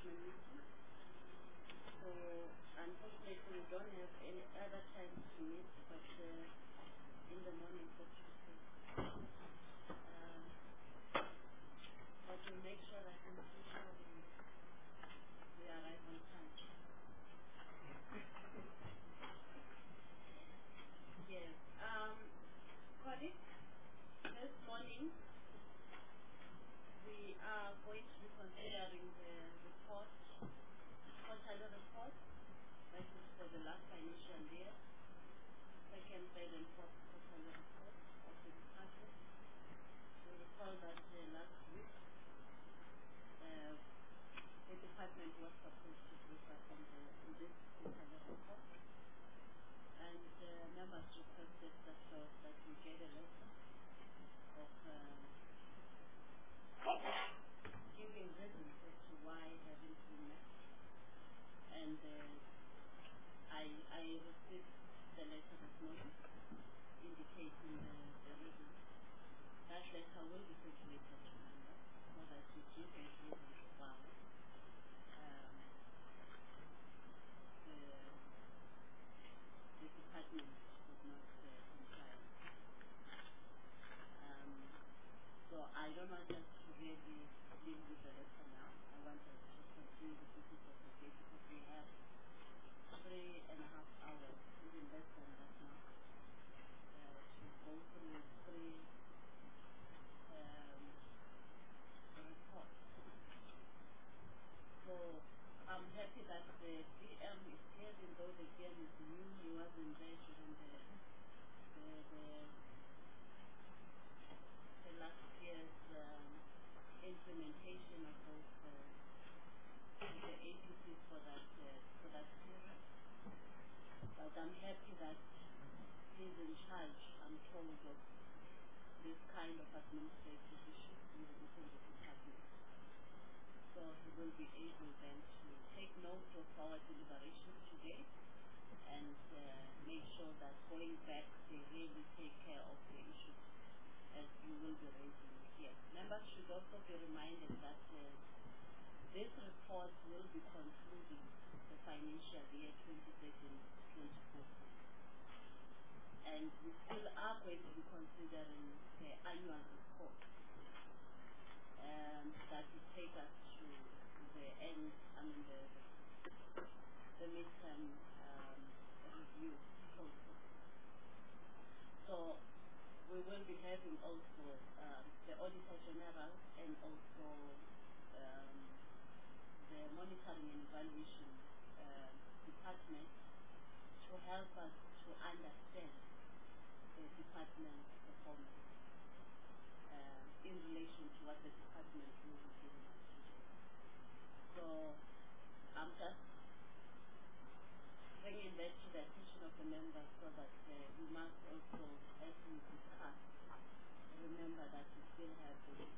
department meeting. So unfortunately we don't have any other time to meet, but in the morning for Tuesday. But we'll make sure that in the future we arrive on time. Yes. Colleagues, this morning we are going to be considering the report, quarterly report, that is for the last financial year, second, third, and fourth quarterly report of the department. We recall that last week the department was supposed to brief us on this quarterly report, and members requested that we get a letter of giving reasons as to why haven't been met. And I received the letter this morning indicating the reasons. That letter will be circulated to members so that we give a reason why the department was not compliant. So I don't want us to really deal with the letter now. I want us to continue the business of the day because we have 3.5 hours, even less than that now, to go through 3 reports. So I'm happy that the DM is here, even though the DM is new. He wasn't there during the last year's implementation of those the APCs for that period. But I'm happy that he's in charge, I'm told, of this kind of administrative issues within the department. So he will be able then to take note of our deliberations today and make sure that going back they really take care of the issues as you will be raising here. Members should also be reminded that this report will be concluding the financial year 2013-2014. And we still are going to be considering the annual report that will take us to the end, the midterm review also. So we will be having also the Auditor General and also the Monitoring and Evaluation Department to help us to understand the department's performance in relation to what the department will be doing today. So I'm just bringing that to the attention of the members so that we must also, as we discuss, remember that we still have this,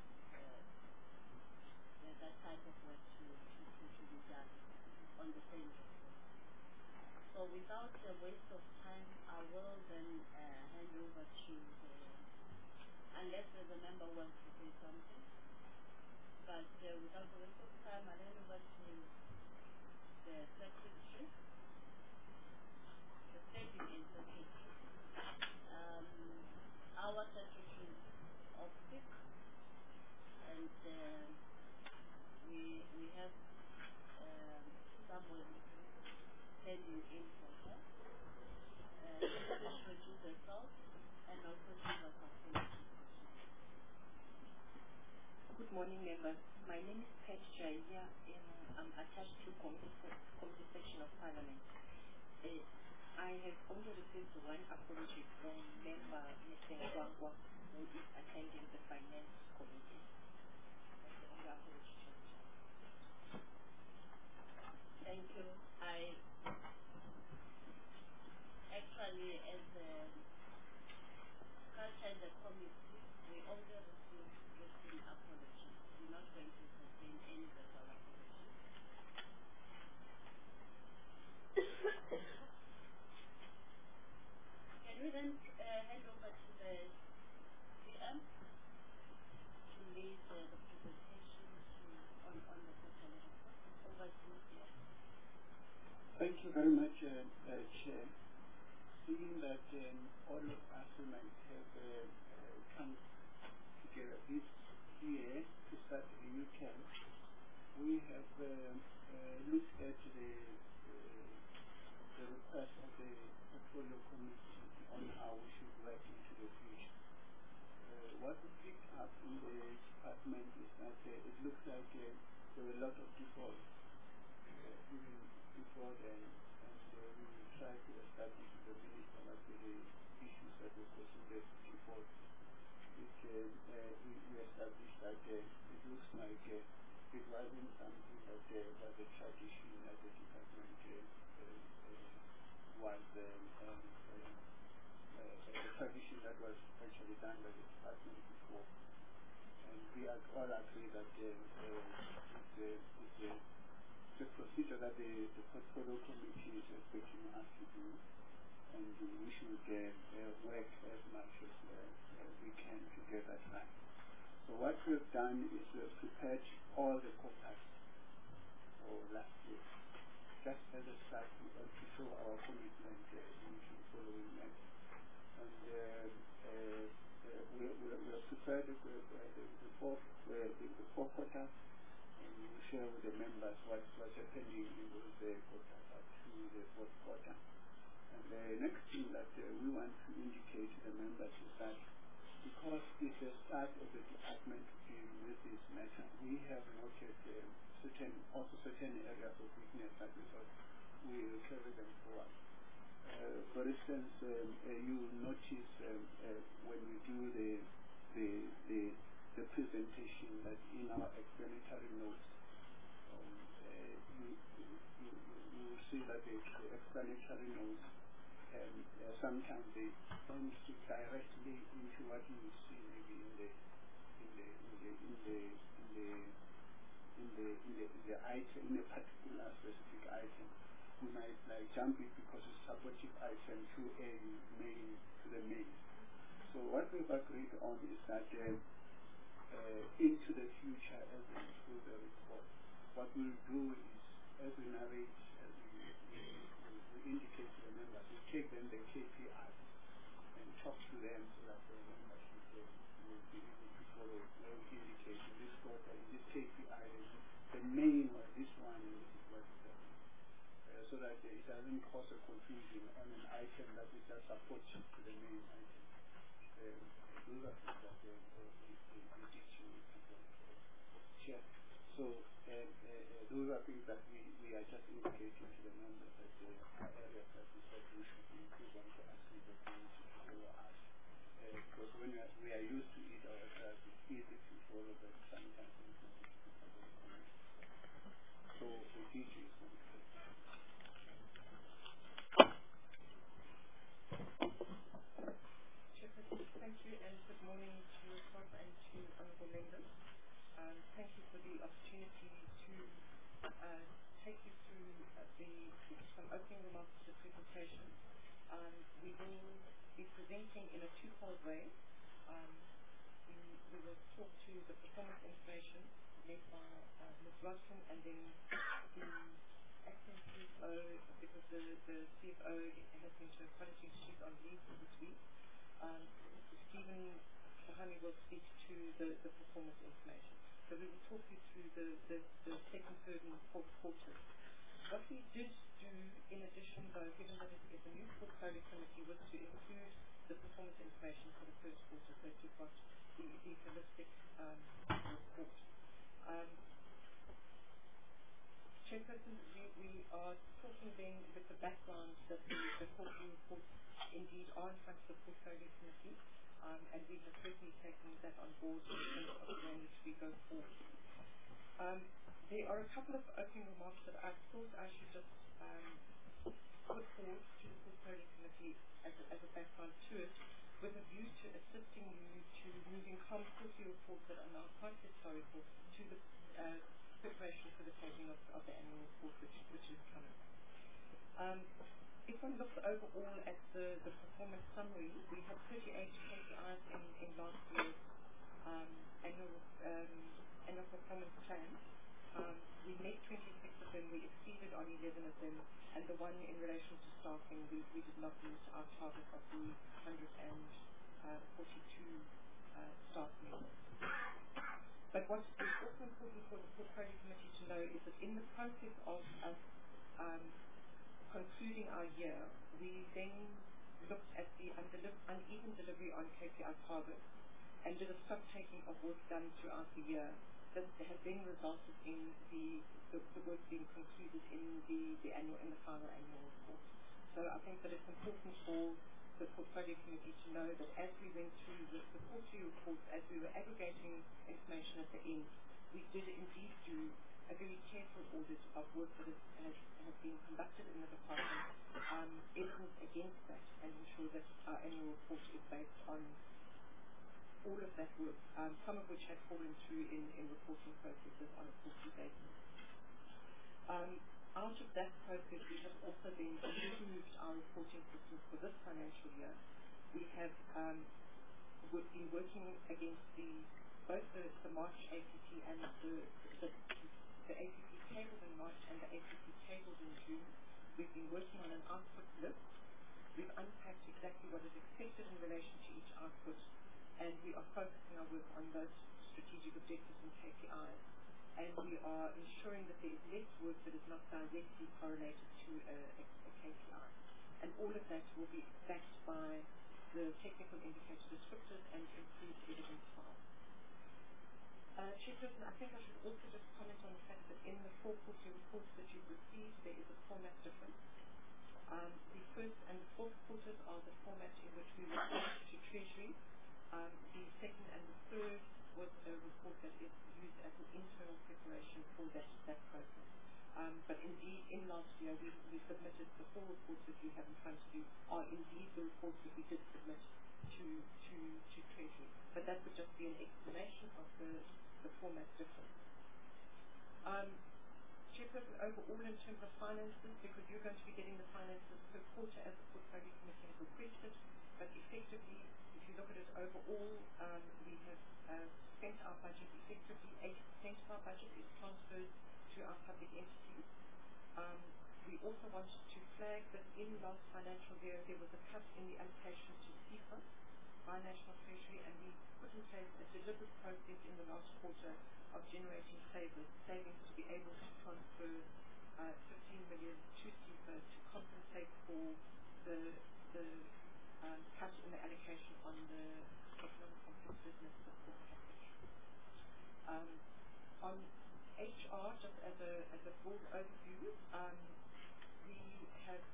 that type of work to be done on the same report. So without a waste of time, I will then hand over to unless there's a member who wants to say something. But without a waste of time, I'll hand over to the secretary. The stating is secretary. Our secretary is off sick, and we have someone standing in for her. Please introduce herself and also give us a full. Good morning, members. My name is Pat Jaya, and I'm attached to Committee Section of Parliament. I have only received one apology from member Mr. Ngwangwa, who is attending the Finance Committee. That's the only apology. Thank you. I actually, as a culture in the committee, we only receive written apologies. We're not going to entertain any verbal apologies. Can we then hand over to the DM to lead the presentation on the quarterly report? all of us might have come together this year to start a new term. We have looked at the request of the portfolio committee on how we should work into the future. What we picked up in the department is that it looks like there were a lot of defaults even before then, and we tried to establish with the minister what were the issues that were causing the defaults. We established that it looks like it wasn't something that was a tradition that the department was a tradition that was actually done by the department before. And we all agree that it's the procedure that the portfolio committee is expecting us to do, and we should work as much as we can to get that right. So what we've done is we've prepared all the quotas for last year, just as a start to show our commitment into following that. And we have prepared the four quotas, and we share with the members what's happening in those quotas up to the fourth quarter. And the next thing that we want to indicate to the members is that because it's the start of the department dealing with this matter, we have noted certain areas of weakness that we thought we will carry them forward. For instance, you will notice when we do the presentation that in our explanatory notes, you will see that the explanatory notes sometimes they don't speak directly into what you will see maybe in the item, in a particular specific item. We might like jump it because it's supportive item to a main, to the main. So what we've agreed on is that into the future, as we improve the report, what we'll do is, as we narrate, as we indicate to the members, we take them the KPIs and talk to them so that the members will be able to follow where we indicate in this quarter, in this KPI, the main was this one, and this is what is happening. So that it doesn't cause a confusion on an item that is just supportive to the main item. Those are things that we need to share. So those are things that we are just indicating to the members that there are areas that we said we should improve on to ask the community to follow us. Because when we are used to it ourselves, it's easy to follow, but sometimes it's not difficult for the community. So the DG is going to take that. Thank you, and good morning to yourself and to honourable members. Thank you for the opportunity to take you through some opening remarks to the presentation. We will be presenting in a two-fold way. We will talk to the performance information led by Ms. Rostrom, and then the acting CFO, because the CFO has been to quite a few issues on leave this week. Stephen Shahani will speak to the performance information. So we will talk you through the second, third, and fourth quarters. What we did do, in addition, though, given that it is a new portfolio committee, was to include the performance information for the first quarter, so you've got the holistic report. Chairperson, we are talking then with the background that the quarterly reports indeed are in front of the portfolio committee, and we have certainly taken that on board in terms of the way in which we go forward. There are a couple of opening remarks that I thought I should just put forward to the portfolio committee as a background to it, with a view to assisting you to moving from quarterly reports that are now quite historical to the preparation for the taking of the annual report, which is coming. If one looks overall at the performance summary, we had 38 KPIs in last year's annual performance plan. We met 26 of them, we exceeded on 11 of them, and the one in relation to staffing, we did not meet our target of the 142 staff members. But what is also important for the portfolio committee to know is that in the process of us concluding our year, we then looked at the uneven delivery on KPI targets and did a stock-taking of work done throughout the year that has then resulted in the work being concluded in the final annual report. So I think that it's important for the portfolio committee to know that as we went through the quarterly reports, as we were aggregating information at the end, we did indeed do a very careful audit of work that has been conducted in the department, evidence against that, and ensure that our annual report is based on all of that work, some of which had fallen through in reporting processes on a quarterly basis. Out of that process, we have also then improved our reporting systems for this financial year. We have been working against both the March APP and the APP tabled in March and the APP tabled in June. We've been working on an output list. We've unpacked exactly what is expected in relation to each output, and we are focusing our work on those strategic objectives and KPIs. And we are ensuring that there is less work that is not directly correlated to a KPI. And all of that will be backed by the technical indicator descriptors and improved evidence files. Chairperson, I think I should also just comment on the fact that in the 4 quarterly reports that you've received, there is a format difference. The first and the fourth quarters are the format in which we report to Treasury. The second and the third was a report that is used as an internal preparation for that process. But indeed, in last year, we submitted the 4 reports that you have in front of you are indeed the reports that we did submit to Treasury. But that would just be an explanation of the format difference. Chairperson, overall in terms of finances, because you're going to be getting the finances per quarter as the portfolio committee has requested, but effectively, if you look at it overall, we have spent our budget effectively. 80% of our budget is transferred to our public entities. We also wanted to flag that in last financial year there was a cut in the allocation to CIFA by National Treasury, and we put in place a deliberate process in the last quarter of generating savings to be able to transfer 15 million to CIFA to compensate for the cut in the allocation on the economic complex business support package. On HR, just as a broad overview, we have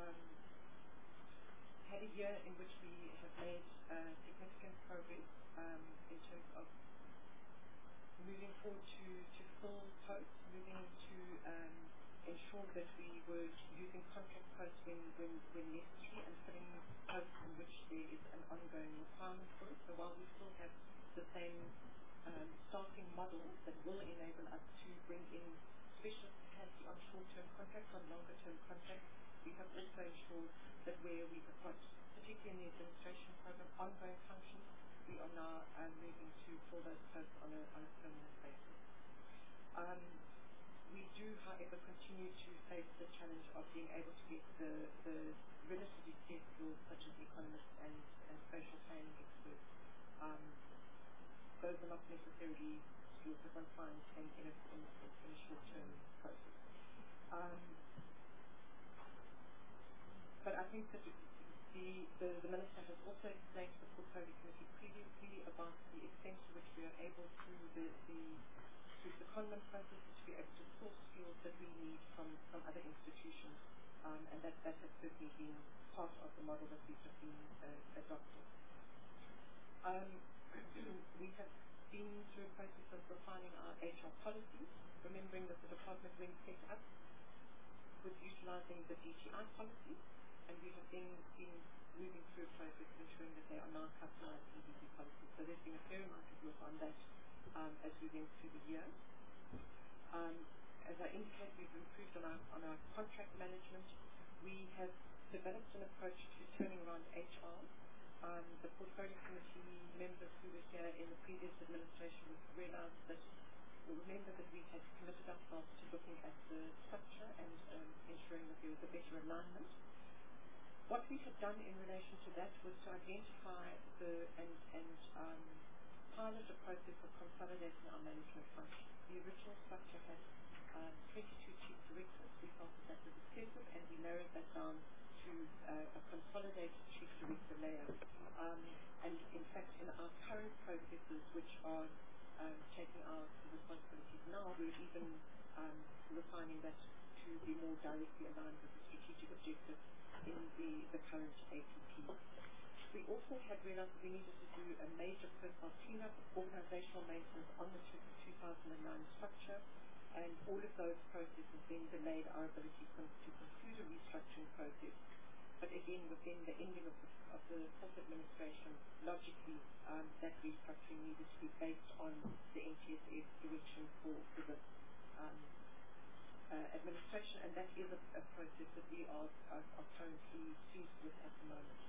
had a year in which we have made significant progress in terms of moving forward to full posts, moving to ensure that we were using contract posts when necessary and filling posts in which there is an ongoing requirement for it. So while we still have the same staffing model that will enable us to bring in specialist capacity on short-term contracts, on longer-term contracts, we have also ensured that where we have got, particularly in the administration program, ongoing functions, we are now moving to fill those posts on a permanent basis. We do, however, continue to face the challenge of being able to get the relatively scarce skills such as economists and spatial planning experts. Those are not necessarily skills that one finds in a short-term process. But I think that the Minister has also explained to the portfolio committee previously about the extent to which we are able through the secondment process to be able to source skills that we need from other institutions, and that has certainly been part of the model that we have been adopting. We have been through a process of refining our HR policies, remembering that the department, when set up, was utilising the DTI policy, and we have then been moving through a process of ensuring that they are now customized EDP policies. So there's been a fair amount of work on that as we went through the year. As I indicated, we've improved on our contract management. We have developed an approach to turning around HR. The portfolio committee members who were here in the previous administration realized that you'll remember that we had committed ourselves to looking at the structure and ensuring that there was a better alignment. What we had done in relation to that was to identify and pilot a process of consolidating our management function. The original structure had 22 chief directors. We felt that was excessive, and we narrowed that down to a consolidated chief director layer. And in fact, in our current processes, which are taking our responsibilities now, we're even refining that to be more directly aligned with the strategic objectives in the current APP. We also had realized that we needed to do a major personnel cleanup, organizational maintenance on the 2009 structure, and all of those processes then delayed our ability to conclude a restructuring process. But again, within the ending of the health administration, logically, that restructuring needed to be based on the NTSF direction for this administration, and that is a process that we are currently seized with at the moment.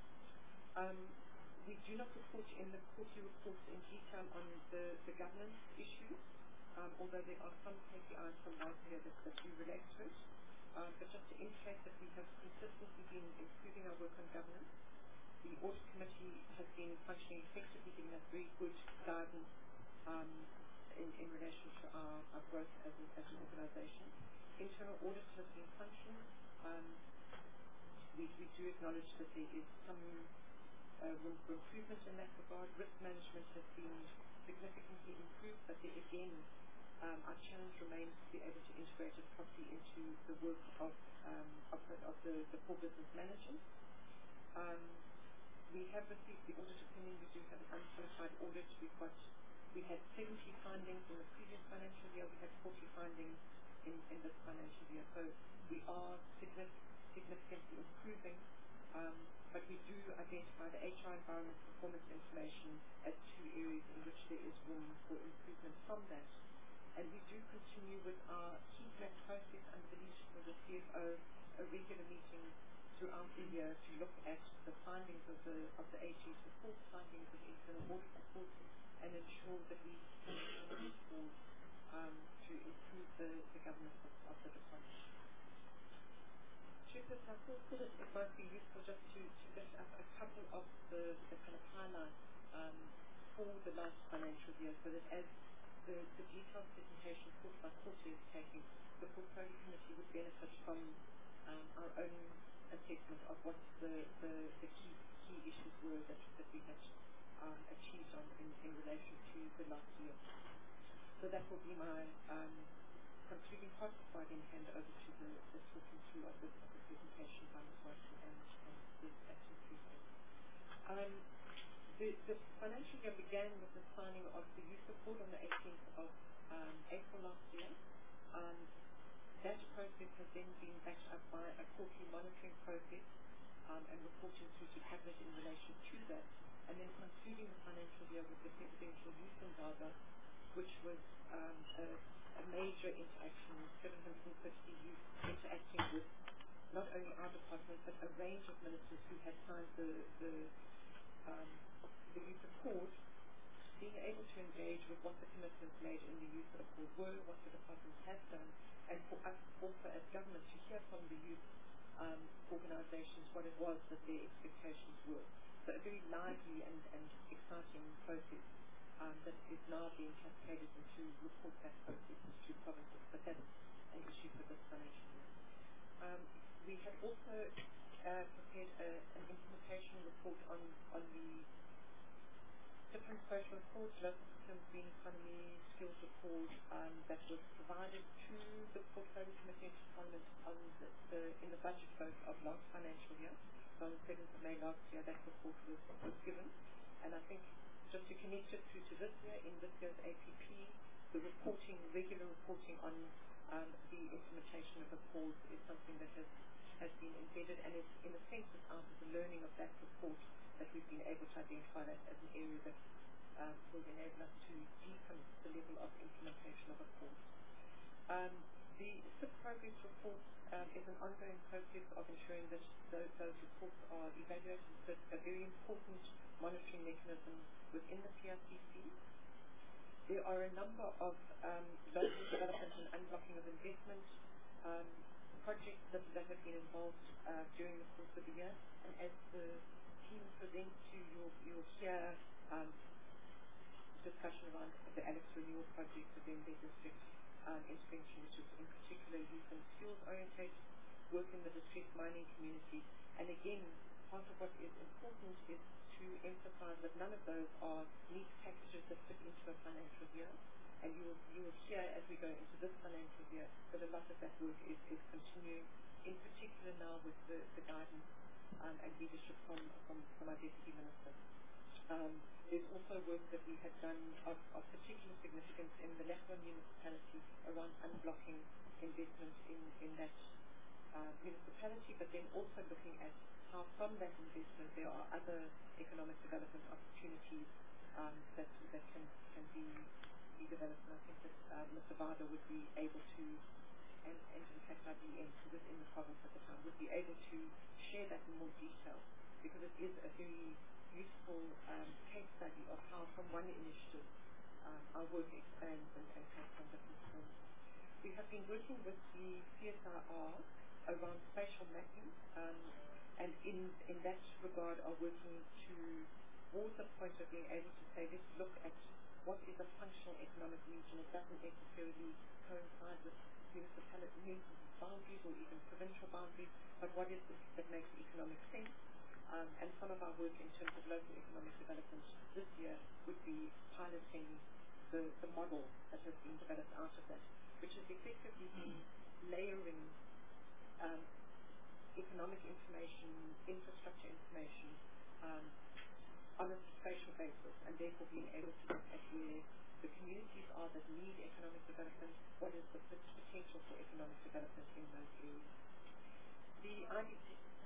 We do not report in the quarterly reports in detail on the governance issues, although there are some KPIs from last year that do relate to it. But just to indicate that we have consistently been improving our work on governance. The audit committee has been functioning effectively, giving us very good guidance in relation to our growth as an organisation. Internal audit has been functioning. We do acknowledge that there is some room for improvement in that regard. Risk management has been significantly improved, but there again, our challenge remains to be able to integrate it properly into the work of the core business managers. We have received the audit opinion. We do have an unqualified audit. We had 70 findings in the previous financial year. We had 40 findings in this financial year. So we are significantly improving, but we do identify the HR environment performance information as two areas in which there is room for improvement from that. And we do continue with our heat map process under the leadership of the CFO, a regular meeting throughout the year to look at the findings of the AG's report, findings of internal audit reports, and ensure that we continue to improve the governance of the department. Chief, I thought that it might be useful just to lift up a couple of the kind of highlights for the last financial year, so that as the detailed presentation quarter by quarter is taking, the portfolio committee would benefit from our own assessment of what the key issues were that we had achieved in relation to the last year. So that will be my concluding part before I then hand over to the talking through of the presentation by Ms. Watson and the acting prefect. The financial year began with the signing of the youth report on the 18th of April last year. That process has then been backed up by a quarterly monitoring process and reporting through to Cabinet in relation to that, and then concluding the financial year with the Presidential Youth Endowment, which was a major interaction with 750 youth interacting with not only our department but a range of ministers who had signed the youth accord, being able to engage with what the commitments made in the youth accord were, what the department has done, and for us also as government to hear from the youth organisations what it was that their expectations were. So a very lively and exciting process that is now being cascaded into report back processes to provinces, but that's an issue for this financial year. We have also prepared an implementation report on the different social reports, local systems, green economy, skills report that was provided to the portfolio committee and to Parliament on in the budget vote of last financial year. So on the 7th of May last year, that report was given. And I think just to connect it through to this year, in this year's APP, the regular reporting on the implementation of accords is something that has been embedded, and it's in a sense it's out of the learning of that report that we've been able to identify that as an area that will enable us to deepen the level of implementation of accords. The SIP progress report is an ongoing process of ensuring that those reports are evaluated. So it's a very important monitoring mechanism within the PRCC. There are a number of local development and unblocking of investment projects that have been involved during the course of the year. And as the team presents to you, you'll hear discussion around the Alex Renewal Project, the Dende District intervention, which is in particular youth and skills oriented, work in the district mining community. And again, part of what is important is to emphasize that none of those are neat packages that fit into a financial year. And you will hear as we go into this financial year that a lot of that work is continuing, in particular now with the guidance and leadership from our Deputy Minister. There's also work that we have done of particular significance in the Leghorn municipality around unblocking investment in that municipality, but then also looking at how from that investment there are other economic development opportunities that can be developed. And I think that Mr. Varda would be able to, and in fact our DN within the province at the time, would be able to share that in more detail, because it is a very useful case study of how from one initiative our work expands and takes on different forms. We have been working with the CSIR around spatial mapping, and in that regard are working towards the point of being able to say, let's look at what is a functional economic region. It doesn't necessarily coincide with municipal boundaries or even provincial boundaries, but what is it that makes economic sense? And some of our work in terms of local economic development this year would be piloting the model that has been developed out of that, which is effectively layering economic information, infrastructure information on a spatial basis, and therefore being able to look at where the communities are that need economic development, what is the potential for economic development in those areas. The IDC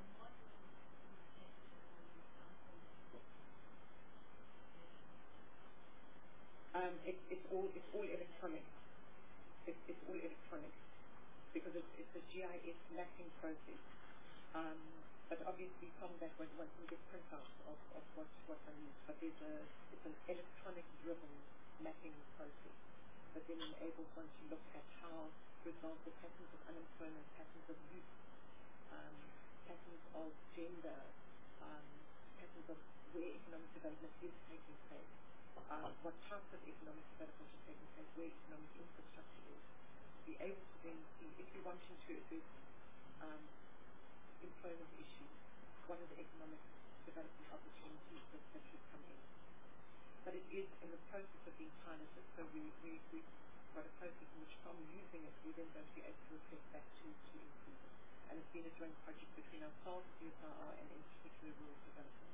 it's all electronic. It's all electronic because it's a GIS mapping process. But obviously from that one can get printouts of what one needs. But it's an electronic driven mapping process that then enables one to look at how, for example, patterns of unemployment, patterns of youth, patterns of gender, patterns of where economic development is taking place, what types of economic development is taking place, where economic infrastructure is. To be able to then see, if you're wanting to address employment issues, what are the economic development opportunities that should come in. But it is in the process of being piloted, so we've got a process in which from using it, we're then going to be able to reflect back to improve it. And it's been a joint project between ourselves, CSIR, and in particular rural development.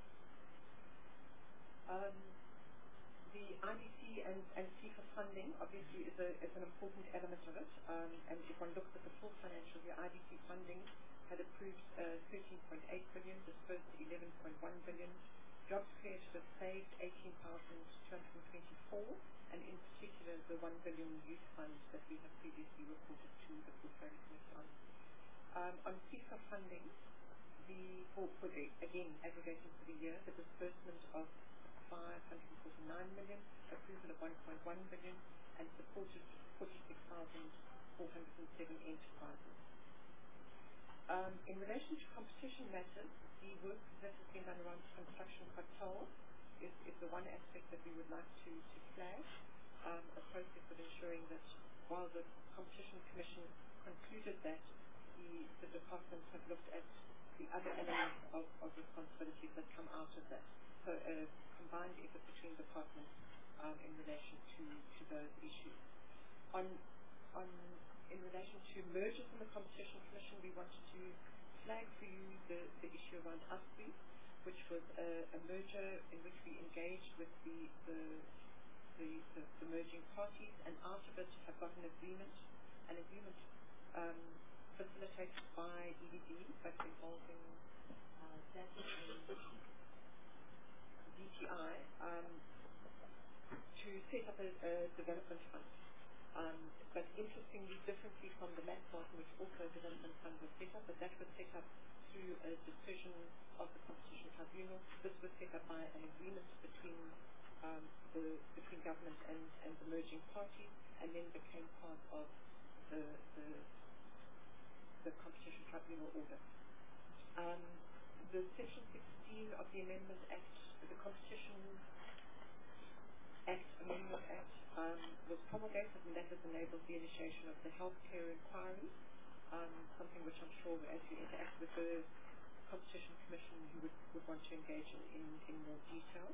The IDC and CEFA funding obviously is an important element of it, and if one looks at the full financial year, IDC funding had approved 13.8 billion, dispersed 11.1 billion. Jobs created have saved 18,224, and in particular the 1 billion youth fund that we have previously reported to the Portfolio Committee on. On CEFA funding, again aggregating for the year, the disbursement of 549 million, approval of 1.1 billion, and supported 46,407 enterprises. In relation to competition matters, the work that has been done around construction control is the one aspect that we would like to flag. A process of ensuring that while the Competition Commission concluded that the departments have looked at the other elements of responsibilities that come out of that. So a combined effort between departments in relation to those issues. In relation to mergers in the Competition Commission, we wanted to flag for you the issue around USBI, which was a merger in which we engaged with the merging parties, and out of it have got an agreement facilitated by EDD, but involving that and DTI, to set up a development fund. But interestingly, differently from the MAP part, which also a development fund was set up, but that was set up through a decision of the Competition Tribunal. This was set up by an agreement between between government and the merging parties, and then became part of the Competition Tribunal order. The Section 16 of the Amendment Act, the Competition Act, Amendment Act, was promulgated, and that has enabled the initiation of the healthcare inquiry, something which I'm sure as you interact with the Competition Commission you would want to engage in more detail.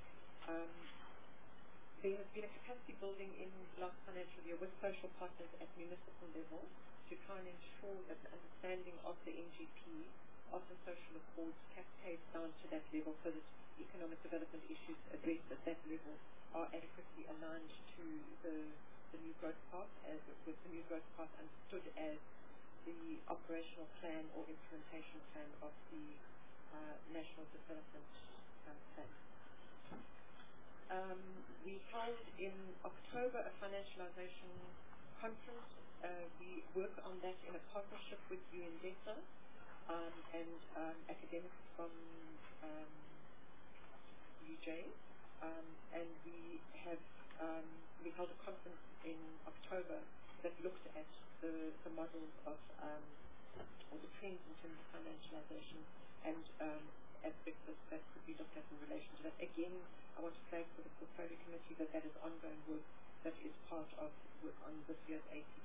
There has been a capacity building in the last financial year with social partners at municipal level to try and ensure that the understanding of the NGP, of the social accords, cascades down to that level so that economic development issues addressed at that level are adequately aligned to the new growth path, with the new growth path understood as the operational plan or implementation plan of the National Development Plan. We held in October a financialization conference. We work on that in a partnership with UNDESA and academics from UJ, and we held a conference in October that looked at the models of or the trends in terms of financialization and aspects that could be looked at in relation to that. Again, I want to flag for the Portfolio Committee that is ongoing work that is part of work on this year's ACP.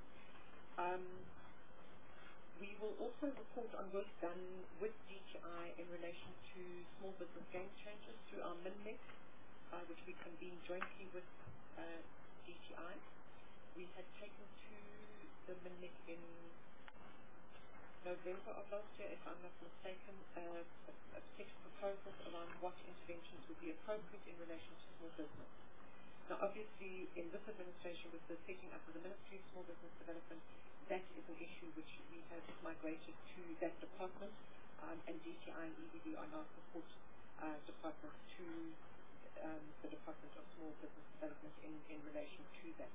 We will also report on work done with DTI in relation to small business game changers through our MINMEC, which we convened jointly with DTI. We had taken to the MINMEC in November of last year, if I'm not mistaken, a set of proposals around what interventions would be appropriate in relation to small business. Now, obviously, in this administration, with the setting up of the Ministry of Small Business Development, that is an issue which we have migrated to that department, and DTI and EBD are now support departments to the Department of Small Business Development in relation to that.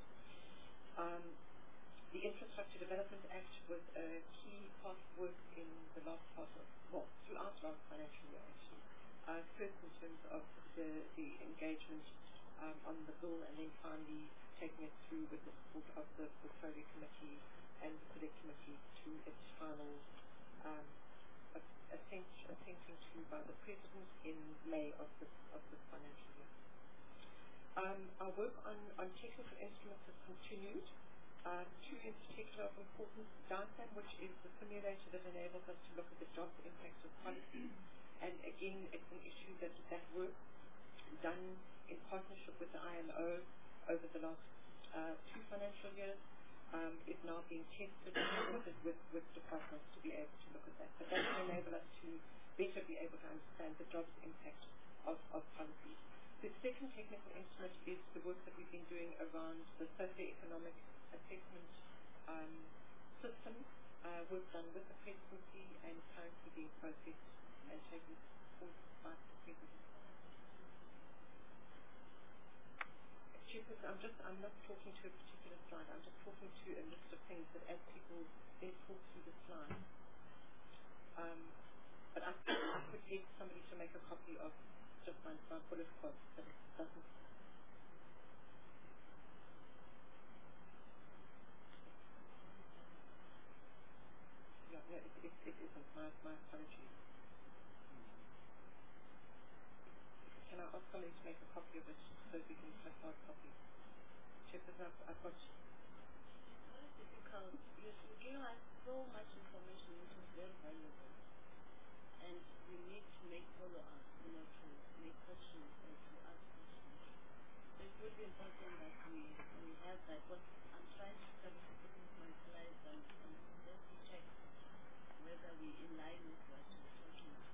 The Infrastructure Development Act was a key part of work in the last part of, throughout last financial year actually. First in terms of the engagement on the bill, and then finally taking it through with the support of the Portfolio Committee and the Select Committee to its final assenting to by the President in May of this financial year. Our work on technical instruments has continued. Two in particular of importance: DISAM, which is the simulator that enables us to look at the jobs impact of policy. And again, it's an issue that work done in partnership with the ILO over the last 2 financial years is now being tested with departments to be able to look at that. But that will enable us to better be able to understand the jobs impact of policy. The second technical instrument is the work that we've been doing around the socioeconomic assessment system, work done with the Presidency and currently being processed and taken forward by the Presidency. I'm not talking to a particular slide, I'm just talking to a list of things that as people then talk through the slide. But I could get somebody to make a copy of just my bullet points, but it doesn't. Yeah, no, it isn't. My apologies. Can I ask somebody to make a copy of it so we can have hard copies? Chairperson, I've got... It's very difficult. You give us so much information which is very valuable. And we need to make follow-ups, to make questions and to ask questions. So it would be important that we have that. What I'm trying to tell you, putting my slides and just to check whether we're in line with what we're talking about.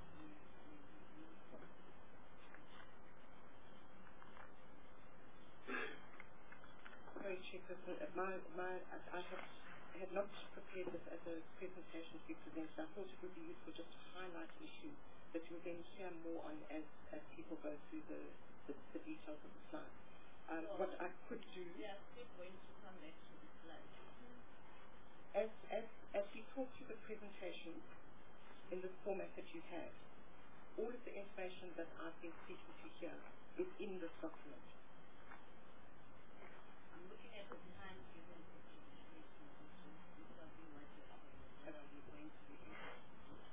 Sorry, Chairperson, I had not prepared this as a presentation to be presented. I thought it would be useful just to highlight issues that you'll then hear more on as people go through the details of the slide. What I could do... We are still going to come back to the slide. As we talk through the presentation in the format that you have, all of the information that I've been speaking to here is in this document. I'm looking at the time given for registration, which is probably what you're saying, whether we're going to be able to do that.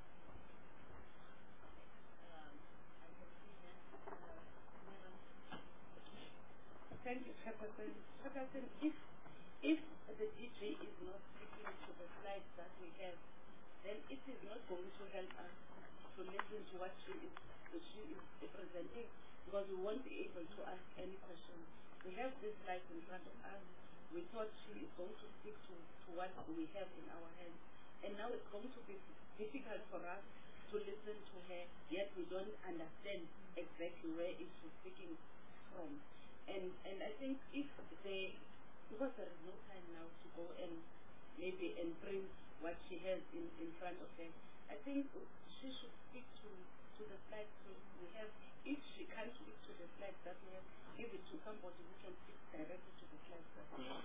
I can see that, Madam. Thank you, Chairperson. Chairperson, if the DJ is not sticking to the slides that we have, then it is not going to help us to listen to what she is presenting, because we won't be able to ask any questions. We have this slide in front of us. We thought she is going to stick to what we have in our hands. And now it's going to be difficult for us to listen to her, yet we don't understand exactly where is she speaking from. And I think if they, because there is no time now to go and maybe and print what she has in front of her, I think she should speak to the slides. So we have, if she can't speak to the slides that we have, give it to somebody who can speak directly to the slides that we have.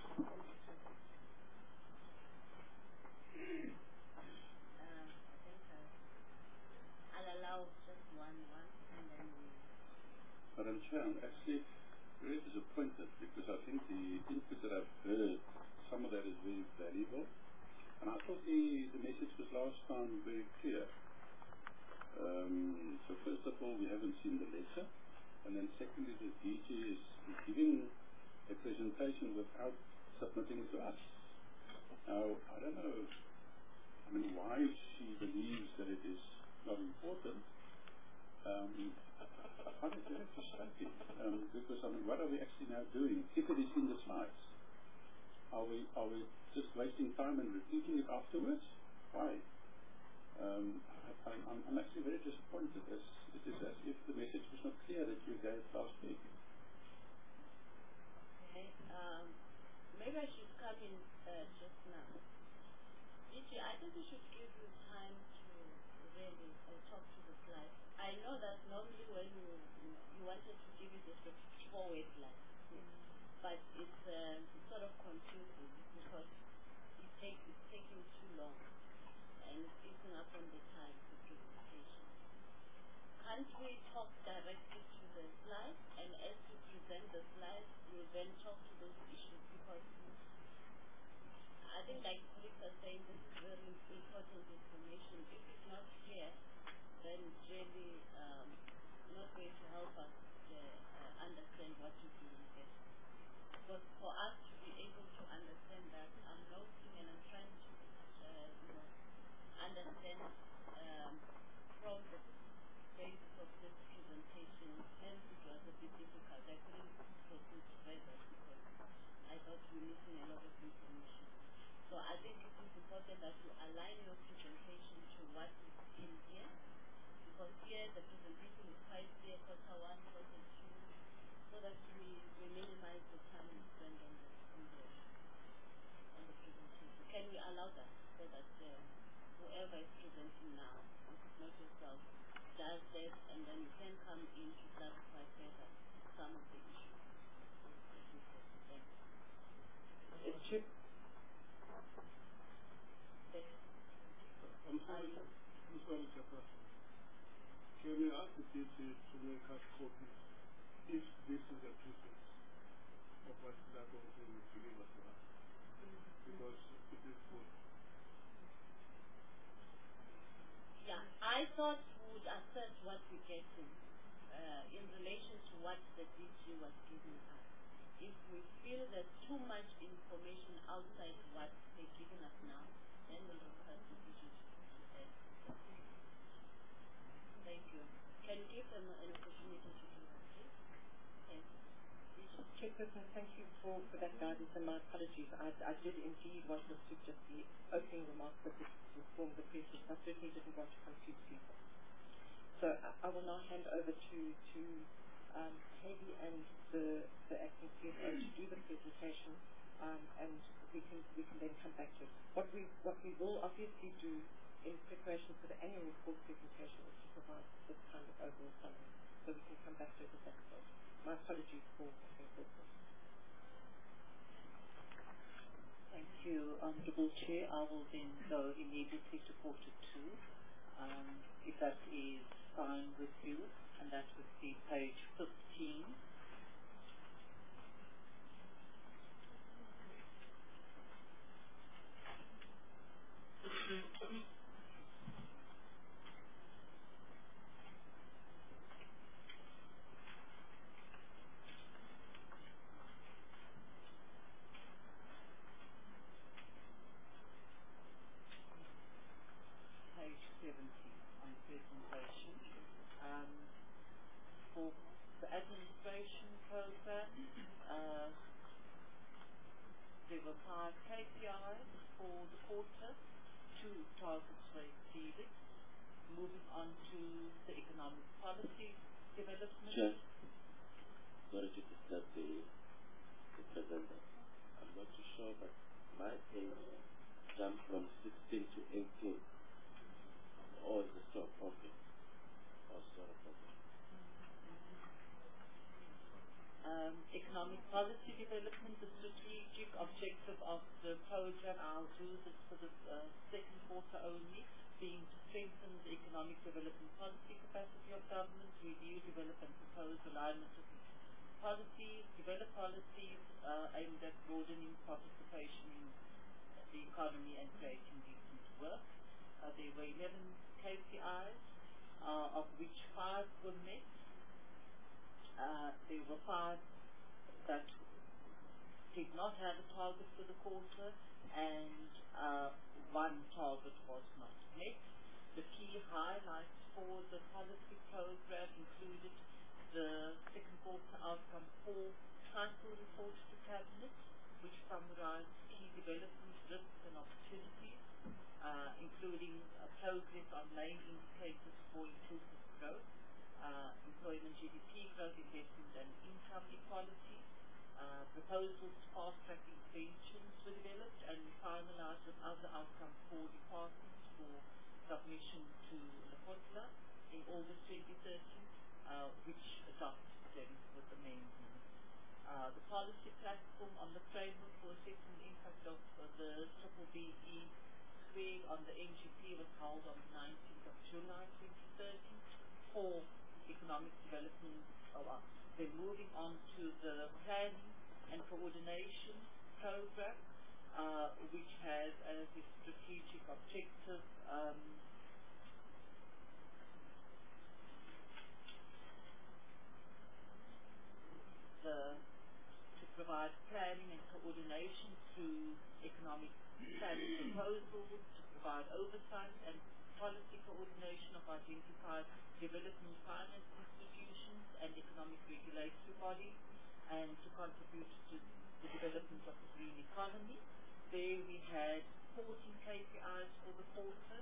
I think I'll allow just one, and then we... Madam Chair, I'm actually very disappointed because I think the input that I've heard, some of that is very valuable. And I thought the message was last time very clear. So first of all, we haven't seen the letter. And then secondly, the DG is giving a presentation without submitting it to us. Now, I don't know, why she believes that it is not important. I find it very frustrating because, what are we actually now doing? If it is in the slides, are we just wasting time and repeating it afterwards? Why? I'm actually very disappointed. It is as if the message was not clear that you gave last week. Okay. Maybe I should come in just now. Gigi, I think we should give you time to really talk to the slides. I know that normally when you wanted to give it a forward line, but it's sort of confusing because it's taking too long and it's eating up on the time for presentation. Can't we talk directly to the slides, and as you present the slides, you then talk to those issues, because I think like colleagues are saying, this is very important information. If it's not here, then it's really not going to help us understand what you're doing here. But for us to be able to understand that, I'm noting and I'm trying to understand from the basis of this presentation, hence it was a bit difficult. I couldn't proceed further because I thought we were missing a lot of information. So I think it is important that you align your presentation to what is in here, because here the presentation is quite clear, quarter one, quarter two, so that we minimize the time we spend on the presentation. Can we allow that so that whoever is presenting now, if it's not yourself, does that, and then you can come in to clarify further some of the issues. It's true. I'm sorry, Chairperson. Can we ask the DG to make us copies if this is a preference of what they are going to deliver to us? Because it is good. Yeah, I thought we would assess what we're getting in relation to what the DG was giving us. If we feel there's too much information outside what they're giving us now, then we'll request the DG to add. Thank you. Can you give them an opportunity to do that, please? Thank you. Chairperson, thank you for that guidance, and my apologies. I did indeed want to just the opening remarks that this informed the press. I certainly didn't want to confuse people. So I will now hand over to Heidi and the acting CFO to do the presentation, and we can then come back to it. What we will obviously do in preparation for the annual report presentation is to provide this kind of overall summary, so we can come back to it at that stage. My apologies for this. Thank you, Honourable Chair. I will then go immediately to quarter two. if that is fine with you, and that would be page 15. Page 70 on presentation. For the administration program, there were 5 KPIs for the quarter, 2 targets were exceeded. Moving on to the economic policy development. Chair, sorry to disturb the presenter. I'm not too sure, but my page jumped from 16 to 18. Oh, it's the stop. Okay. Oh, sorry for that. Economic policy development, the strategic objective of the program, I'll do this for the second quarter only, being to strengthen the economic development policy capacity of government, review, develop and propose alignment of policies, develop policies aimed at broadening participation in the economy and creating decent work. There were 11 KPIs, of which 5 were met. There were 5 that did not have a target for the quarter, and 1 target was not met. The key highlights for the policy program included the second quarter outcome 4 cycle report to Cabinet, which summarized key development risks and opportunities, including progress on main indicators for inclusive growth, employment, GDP growth, investment and income equality. Proposals to fast-track interventions were developed and finalized with other outcome 4 departments for submission to LAPOTLA in August 2013, which adopted them with amendments. The policy platform on the framework for assessing the impact of the BBBE squared on the NGP was held on the 19th of July 2013 for economic development. Then moving on to the planning and coordination program, which has as its strategic objective to provide planning and coordination through economic planning proposals, to provide oversight and policy coordination of identified development finance institutions and economic regulatory bodies, and to contribute to the development of the green economy. There we had 14 KPIs for the quarter,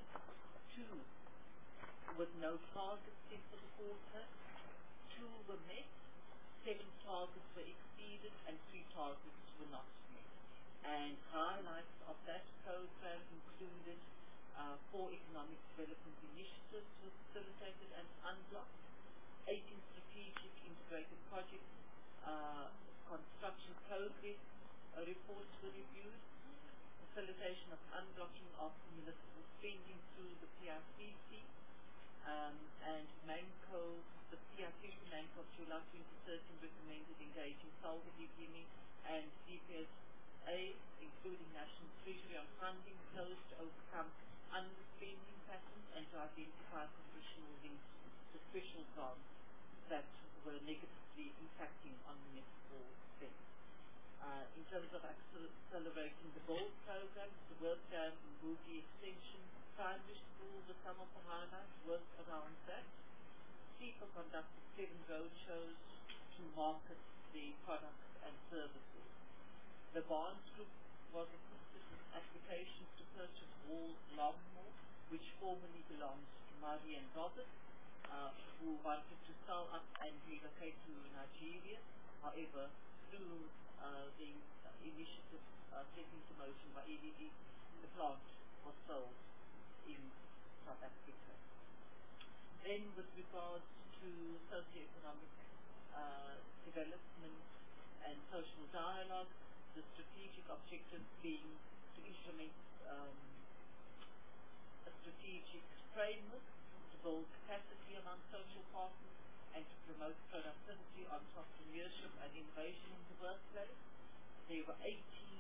2 with no targets set for the quarter, 2 were met, 7 targets were exceeded, and 3 targets were not met. And highlights of that program included 4 economic development initiatives were facilitated and unblocked, 18 strategic integrated projects, construction progress reports were reviewed, facilitation of unblocking of municipal spending through the PICC, and MANCO, the PICC MANCO of July 2013 recommended engaging SALGA DPME and DPSA, including National Treasury, on funding flows to overcome underspending patterns and to identify conditional links to special grants that were negatively impacting on municipal spend. In terms of accelerating the GOLD program, the work done in Boogie Extension Primary School was some of the highlights, work around that. SEPA conducted 7 roadshows to market the products and services. The Barnes Group was assisted with applications to purchase Wall Longmore, which formerly belongs to Murray and Robert, who wanted to sell up and relocate to Nigeria. However, through the initiative set into motion by EDD, the plant was sold in South Africa. Then with regards to socio-economic development and social dialogue, the strategic objective being to implement a strategic framework to build capacity among social partners and to promote productivity, entrepreneurship and innovation in the workplace. There were eight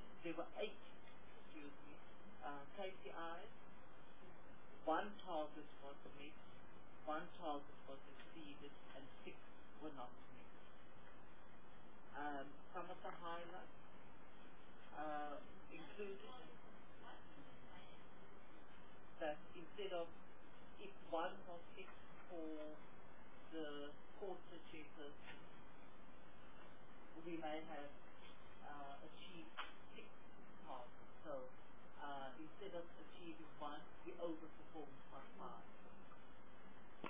KPIs. One target was met, one target was exceeded, and 6 were not met. Some of the highlights included that instead of if 1 was fixed for the quarter chairperson, we may have achieved 6 targets. So instead of achieving 1, we overperformed by 5.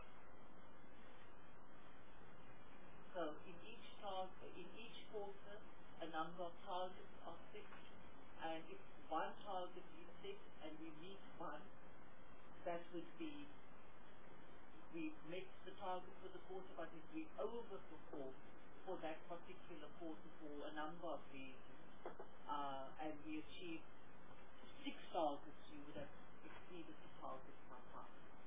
So in each quarter, a number of targets are fixed, and if 1 target is fixed and we meet 1, that would be we met the target for the quarter, but if we overperform for that particular quarter for a number of reasons, and we achieve 6 targets, we would have exceeded the target by 5.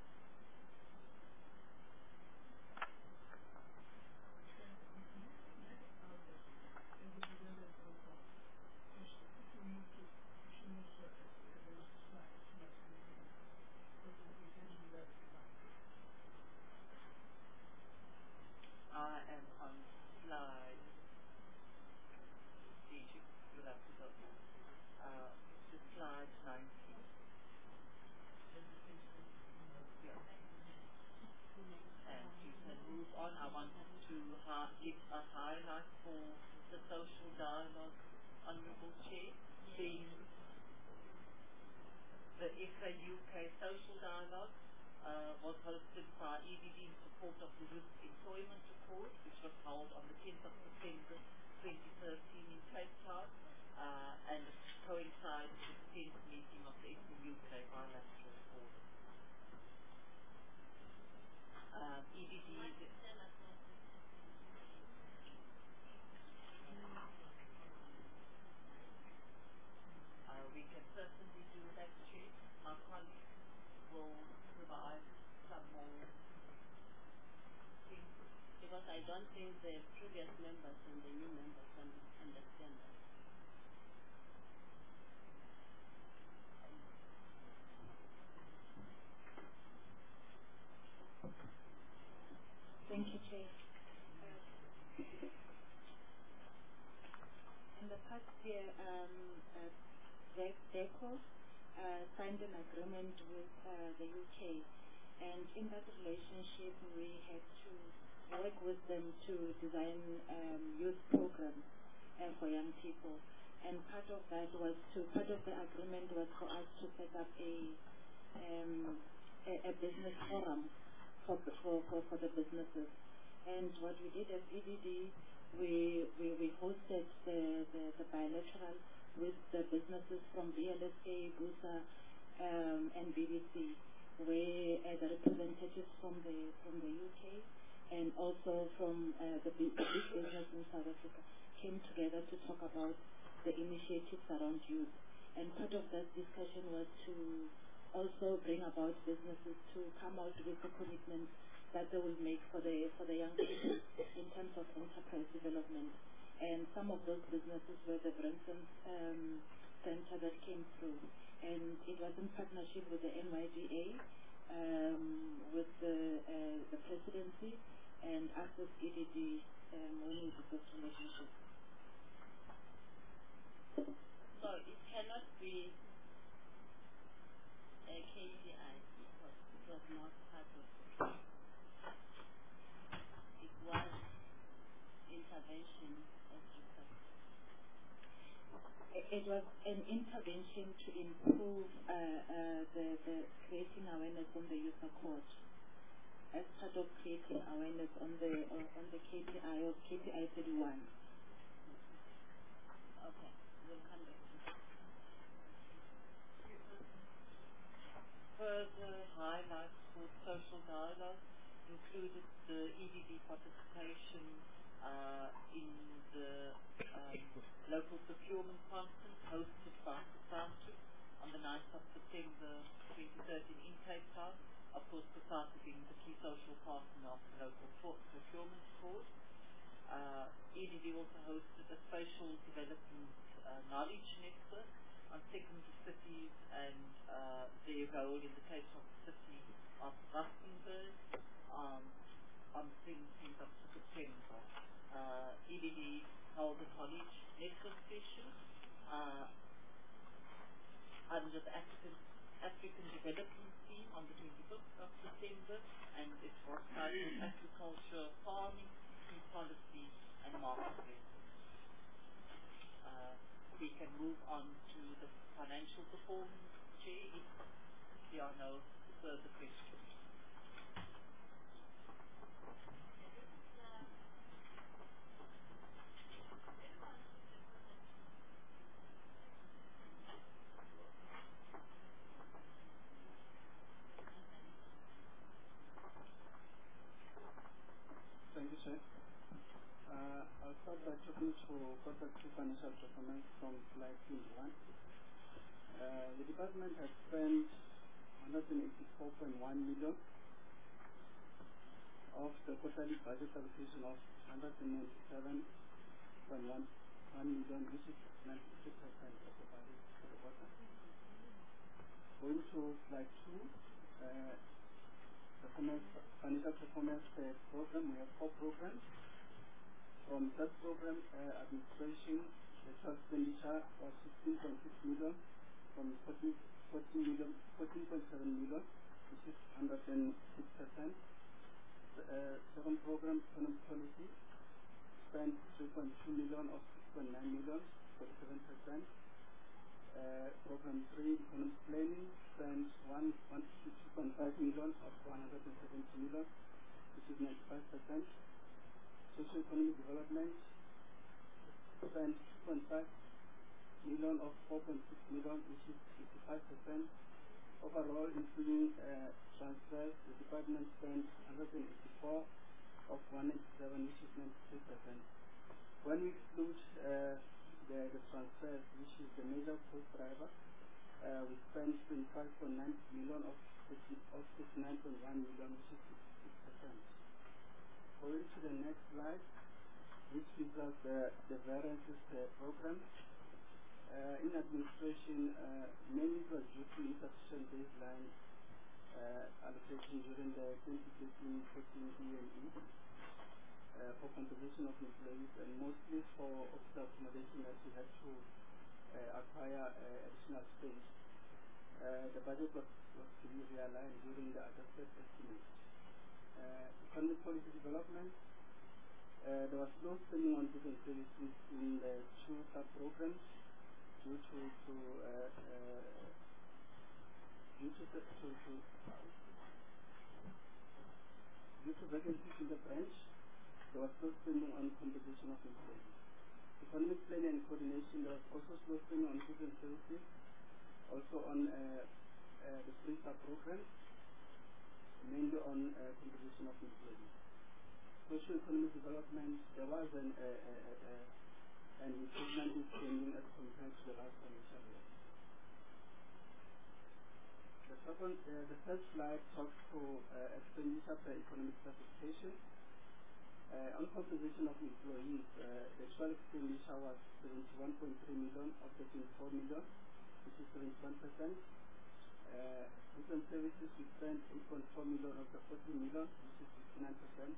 I am on slide. You'll have to go to slide 19. Yeah. And you can move on. I wanted to give a highlight for the social dialogue, Honourable Chair, being the FA UK social dialogue. Was hosted by EDD in support of the Youth Employment Accord, which was held on the 10th of September 2013 in Cape Town, and it coincides with the 10th meeting of the FA UK bilateral forum. EDD we can certainly do that, Chief. My colleagues will provide some more things. Because I don't think the previous members and the new members understand that. Thank you, Chair. In the past year, DECO signed an agreement with the UK, and in that relationship we had to work with them to design youth programs for young people, and part of the agreement was for us to set up a business forum for the businesses. And what we did as EDD, we hosted the bilateral with the businesses from BLSA, BUSA, and BBC, where the representatives from the UK and also from the big business in South Africa came together to talk about the initiatives around youth. And part of that discussion was to also bring about businesses to come out with the commitments that they will make for the young people in terms of enterprise development. And some of those businesses were the Bransons Center that came through. And it was in partnership with the NYDA, with the presidency, and us as EDD when we did this relationship. So it cannot be a KPI because it was not part of it. It was intervention as requested. It was an intervention to improve the creating awareness on the youth accord, as part of creating awareness on the KPI of KPI 31. Okay, we'll come back to that. Further highlights for social dialogue included the EDD participation in the local procurement conference hosted by Society on on the 9th of September 2013 in Cape Town, of course, COSATU being the key social partner of the local procurement court. EDD also hosted a spatial development knowledge network on secondary cities and their role in the case of the city of Rustenburg on the 17th of September. EDD held a college network session under the African Development Team on the 25th of September, and it was titled Agriculture, Farming, Key Policy and Market Lessons. We can move on to the financial performance, Chair, if there are no further questions. Thank you, Chair. I'll start by talking to quarter 2 financial performance from slide 21. The department has spent 184.1 million of the quarterly budget allocation of 197.1 million, which is 93% of the budget for the quarter. Going to slide 2, financial performance program. We have 4 programs. From that program, administration, the total expenditure was 16.6 million, from 14.7 million, which is 106%. Second program, economic policy, spent 3.2 million of 6.9 million, 47%. Program 3, economic planning, spent 152.5 million of 170 million, which is 95%. Socio-economic development, spent 2.5 million of 4.6 million, which is 55%. Overall, including transfers, the department spent 184 of 187, which is 93%. When we exclude the transfers, which is the major cost driver, we spent 25.9 million of 69.1 million, which is 66%. Going to the next slide, which gives us the variances program. In administration, mainly it was due to insufficient baseline allocation during the 2013-14 EME for composition of employees, and mostly for officer accommodation that we had to acquire additional space. The budget was to be realigned during the adjusted estimate. Economic policy development, there was no spending on goods and services in the 2 sub-programs due to vacancies in the branch. There was no spending on composition of employees. Economic planning and coordination, there was also no spending on goods and services, also on the 3 sub-programs, mainly on composition of employees. Socio-economic development, there was an improvement in spending as compared to the last financial year. The first slide talks to expenditure per economic classification. On composition of employees, the actual expenditure was 71.3 million of the 24 million, which is 71%. Goods and services, we spent 8.4 million of the 40 million, which is 69%.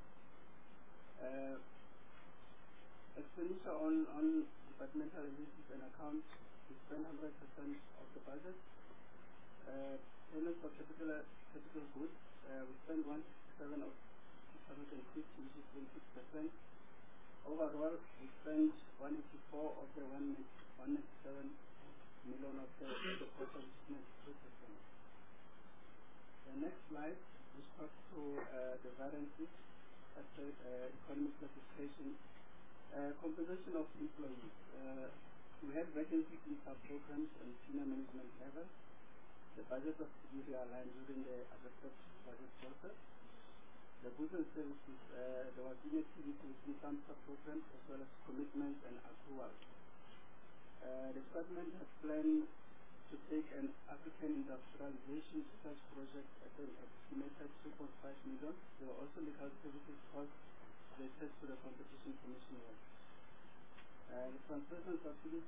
Expenditure on departmental agencies and accounts, we spent 100% of the budget. Payments for capital goods, we spent 167 of 650, which is 26%. Overall, we spent 184 of the 197 million of the total, which is 93%. The next slide, which talks to the variances at the economic classification. Composition of employees. We had vacancies in sub-programs and senior management level. The budget was to be realigned during the adjusted budget process. The goods and services, there was inactivity within some sub-programs as well as commitments and accruals. The department has planned to take an African industrialization research project at an estimated 2.5 million. There were also legal services costs related to the Competition Commission work. And translation subsidies,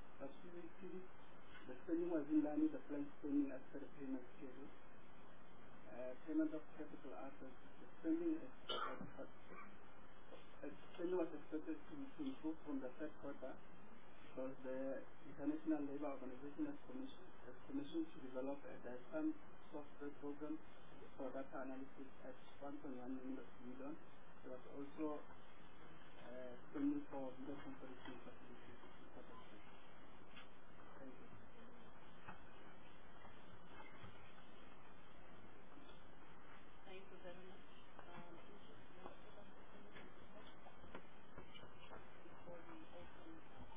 the spending was in line with the planned spending as per the payment schedule. Payment of capital assets, the spending was expected to improve from the third quarter because the International Labour Organization has commissioned to develop a DIFAM software program for data analysis at 1.1 million. There was also spending for video conferencing facilities. Thank you. Thank you very much. Before we open up,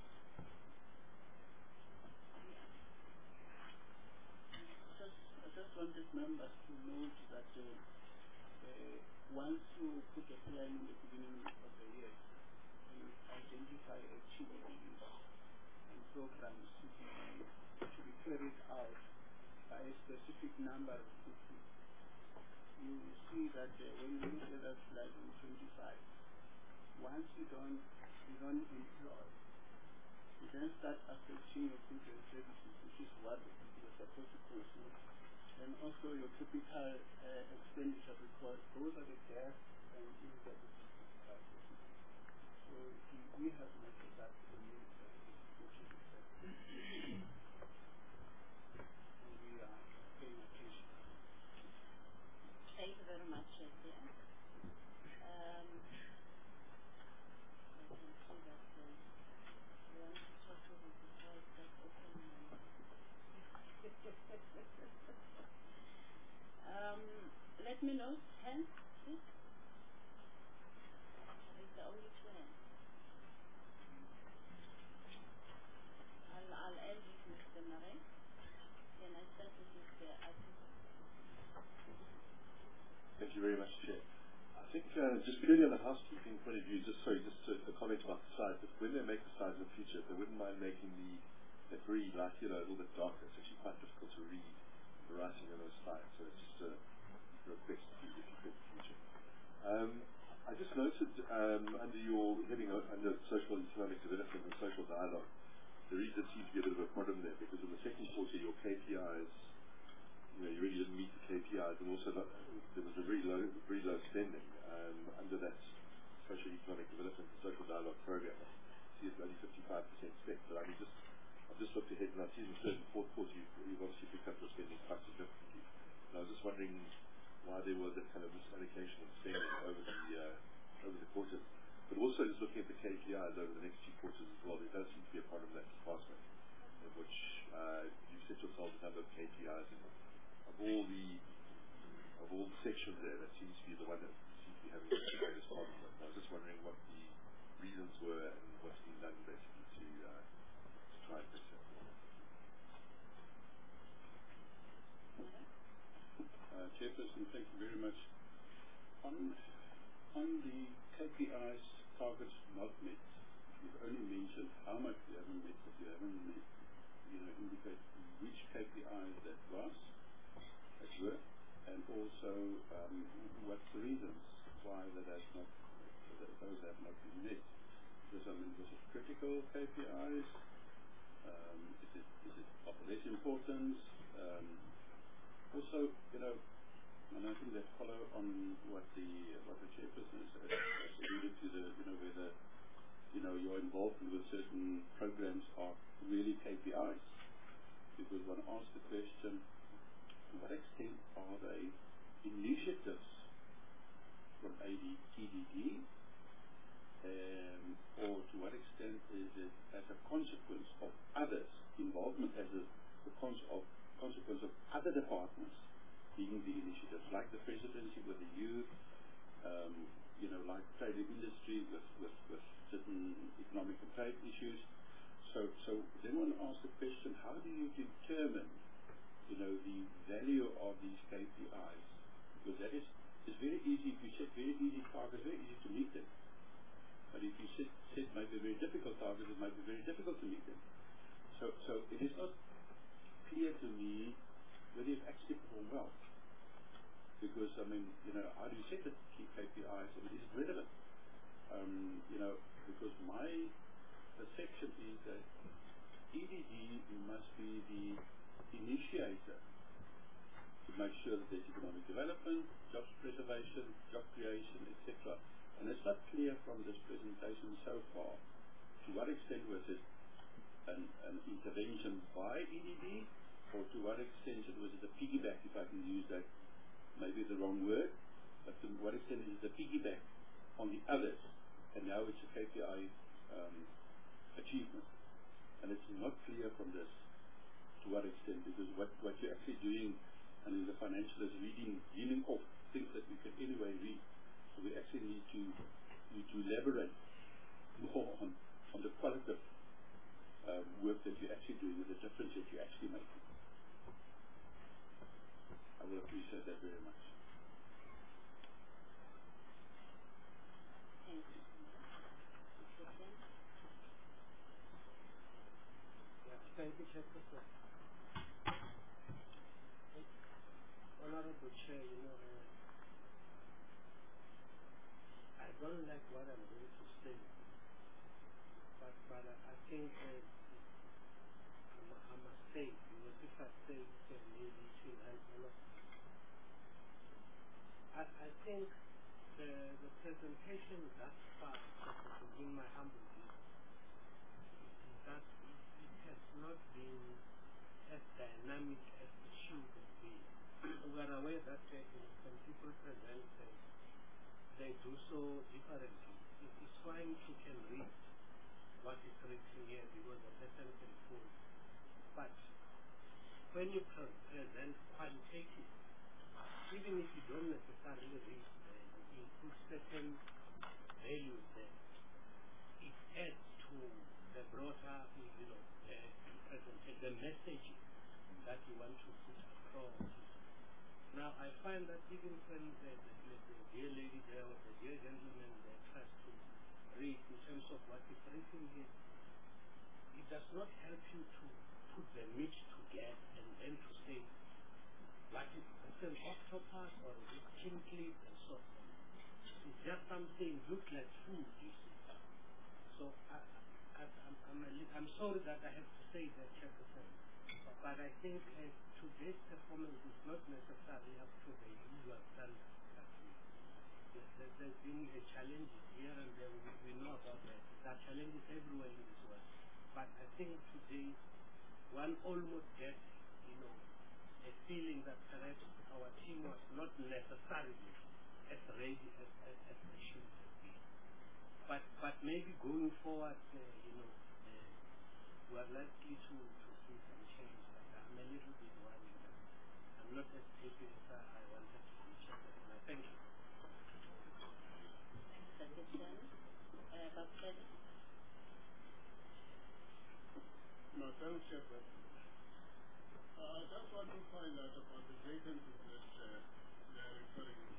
I just wanted members to note that once you put a plan in the beginning of the year, you identify activities and programs to be carried out by a specific number of people. You see that when you look at that slide in 25, once you don't employ, you then start affecting your goods and services, which is what you're supposed to consume, and also your capital expenditure, because those are the gas and interest. So we have noted that in the and we are paying attention. Thank you very much, Sia. I can see that you want to talk to me before I start opening my mouth. Let me know, hands, please. It's the only two hands. I'll end with Mr. Marais. Then I start with Mr. Atiko. Thank you very much, Chair. I think just purely on the housekeeping point of view, just a comment about the slides. If when they make the slides in the future, if they wouldn't mind making the green light yellow a little bit darker, it's actually quite difficult to read the writing on those slides. So it's just a request to you if you could in the future. I just noted under your heading under social and economic development and social dialogue, there seems to be a bit of a problem there because in the second quarter your KPIs, you really didn't meet the KPIs, and also there was a very low spending under that social economic development and social dialogue program. I see it's only 55% spent, but I've just looked ahead and I see in the third and fourth quarter you've obviously picked up your spending quite significantly. And I was just wondering why there was that kind of misallocation of spending over the quarters. But also just looking at the KPIs over the next few quarters as well, there does seem to be a problem in that department in which you've set yourselves a number of KPIs, and of all the sections there, that seems to be the one that seems to be having the greatest problem. And I was just wondering what the reasons were and what's been done basically to try and fix it. Chairperson, thank you very much. On the KPIs targets not met, you've only mentioned how much you haven't met, but you haven't met, indicate which KPIs that were, and also what's the reasons why those have not been met. Was it critical KPIs? Is it of less importance? Also, and I think that follow on what the chairperson has alluded to, whether your involvement with certain programs are really KPIs. Because one asks the question, to what extent are they initiatives from TDD, or to what extent is it as a consequence of others' involvement, as a consequence of other departments being the initiatives, like the presidency with the youth, like trade and industry with certain economic and trade issues. So then one asks the question, how do you determine, the value of these KPIs? Because that is very easy. If you set very easy targets, very easy to meet them. But if you set maybe very difficult targets, it might be very difficult to meet them. So it is not clear to me whether you've actually performed well. Because, I mean, how do you set the key KPIs, and is it relevant? Because my perception is that EDD must be the initiator to make sure that there's economic development, job preservation, job creation, etc. And it's not clear from this presentation so far to what extent was it an intervention by EDD, or to what extent was it a piggyback, if I can use that, maybe the wrong word, but to what extent is it a piggyback on the others, and now it's a KPI achievement. And it's not clear from this to what extent, because what you're actually doing, and in the financial is reading off things that we can anyway read. So we actually need to elaborate more on the qualitative work that you're actually doing, and the difference that you're actually making. I will appreciate that very much. Thank you. Thank you, Chairperson. Honorable Chair, I don't like what I'm going to say, but I think I must say, because if I say it, maybe it will help a lot. I think the presentation thus far, in my humble view, is that it has not been as dynamic as it should have been. We are aware that when people present, they do so differently. It's fine if you can read what is written here, because a person can quote. But when you present quantitative, even if you don't necessarily read, you put certain values there, it adds to the broader, the message that you want to put across. Now, I find that even when the dear lady there or the dear gentleman there tries to read in terms of what is written here, it does not help you to put the meat together and then to say, what is an octopus or is it chinclip and so on. It's just something looks like food, you see. So I'm sorry that I have to say that, Chairperson, but I think today's performance is not necessarily up to the usual standard. There's been challenges here and there. We know about that. There are challenges everywhere in this world. But I think today one almost gets, a feeling that perhaps our team was not necessarily as ready as they should have been. But maybe going forward, we are likely to see some change. But I'm a little bit worried. I'm not as happy as I wanted to be. Thank you. No, thanks, Chairperson. I just want to find out about the vacancies that they are referring to.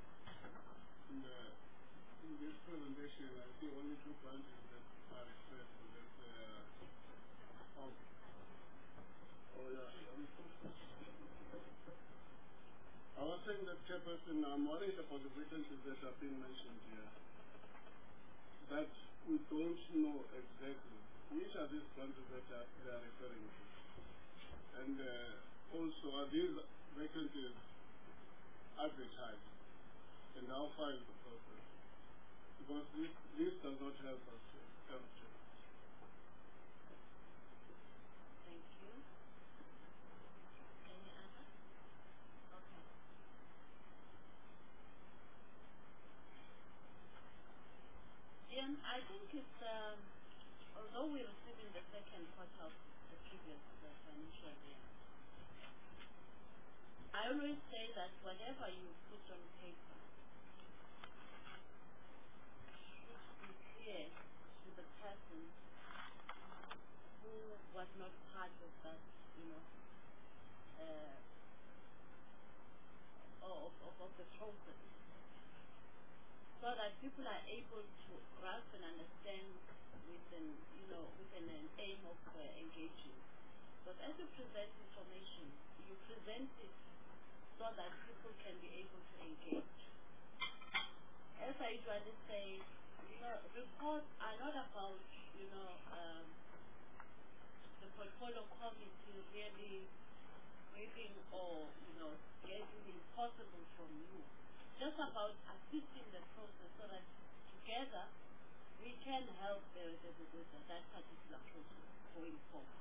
In this presentation, I see only 2 branches that are referred to. I was saying that, Chairperson, I'm worried about the vacancies that have been mentioned here, that we don't know exactly which are these branches that they are referring to. And also, are these vacancies advertised? And how far is the process? Because this does not help us to capture. Thank you. Any other? Okay. Ian, I think it's, although we're receiving the second quarter of the previous financial year, I always say that whatever you put on paper should be clear to the person who was not part of that, of the process, so that people are able to grasp and understand with an aim of engaging. But as you present information, you present it so that people can be able to engage. As I usually say, reports are not about, the portfolio committee really reading or, getting impossible from you. Just about assisting the process so that together we can help that particular process going forward.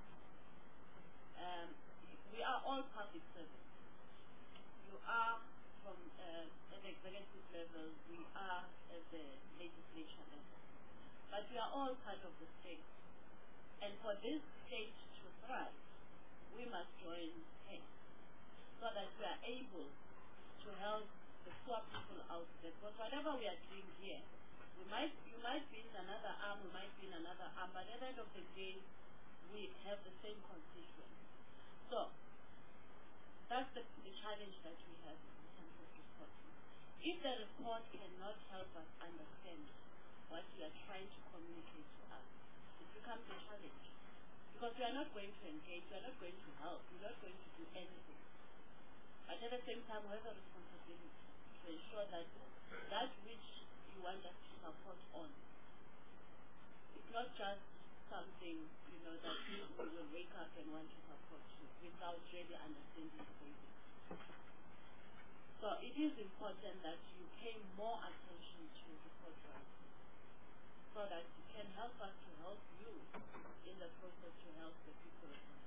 We are all public servants. You are from at the executive level, we are at the legislature level. But we are all part of the state. And for this state to thrive, we must join hands so that we are able to help the poor people out there. Because whatever we are doing here, you might be in another arm, we might be in another arm, but at the end of the day, we have the same constituents. So, that's the challenge that we have in terms of reporting. If the report cannot help us understand what we are trying to communicate to us, it becomes a challenge. Because we are not going to engage, we are not going to help, we are not going to do anything. But at the same time, we have a responsibility to ensure that that which you want us to support on, it's not just something, that we will wake up and want to support you without really understanding the basics. So it is important that you pay more attention to report writing so that it can help us to help you in the process to help the people of South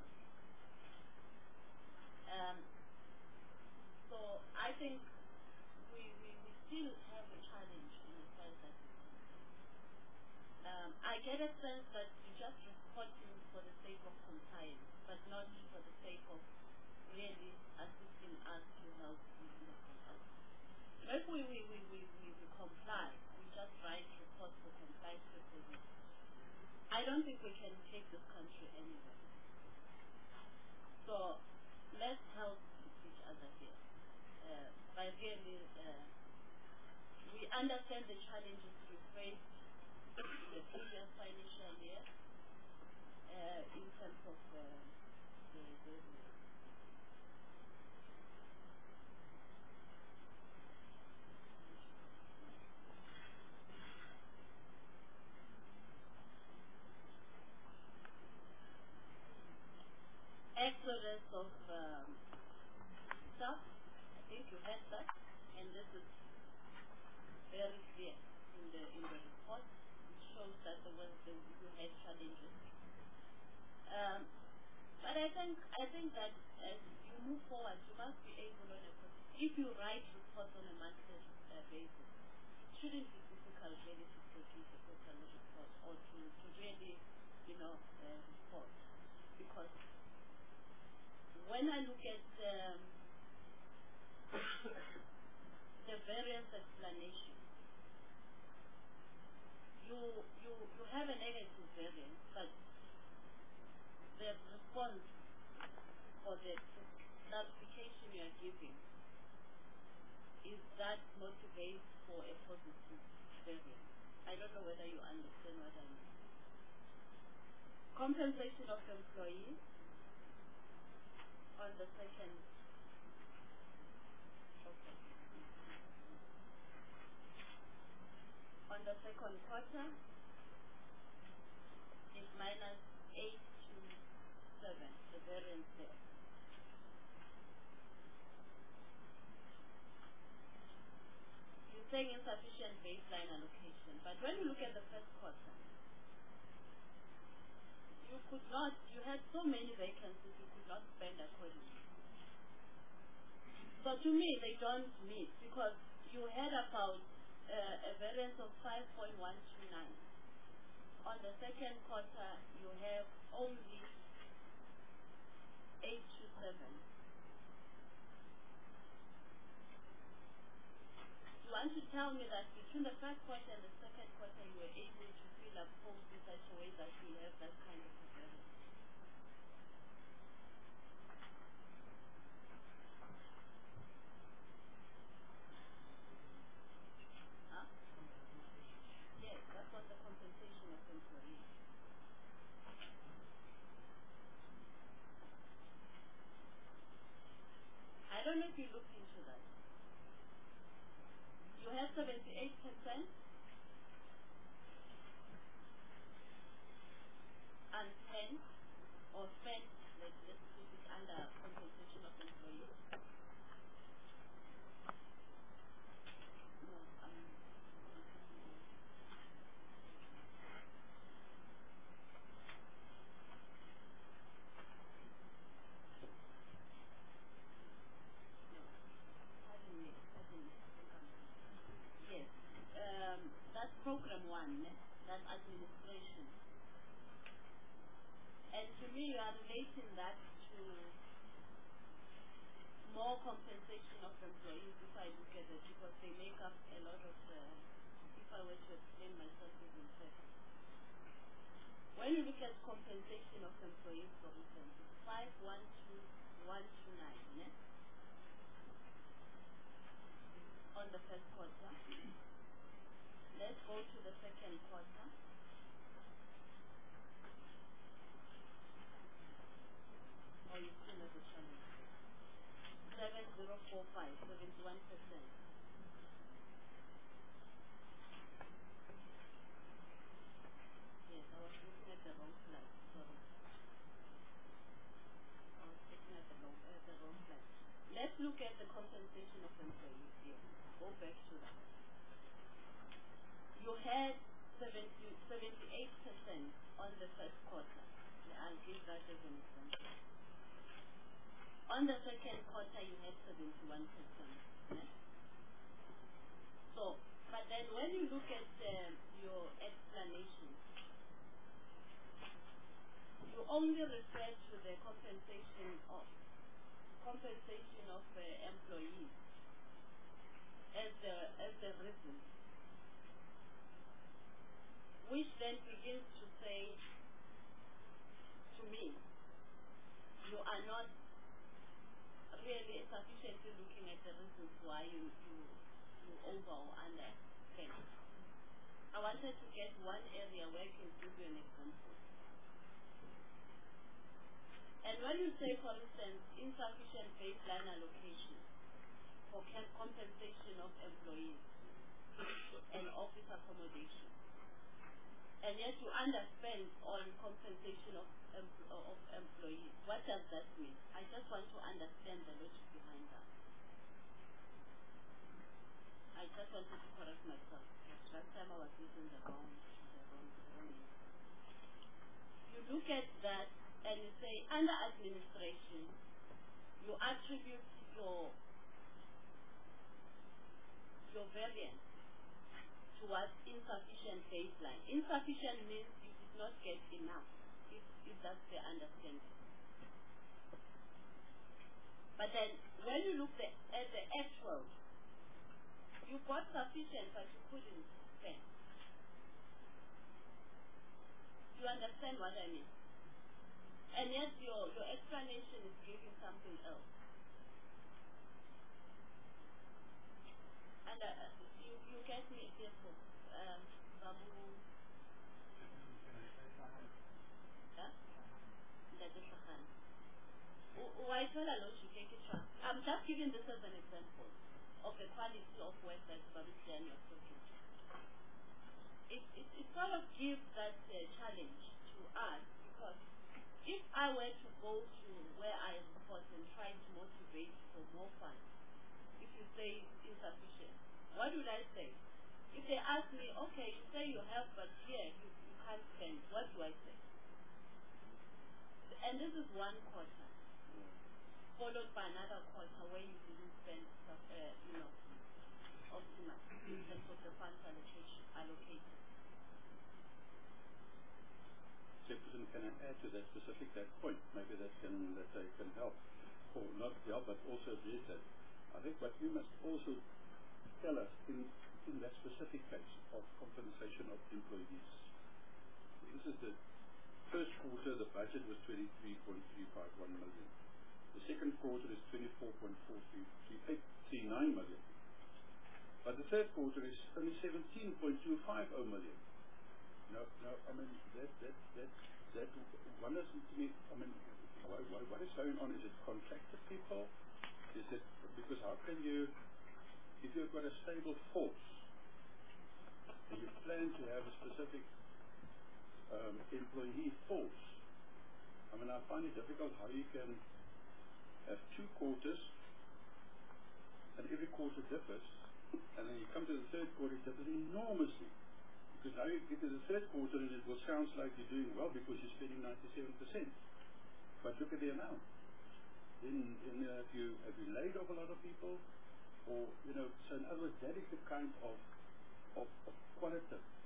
Africa. So I think we still have a challenge in the sense that I get a sense that you're just reporting for the sake of compliance, but not for the sake of really assisting us to help you in the compliance. If we comply, we just write reports for compliance purposes, I don't think we can take this country anywhere. So let's help each other here. By really, we understand the challenges we faced in the previous financial year in terms of the exodus of stuff. I think you had that, and this is very clear in the report. It shows that you had challenges. But I think that as you move forward, you must be able if you write reports on a monthly basis, it shouldn't be difficult really to produce a quarterly report or to really, report. Because when I look at the various explanations, you have a negative variance, but the response or the clarification you are giving is that motivates for a positive variance. I don't know whether you understand what I mean. Compensation of employees on the second. Okay. On the second quarter is minus 827, the variance there. You're saying insufficient baseline allocation, but when you look at the first quarter, you had so many vacancies you could not spend accordingly. So to me, they don't meet because you had about a variance of 5.129. On the second quarter, you have only 827. You want to tell me that between the first quarter and the second quarter, you were able to fill up posts in such a way that you have that kind of a variance? Yes, that's on the compensation of employees. program 1, that's administration. And to me, you are relating that to more compensation of employees if I look at it, because they make up a lot of, if I were to explain myself even further. When you look at compensation of employees, for instance, 512129 on the first quarter. Let's go to the second quarter. Oh, you still have a challenge. 7045, 71%. Yes, I was looking at the wrong slide. Sorry. I was looking at the wrong slide. Let's look at the compensation of employees here. Go back to that. You had 78% on the first quarter. I'll give that as an example. On the second quarter, you had 71%. Yeah? So, but then when you look at your explanation, you only refer to the compensation of employees as the reason, which then begins to say to me, you are not really sufficiently looking at the reasons why you over or under spend. I wanted to get one area where I can give you an example. And when you say, for instance, insufficient baseline allocation for compensation of employees and office accommodation, and yet you underspend on compensation of employees, what does that mean? I just want to understand the logic behind that. I just wanted to correct myself. Last time I was using the wrong. You look at that and you say, under administration, you attribute your variance towards insufficient baseline. Insufficient means you did not get enough, if that's the understanding. But then, when you look at the actual, you got sufficient, but you couldn't spend. You understand what I mean? And yet your explanation is giving something else. And you get me therefore, Babu. I'm just giving this as an example of the quality of work that Babistian was talking to. It sort of gives that challenge to us, because if I were to go to where I report and try to motivate for more funds, if you say insufficient, what would I say? If they ask me, okay, you say you have, but here you can't spend, what do I say? And this is one quarter, followed by another quarter where you didn't spend, optimal in terms of the funds allocated. Jefferson, can I add to that point? Maybe that can help, or not help, but also address that. I think what you must also tell us in that specific case of compensation of employees. This is the first quarter, the budget was 23.351 million. The second quarter is 24.439 million. But the third quarter is only 17.250 million. No, I mean, that wonders to me, I mean, what is going on? Is it contracted people? Is it, because how can you, if you've got a stable force, and you plan to have a specific employee force, I mean, I find it difficult how you can have 2 quarters, and every quarter differs, and then you come to the third quarter, it differs enormously. Because now you get to the third quarter and it will sound like you're doing well because you're spending 97%. But look at the amount. Then have you laid off a lot of people? Or, so in other words, that is the kind of qualitative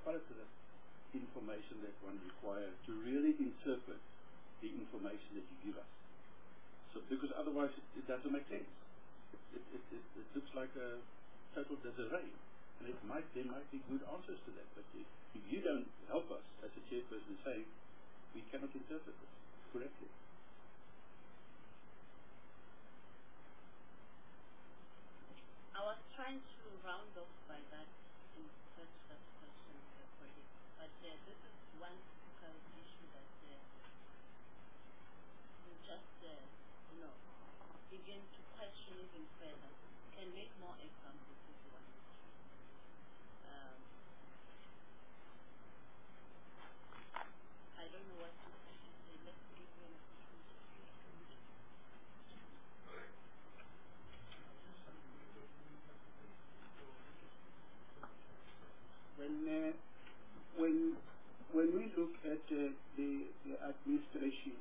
qualitative information that one requires to really interpret the information that you give us. So, because otherwise it doesn't make sense. It looks like a total disarray. And there might be good answers to that, but if you don't help us as a chairperson say, we cannot interpret it correctly. I was trying to round off by that question, colleague, but this is one difficult issue that you just, begin to question even further. You can make more examples if you want to. I don't know what to say. Let's give you an opportunity. When we look at the administration,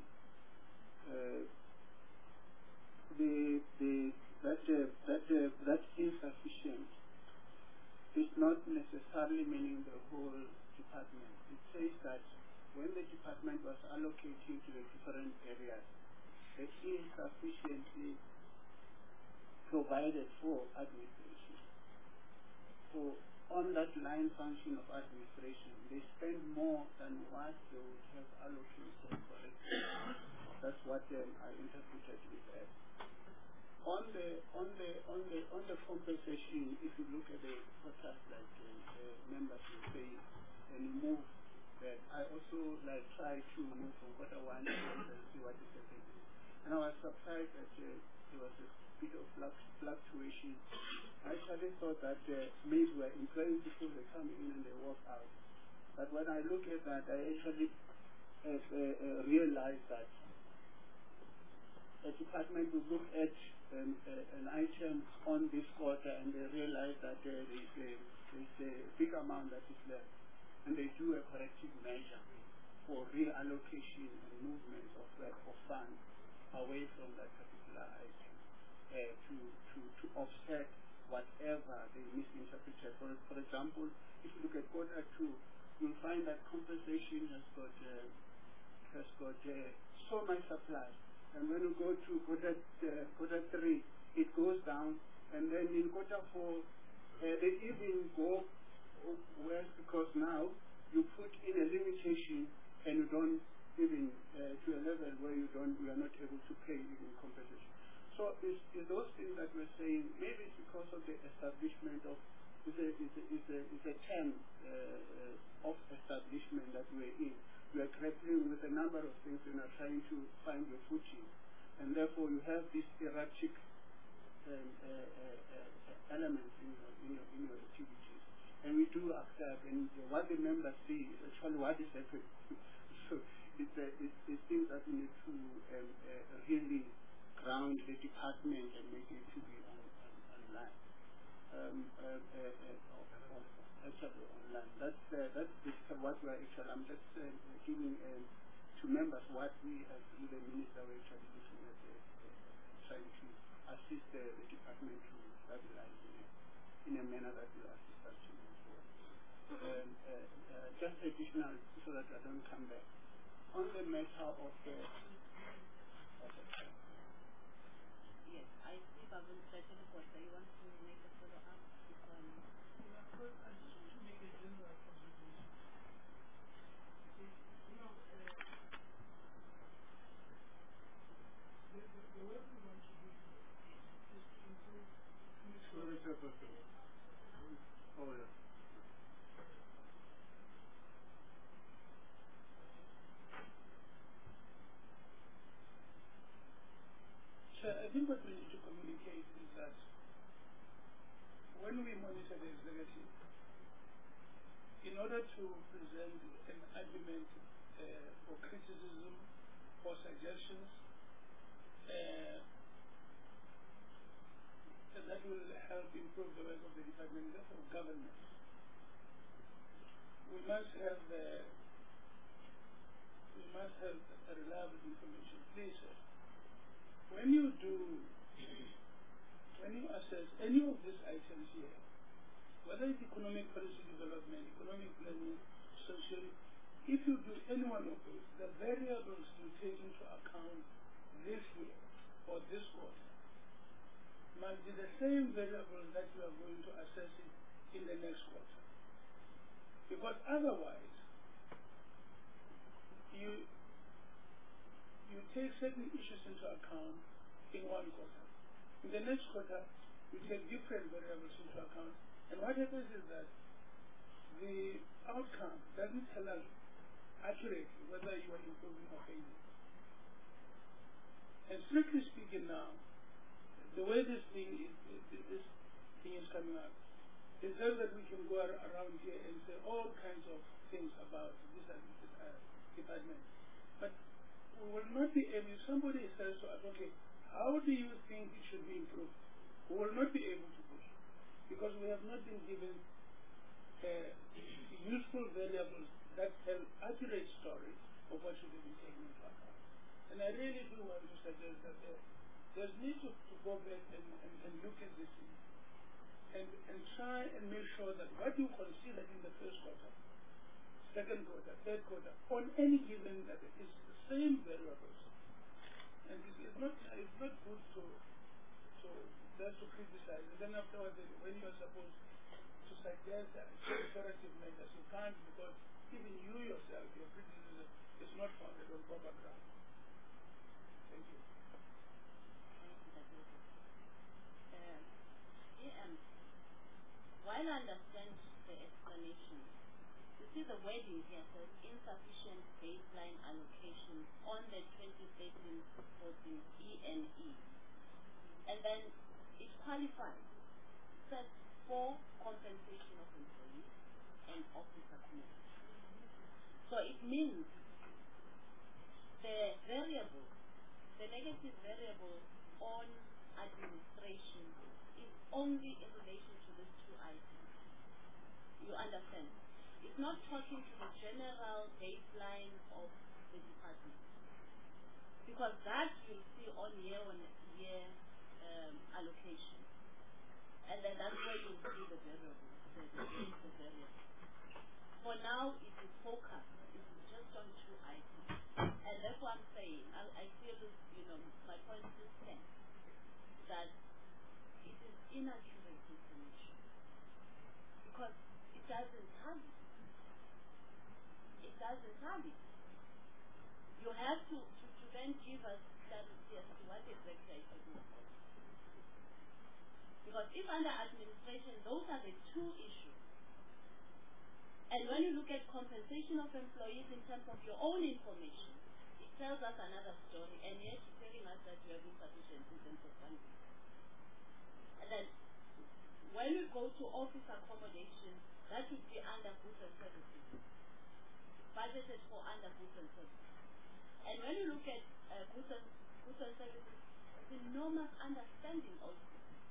that's insufficient. It's not necessarily meaning the whole department. It says that when the department was allocating to the different areas, it is sufficiently provided for administration. So on that line function of administration, they spend more than what they would have allocated for it. That's what I interpreted it as. On the compensation, if you look at the quotas like members will say, and move that, I also try to move from quarter 1 to and see what is happening. And I was surprised that there was a bit of fluctuation. I actually thought that maybe we're employing people, they come in and they walk out. But when I look at that, I actually realized that the department will look at an item on this quarter and they realize that there is a big amount that is left. And they do a corrective measure for reallocation and movement of funds away from that particular item to offset whatever they misinterpreted. For example, if you look at quarter 2, you'll find that compensation has got so much supply. And when you go to quarter 3, it goes down. And then in quarter 4, they even go worse because now you put in a limitation and you don't even to a level where you are not able to pay even compensation. So is those things that we're saying, maybe it's because of the establishment of is a term of establishment that we're in. We are grappling with a number of things and are trying to find your footing, and therefore you have this erratic elements in your activities. And we do accept, and what the members see is actually what is happening. So it's things that we need to really ground the department and make it to be online. Actually online. That's what we are actually. I'm just giving to members what we as the minister were actually looking at, trying to assist the department to stabilize in a manner that will assist us to move forward. Just additional so that I don't come back. On the matter of the yes, I see Babul Second Quarter. You want to make a follow-up? I just want to make a general observation. The work we want to do is to improve Oh, yeah. So I think what we need to communicate is that when we monitor the executive, in order to present an argument for criticism or suggestions that will help improve the work of the department, therefore government, we must have reliable information. Please, sir, when you assess any of these items here, whether it's economic policy development, economic planning, association, if you do any one of those, the variables you take into account this year or this quarter must be the same variables that you are going to assess it in the next quarter. Because otherwise, you take certain issues into account in one quarter. In the next quarter, you take different variables into account. And what happens is that the outcome doesn't tell us accurately whether you are improving or failing. And strictly speaking now, the way this thing is coming out, is that we can go around here and say all kinds of things about this department. But we will not be able, if somebody says to us, okay, how do you think it should be improved? We will not be able to push, because we have not been given useful variables that tell accurate stories of what should be taken into account. And I really do want to suggest that there's need to go back and look at this thing and try and make sure that what you consider in the first quarter, second quarter, third quarter, on any given that is the same variables. And it's not good to just to criticize. And then afterwards, when you are supposed to suggest corrective measures, you can't, because even you yourself, your criticism is not founded on proper ground. Thank you. While I understand the explanation, you see the wording here says insufficient baseline allocation on the 2013-14 ENE. And then it qualifies, says for compensation of employees and office accommodation. So it means the variable, the negative variable on administration is only in relation to these two items. You understand? It's not talking to the general baseline of the department. Because that you'll see on year-on-year allocation. And then that's where you'll see the variables, the variables. For now, it is focused. It is just on two items. And that's what I'm saying. I feel, my point is that it is inaccurate information. Because it doesn't tally. It doesn't tally. You have to then give us clarity as to what exactly I should do. Because if under administration, those are the two issues. And when you look at compensation of employees in terms of your own information, it tells us another story, and yet you're telling us that you have insufficient in terms of funding. And then when we go to office accommodation, that would be under goods and services, budgeted for under goods and services. And when you look at goods and services, there's enormous understanding also.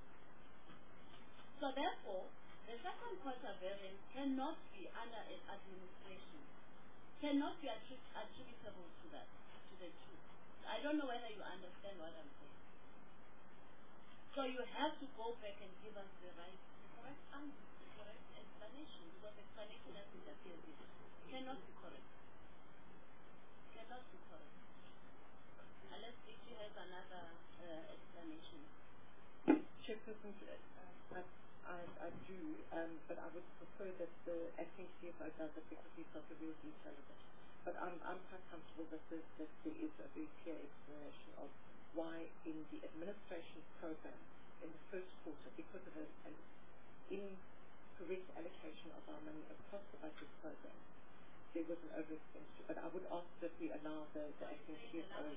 So therefore, the second quarter variance cannot be under administration, cannot be attributable to that, to the two. I don't know whether you understand what I'm saying. So you have to go back and give us the correct answer, the correct explanation, because explanation has disappeared here. It cannot be correct. It cannot be correct. Unless DG has another explanation. Chairperson, I do, but I would prefer that the acting CFO does it because he's got the real detail of it. But I'm quite comfortable that there is a very clear explanation of why in the administration program in the first quarter, because of an incorrect allocation of our money across the budget program, there was an overexpenditure. But I would ask that we allow the acting CFO.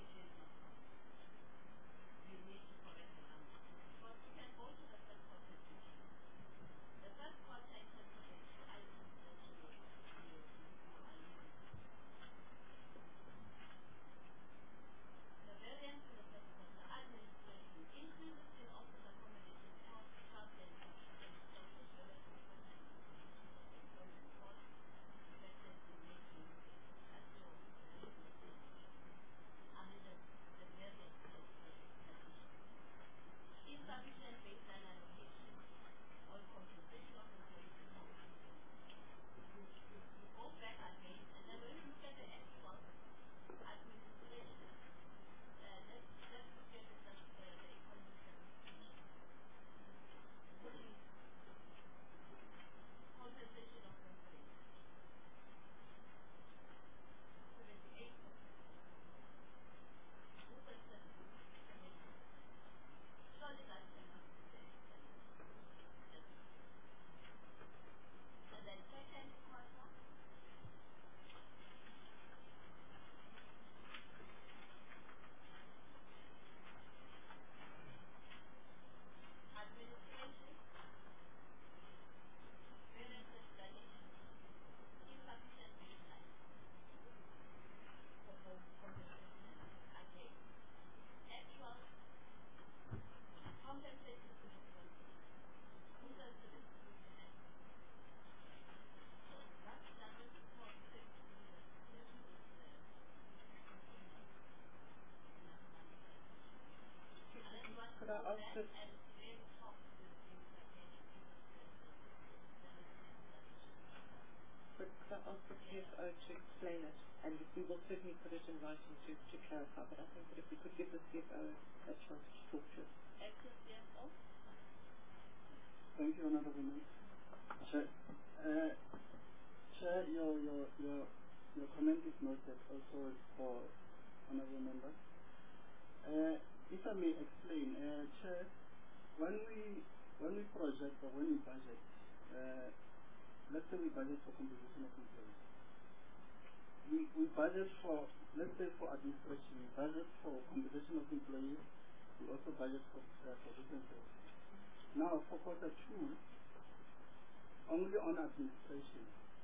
CFO to explain it, and we will certainly put it in writing to clarify. But I think that if we could give the CFO a chance to talk to us. Acting CFO. Thank you, Honorable Member. Chair, your comment is noted also for Honorable Member. If I may explain, Chair, when we project or when we budget, let's say we budget for composition of employees. We budget for, let's say for administration, we budget for composition of employees, we also budget for businesses. Now for quarter 2, only on administration,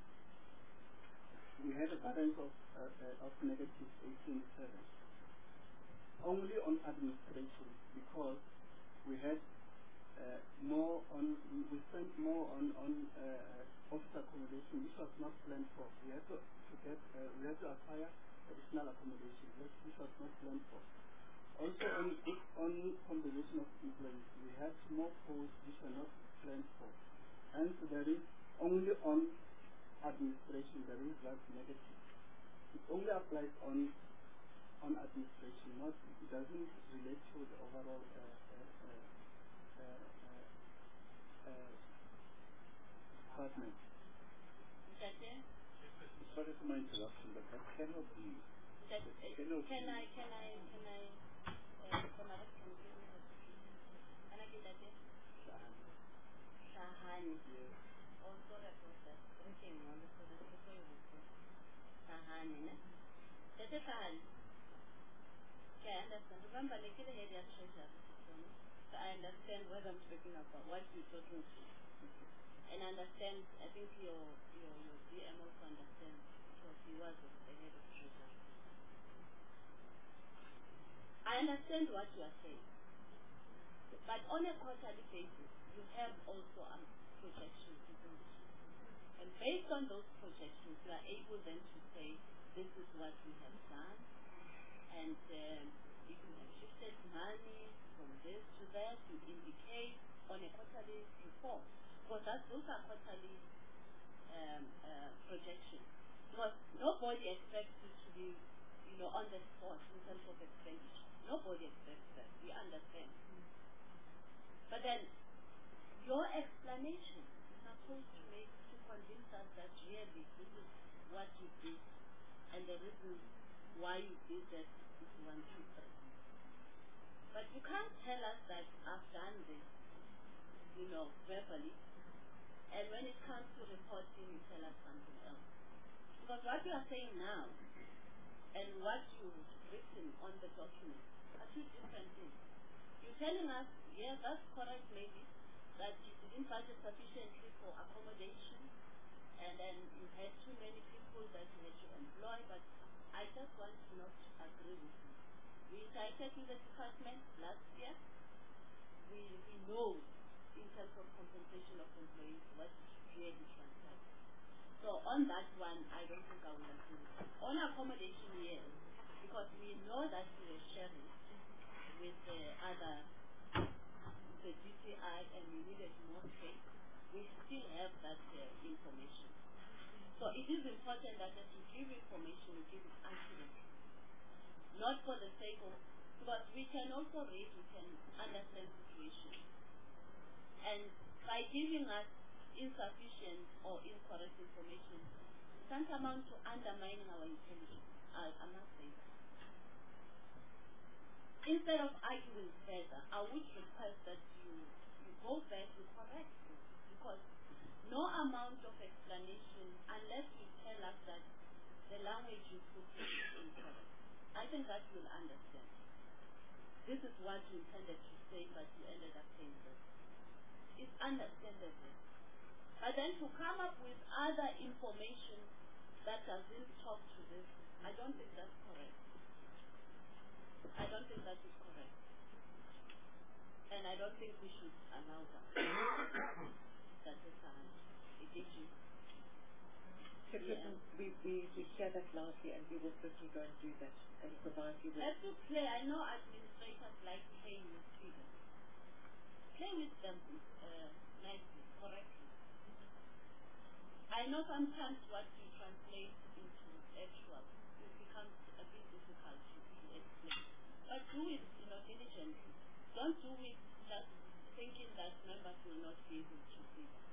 we had a balance of negative 18.7. Only on administration, because we had we spent more on office accommodation, which was not planned for. We had to acquire additional accommodation, which was not planned for. Also on composition of employees, we had more posts which were not planned for. Hence, there is only on administration there is that negative. It only applies on administration, it doesn't relate to the overall department. Sorry for my interruption, but that cannot be. Can I Shahani. Oh, sorry about that. Okay, no, because that's the way we go. Shahani, ne? That's a Shahani. Okay, I understand. Remember, they get ahead of treasure. So I understand what I'm talking about, what you're talking to. And I understand, I think your DM also understands, because he was the head of treasure. I understand what you are saying. But on a quarterly basis, you have also projections, isn't it? And based on those projections, you are able then to say, this is what we have done, and if you have shifted money from this to that, you indicate on a quarterly report. Because those are quarterly projections. Because nobody expects you to be, on the spot in terms of expenditure. Nobody expects that. We understand. But then, your explanation is supposed to convince us that really this is what you did, and the reason why you did that is 1, 2, 3. But you can't tell us that I've done this, verbally, and when it comes to reporting, you tell us something else. Because what you are saying now, and what you've written on the document, are two different things. You're telling us, yes, that's correct maybe, that you didn't budget sufficiently for accommodation, and then you had too many people that you had to employ, but I just want to not agree with you. We cited in the department last year. We know in terms of compensation of employees what really transpired. So on that one, I don't think I will agree with you. On accommodation, yes, because we know that we were sharing with the DCI, and we needed more space. We still have that information. So it is important that as you give information, you give it accurately. Not for the sake of, because we can also read, we can understand situations. And by giving us insufficient or incorrect information, it can't amount to undermining our intelligence. I must say that. Instead of arguing further, I would request that you go back and correct this, because no amount of explanation, unless you tell us that the language you put is incorrect, I think that you'll understand. This is what you intended to say, but you ended up saying this. It's understandable. But then to come up with other information that doesn't talk to this, I don't think that's correct. I don't think that is correct. And I don't think we should allow that. That is it gives you. We hear that loudly, and we will certainly go and do that and provide you with. Let's play. I know administrators like playing with figures. Play with them nicely, correctly. I know sometimes what you translate into actual, it becomes a bit difficult to explain. But do it, diligently. Don't do it just thinking that members will not be able to see that.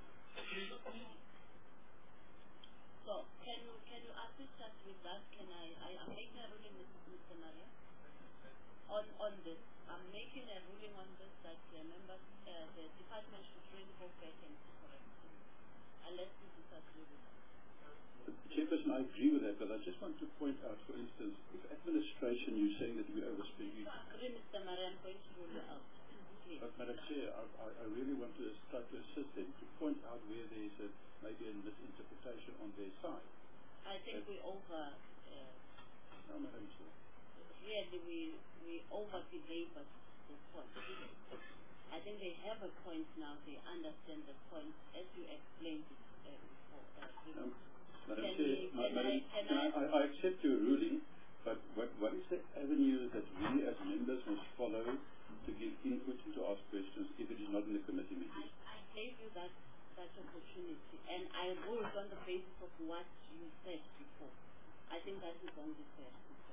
So can you assist us with that? I'm making a ruling, Mr. Maria, on this. I'm making a ruling on this that members, the department should really go back and correct it, unless you disagree with that. Chairperson, I agree with that, but I just want to point out, for instance, if administration, you're saying that we overspend. If you agree, Mr. Maria, I'm going to rule you out. But Madam Chair, I really want to try to assist them to point out where there is maybe a misinterpretation on their side. I think we over. No, Madam Chair. Really, we over-delivered the point. I think they have a point now. They understand the point as you explained it before. Madam Chair, I accept your ruling, but what is the avenue that we as members must follow to give input, to ask questions, if it is not in the committee meeting? I gave you that opportunity, and I ruled on the basis of what you said before. I think that is only fair.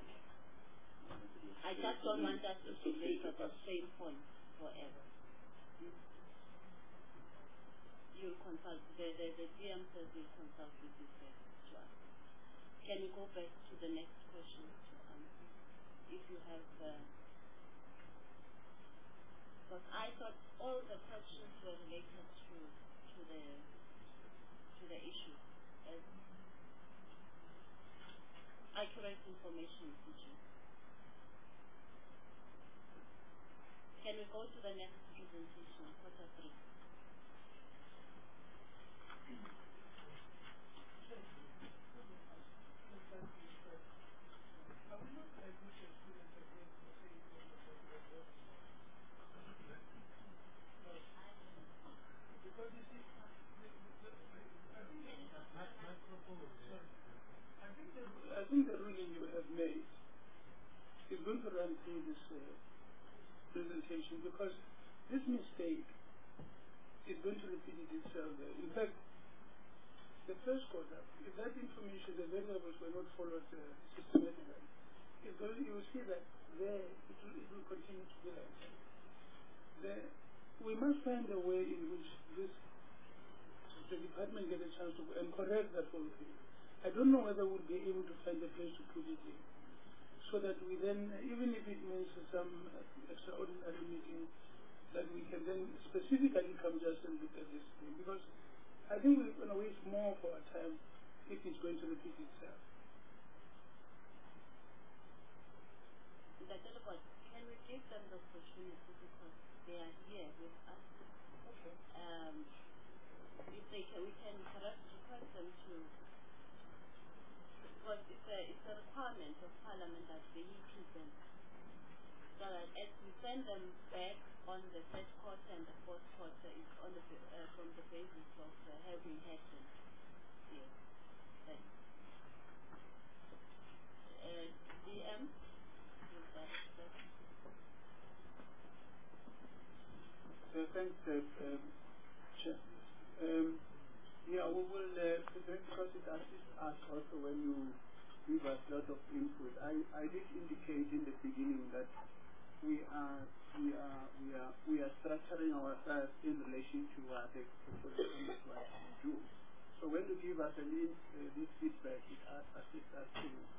I just don't want us to belabor the same point forever. You'll consult, the DM says you'll consult with this to us. Can you go back to the next question to answer? If you have, because I thought all the questions were related to the issue as accurate information teaching. Can we go to the next presentation, quarter 3? I think the ruling you have made is going to run through this presentation, because this mistake is going to repeat itself. In fact, the first quarter, if that information, the variables were not followed systematically, you will see that it will continue to be like that. We must find a way in which the department get a chance to correct that whole thing. I don't know whether we'll be able to find a place to put it in, so that we then, even if it means some extraordinary meeting, that we can then specifically come just and look at this thing. Because I think we're going to waste more of our time if it's going to repeat itself. Can we give them the opportunity, because they are here with us? Okay. If they can, we can perhaps request them to, because it's a requirement of Parliament that they present, so that as we send them back on the third quarter and the fourth quarter, it's on the from the basis of having had them here. DM. Thanks, Chair. Yeah, we will present, because it assists us also when you give us a lot of input. I did indicate in the beginning that we are structuring ourselves in relation to what the committee wants to do. So when you give us this feedback, it assists us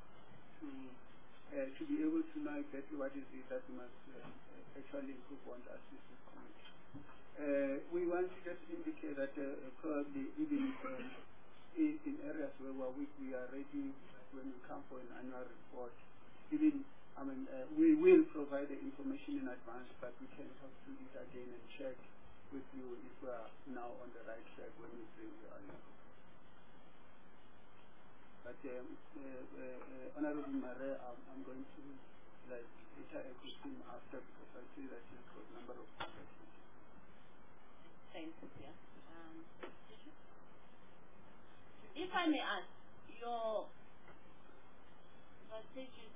to be able to know exactly what is it that we must actually improve on to assist this committee. We want to just indicate that probably even in areas where we're weak, we are ready when we come for an annual report. Even, we will provide the information in advance, but we can talk to it again and check with you if we are now on the right track when we bring the annual report. But Honorable Mare, I'm going to interact with him after, because I see that he's got a number of questions. Thank you. Yeah. If I may ask, your strategic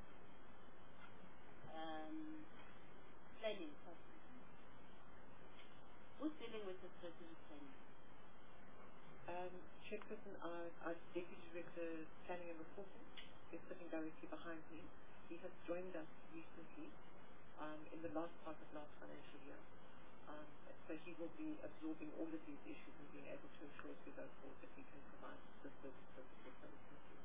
planning process, who's dealing with the strategic planning? Chairperson, our Deputy Director Planning and Reporting is sitting directly behind me. He has joined us recently in the last part of last financial year. So he will be absorbing all of these issues and being able to ensure as we go forward that we can provide the services that we need.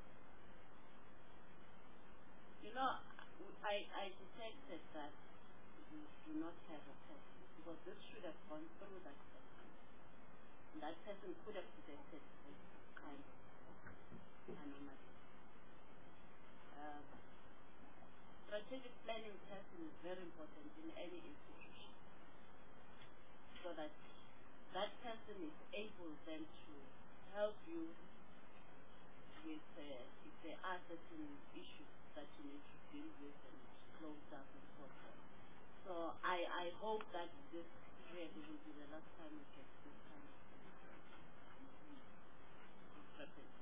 You know, I detected that you do not have a person because this should have gone through that person. And that person could have detected this kind of anomaly. Strategic planning person is very important in any institution, so that that person is able then to help you with if there are certain issues that you need to deal with and close up and so forth. So I hope that this really will be the last time we get this kind of discrepancy.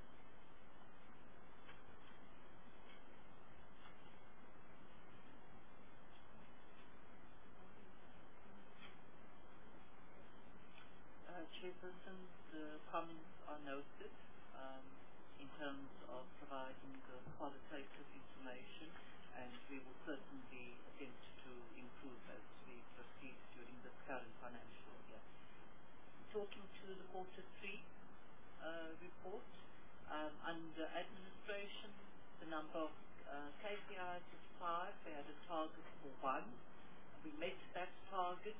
Chairperson, the comments are noted in terms of providing the qualitative information, and we will certainly attempt to improve as we proceed during this current financial year. Talking to the Quarter 3 report, under administration, the number of KPIs is 5. We had a target for 1. We met that target.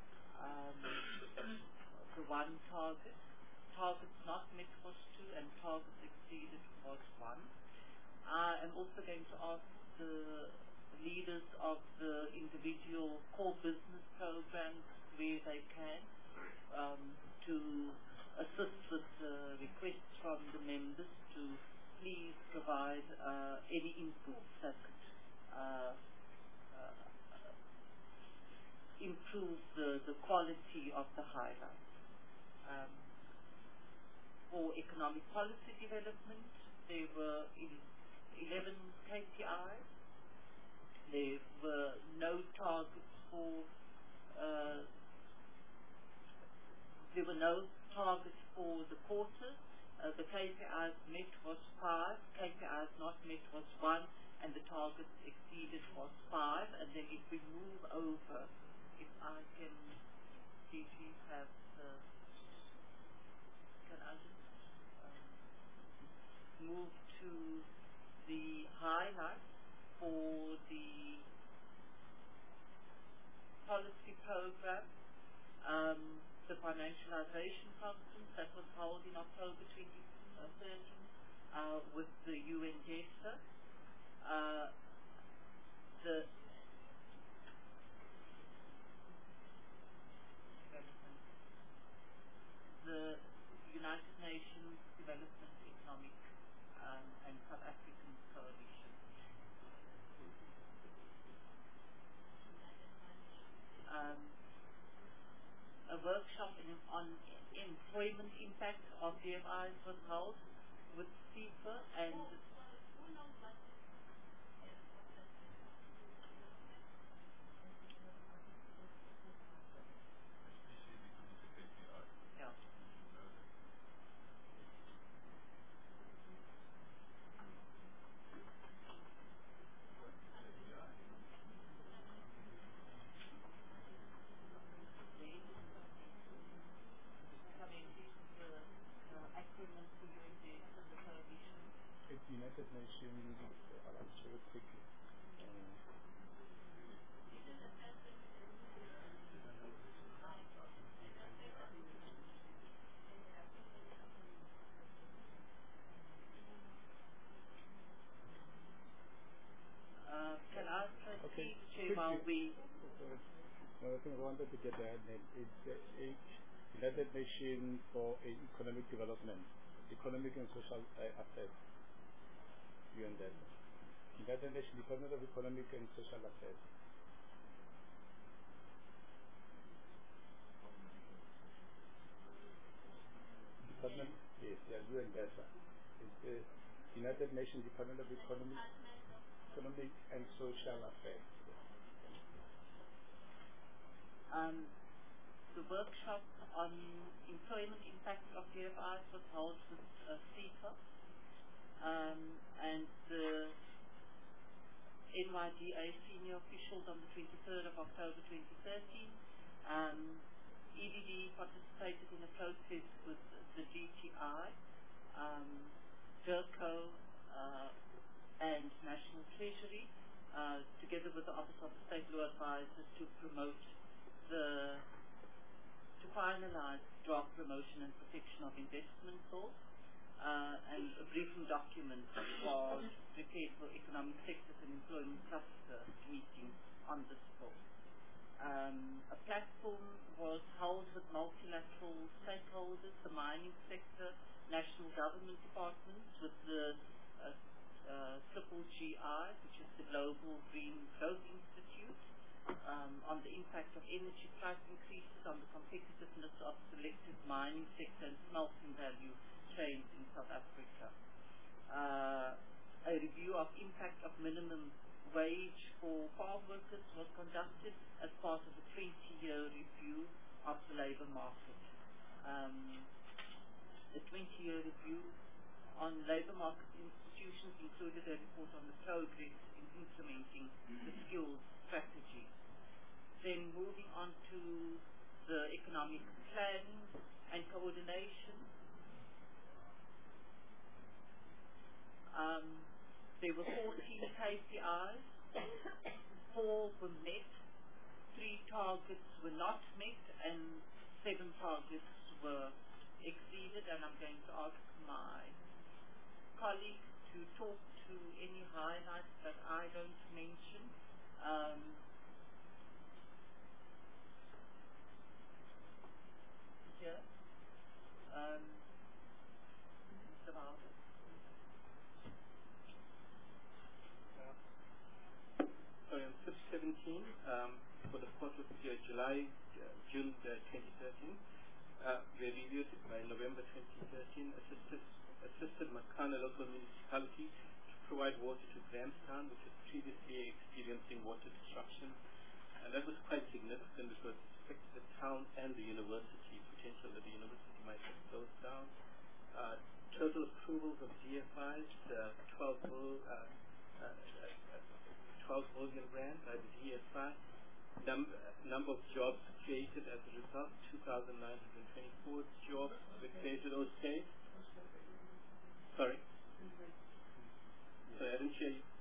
The 1 target. Targets not met was 2, and targets exceeded was 1. I am also going to ask the leaders of the individual core business programs where they can to assist with requests from the members to please provide any inputs that could improve the quality of the highlights. For economic policy development, there were 11 KPIs. There were no targets for the quarter. The KPIs met was 5, KPIs not met was 1, and the targets exceeded was 5. And then if we move over, if I can, DG have can I just move to the highlights for the policy program, the financialization conference that was held in October 2013 with the UN GESA, the United Nations Development Economic and South African Coalition. A workshop on employment impact of DFIs was held with CIFA and United Nations, I'll show it quickly. can I proceed to while we... One thing I wanted to get there is the United Nations for Economic Development, Economic and Social Affairs. UNDEP. United Nations Department of Economic and Social Affairs. Department, yes, they are UNDEP. It's the United Nations Department of Economic and Social Affairs. The workshop on employment impact of GFIs was held with CETA, and the NYDA senior officials on the 23rd of October 2013. EDD participated in a process with the GTI, DIRCO, and National Treasury, together with the Office of the State Law Advisors, to finalize draft promotion and protection of investment bill, and a briefing document was prepared for economic sectors and employment cluster meeting on this bill. A platform was held with multilateral stakeholders, the mining sector, national government departments, with the Triple GI, which is the Global Green Growth Institute, on the impact of energy price increases on the competitiveness of selected mining sector and smelting value chains in South Africa. A review of impact of minimum wage for farm workers was conducted as part of the 20-year review of the labour market. The 20-year review on labour market institutions included a report on the progress in implementing the skills strategy. Then moving on to the economic planning and coordination. There were 14 KPIs, 4 were met, 3 targets were not met, and 7 targets were exceeded. And I'm going to ask my colleague to talk to any highlights that I don't mention. Here. Mr. Wilder. So on SIP 17, for the quarter of the year June 2013, we reviewed it by November 2013, assisted Makana local municipality to provide water to Grahamstown, which was previously experiencing water disruption. And that was quite significant because it affected the town and the university, potential that the university might have closed down. Total approvals of GFIs, 12 million rand by the GFI. Number of jobs created as a result, 2,924 jobs were created or saved. Sorry? Sorry, I didn't hear you.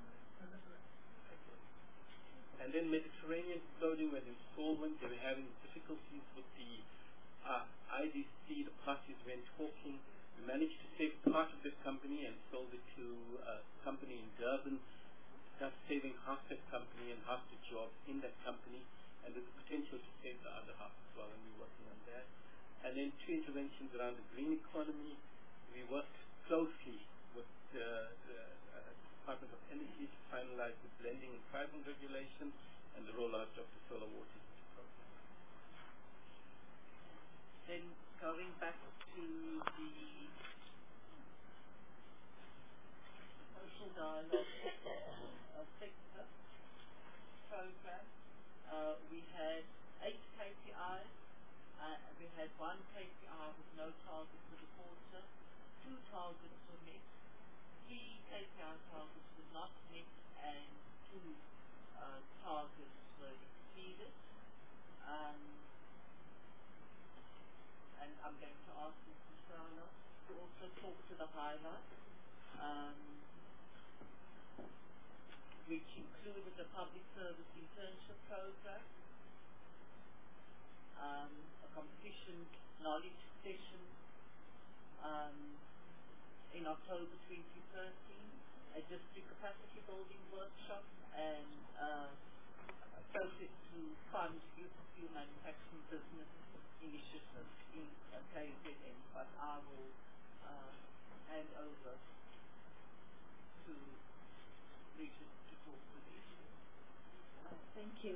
And then Mediterranean Clothing was insolvent. They were having difficulties with the IDC. The parties went talking. We managed to save part of this company and sold it to a company in Durban, thus saving half that company and half the jobs in that company. And there's a potential to save the other half as well, and we're working on that. And then 2 interventions around the green economy. We worked closely with the Department of Energy to finalize the blending and pricing regulation and the rollout of the solar water heating program. Then going back to the social dialogue sector program, we had 8 KPIs. We had 1 KPI with no target for the quarter. 2 targets were met. 3 KPI targets were not met, and 2 targets were exceeded. And I'm going to ask Mr. Sala to also talk to the highlights, which included a public service internship program, a competition knowledge session in October 2013, a district capacity building workshop, and a process to fund youth steel manufacturing business initiatives in KZN. But I will hand over to Bridget to talk to the issue. Thank you.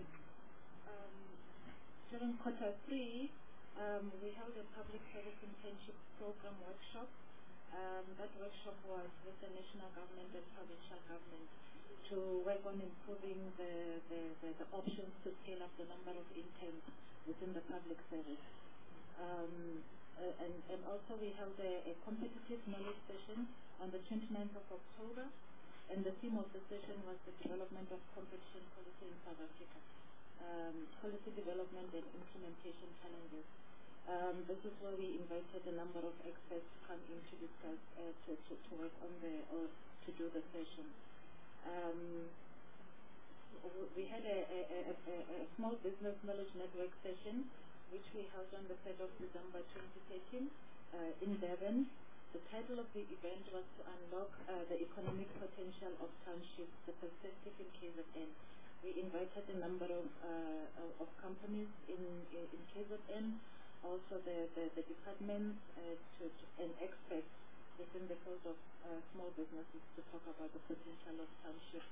During quarter 3, we held a public service internship program workshop. That workshop was with the national government and provincial government to work on improving the options to scale up the number of interns within the public service. And also we held a competitive knowledge session on the 29th of October, and the theme of the session was the development of competition policy in South Africa, policy development and implementation challenges. This is where we invited a number of experts to come in to discuss, to work on or to do the session. We had a small business knowledge network session, which we held on the 3rd of December 2013 in Durban. The title of the event was to unlock the economic potential of townships, the perspective in KZN. We invited a number of companies in KZN, also the departments and experts within the field of small businesses to talk about the potential of townships,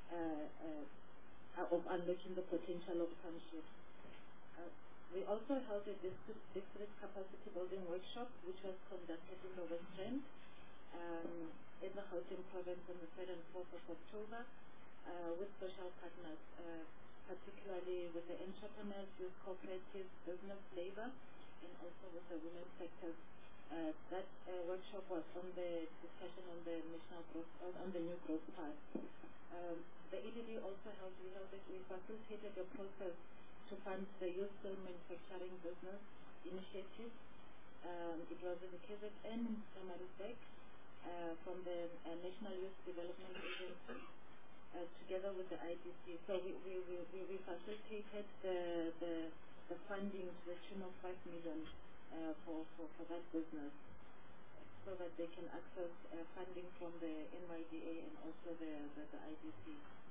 of unlocking the potential of townships. We also held a district capacity building workshop, which was conducted in the West End, in the Gauteng province on the 3rd and 4th of October, with social partners, particularly with the entrepreneurs, youth cooperatives, business labor, and also with the women's sectors. That workshop was on the discussion on the national growth, on the new growth path. The EDD also we facilitated a process to fund the Youth Steel Manufacturing Business Initiative. It was in the KZN in Samarisbek from the National Youth Development Agency together with the IDC. So we facilitated the funding to the tune of 5 million for that business, so that they can access funding from the NYDA and also the IDC.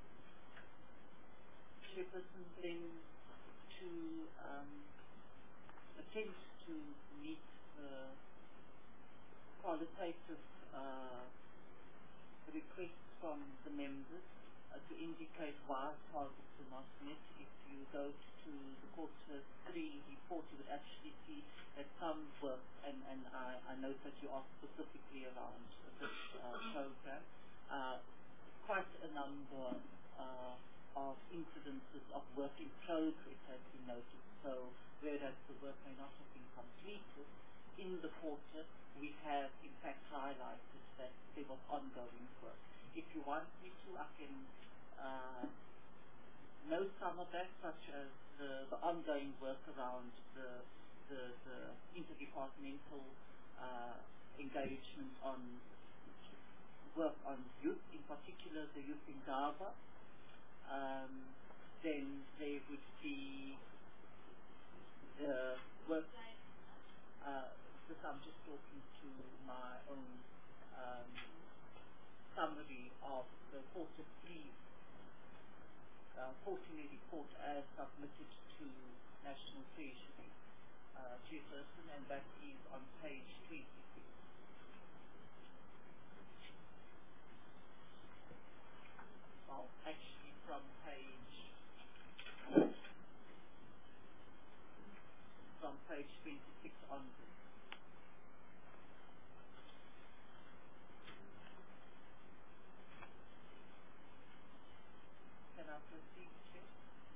Chairperson, then to attempt to meet the qualitative requests from the members to indicate why targets are not met. If you go to the quarter 3 report, you would actually see that some work, and I note that you asked specifically around this program, quite a number of incidences of work in progress has been noted. So whereas the work may not have been completed in the quarter, we have in fact highlighted that there was ongoing work. If you want me to, I can note some of that, such as the ongoing work around the interdepartmental engagement on work on youth, in particular the youth in Gaba. Then there would be the work, because I'm just talking to my own summary of the quarter 3 quarterly report as submitted to National Treasury Chairperson, and that is on page 26. Well, actually from page 26 onwards. Can I proceed, Chair?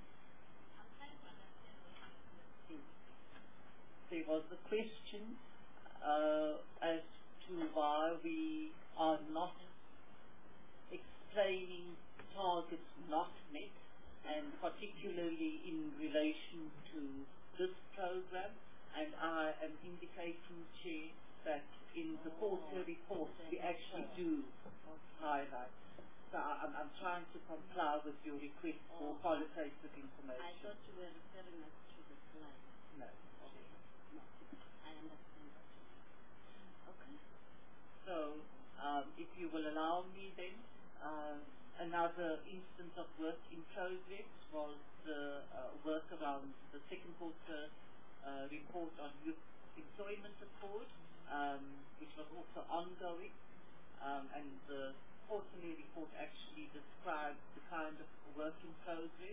There was a question as to why we are not explaining targets not met, and particularly in relation to this program, and I am indicating, Chair, that in the quarter report we actually do highlight. So I'm trying to comply with your request for qualitative information. I thought you were referring us to the slide. No. Okay. No. I understand what you mean. Okay. So, if you will allow me then, another instance of work in progress was the work around the second quarter report on youth employment accord, which was also ongoing, and the quarterly report actually described the kind of work in progress,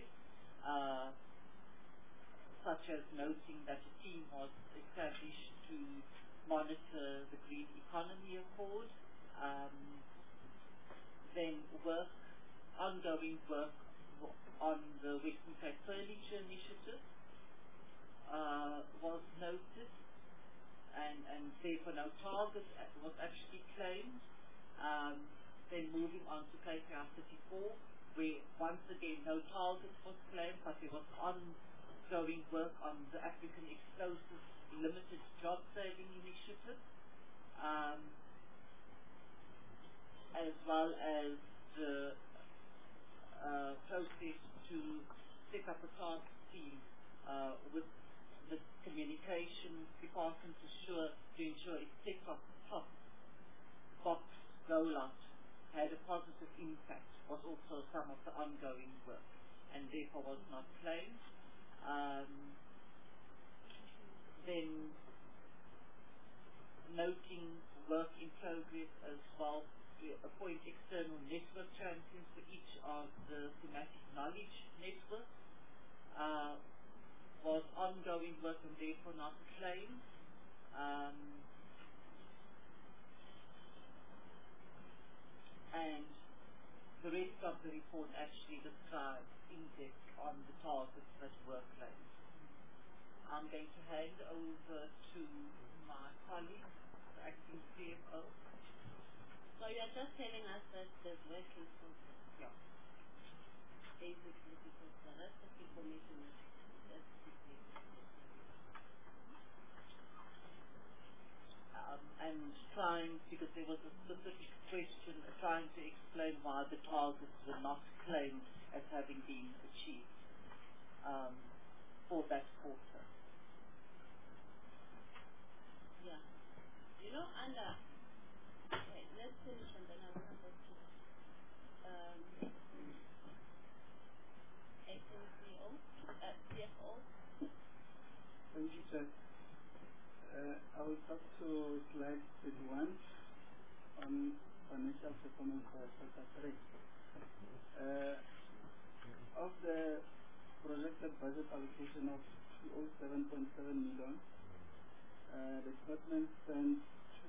such as noting that a team was established to monitor the Green Economy Accord, then ongoing work on the Western Cape Furniture Initiative was noted, and therefore no target was actually claimed. Then moving on to KPI 34, where once again no target was claimed, but there was ongoing work on the African Explosives Limited Job Saving Initiative, as well as the process to set up a task team with the communications department to ensure its set-top box rollout had a positive impact, was also some of the ongoing work, and therefore was not claimed. Then noting work in progress as well, we appoint external network champions for each of the thematic knowledge networks. Was ongoing work and therefore not claimed. And the rest of the report actually describes in-depth on the targets that were claimed. I'm going to hand over to my colleague, the acting CFO. So you're just telling us that there's work in progress. Yeah. Basically, because the rest of the information is and trying, because there was a specific question, trying to explain why the targets were not claimed as having been achieved for that quarter. Yeah. You know, under, okay, let's finish and then I'll come back to acting CFO. Thank you, sir. I will talk to slide 31 on financial performance for quarter 3. Of the projected budget allocation of 207.7 million, the department spent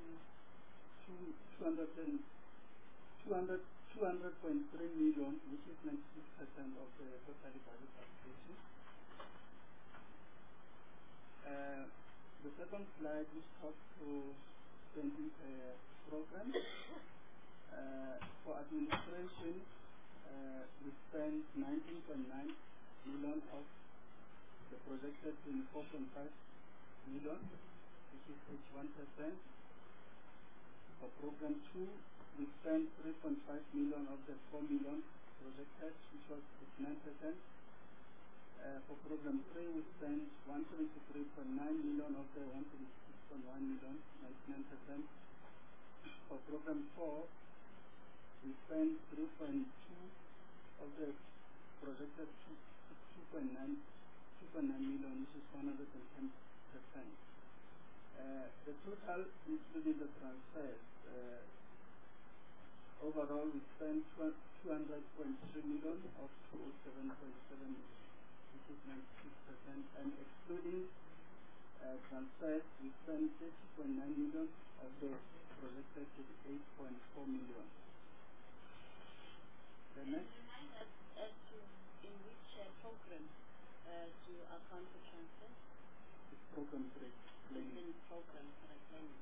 200.3 million, which is 96% of the total budget allocation. The second slide which talks to spending program. For administration, we spent 19.9 million of the projected 24.5 million, which is 81%. For program 2, we spent 3.5 million of the 4 million projected, which was 89%. For program 3, we spent 173.9 million of the 176.1 million, 99%. For program 4, we spent 3.2 of the projected 2.9 million, which is 110%. The total, including the transfers, overall we spent 200.3 million of 207.7 million. Which is 96%, and excluding transfers, we spent 30.9 million of the projected 8.4 million. The next. Remind us as to in which program to account for transfers? It's program 3. It's in program 3 planning.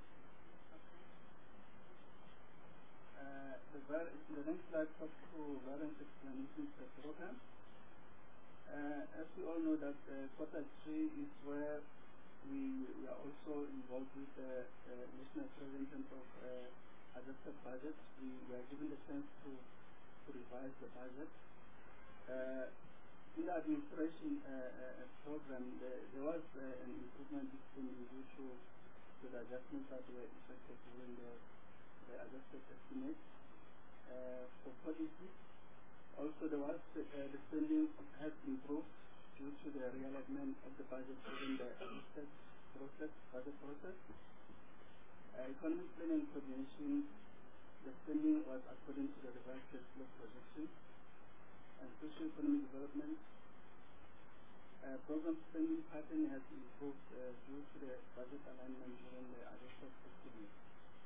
Okay. The next slide talks to variance explanations per program. As we all know that quarter 3 is where we are also involved with the national treasury in terms of adjusted budget. We were given the chance to revise the budget. In the administration program, there was an improvement due to the adjustments that were effected during the adjusted estimates. For policy, also there was the spending has improved due to the realignment of the budget during the adjusted budget process. Economic planning and coordination, the spending was according to the revised cash flow projection. And socio-economic development, program spending pattern has improved due to the budget alignment during the adjusted estimates.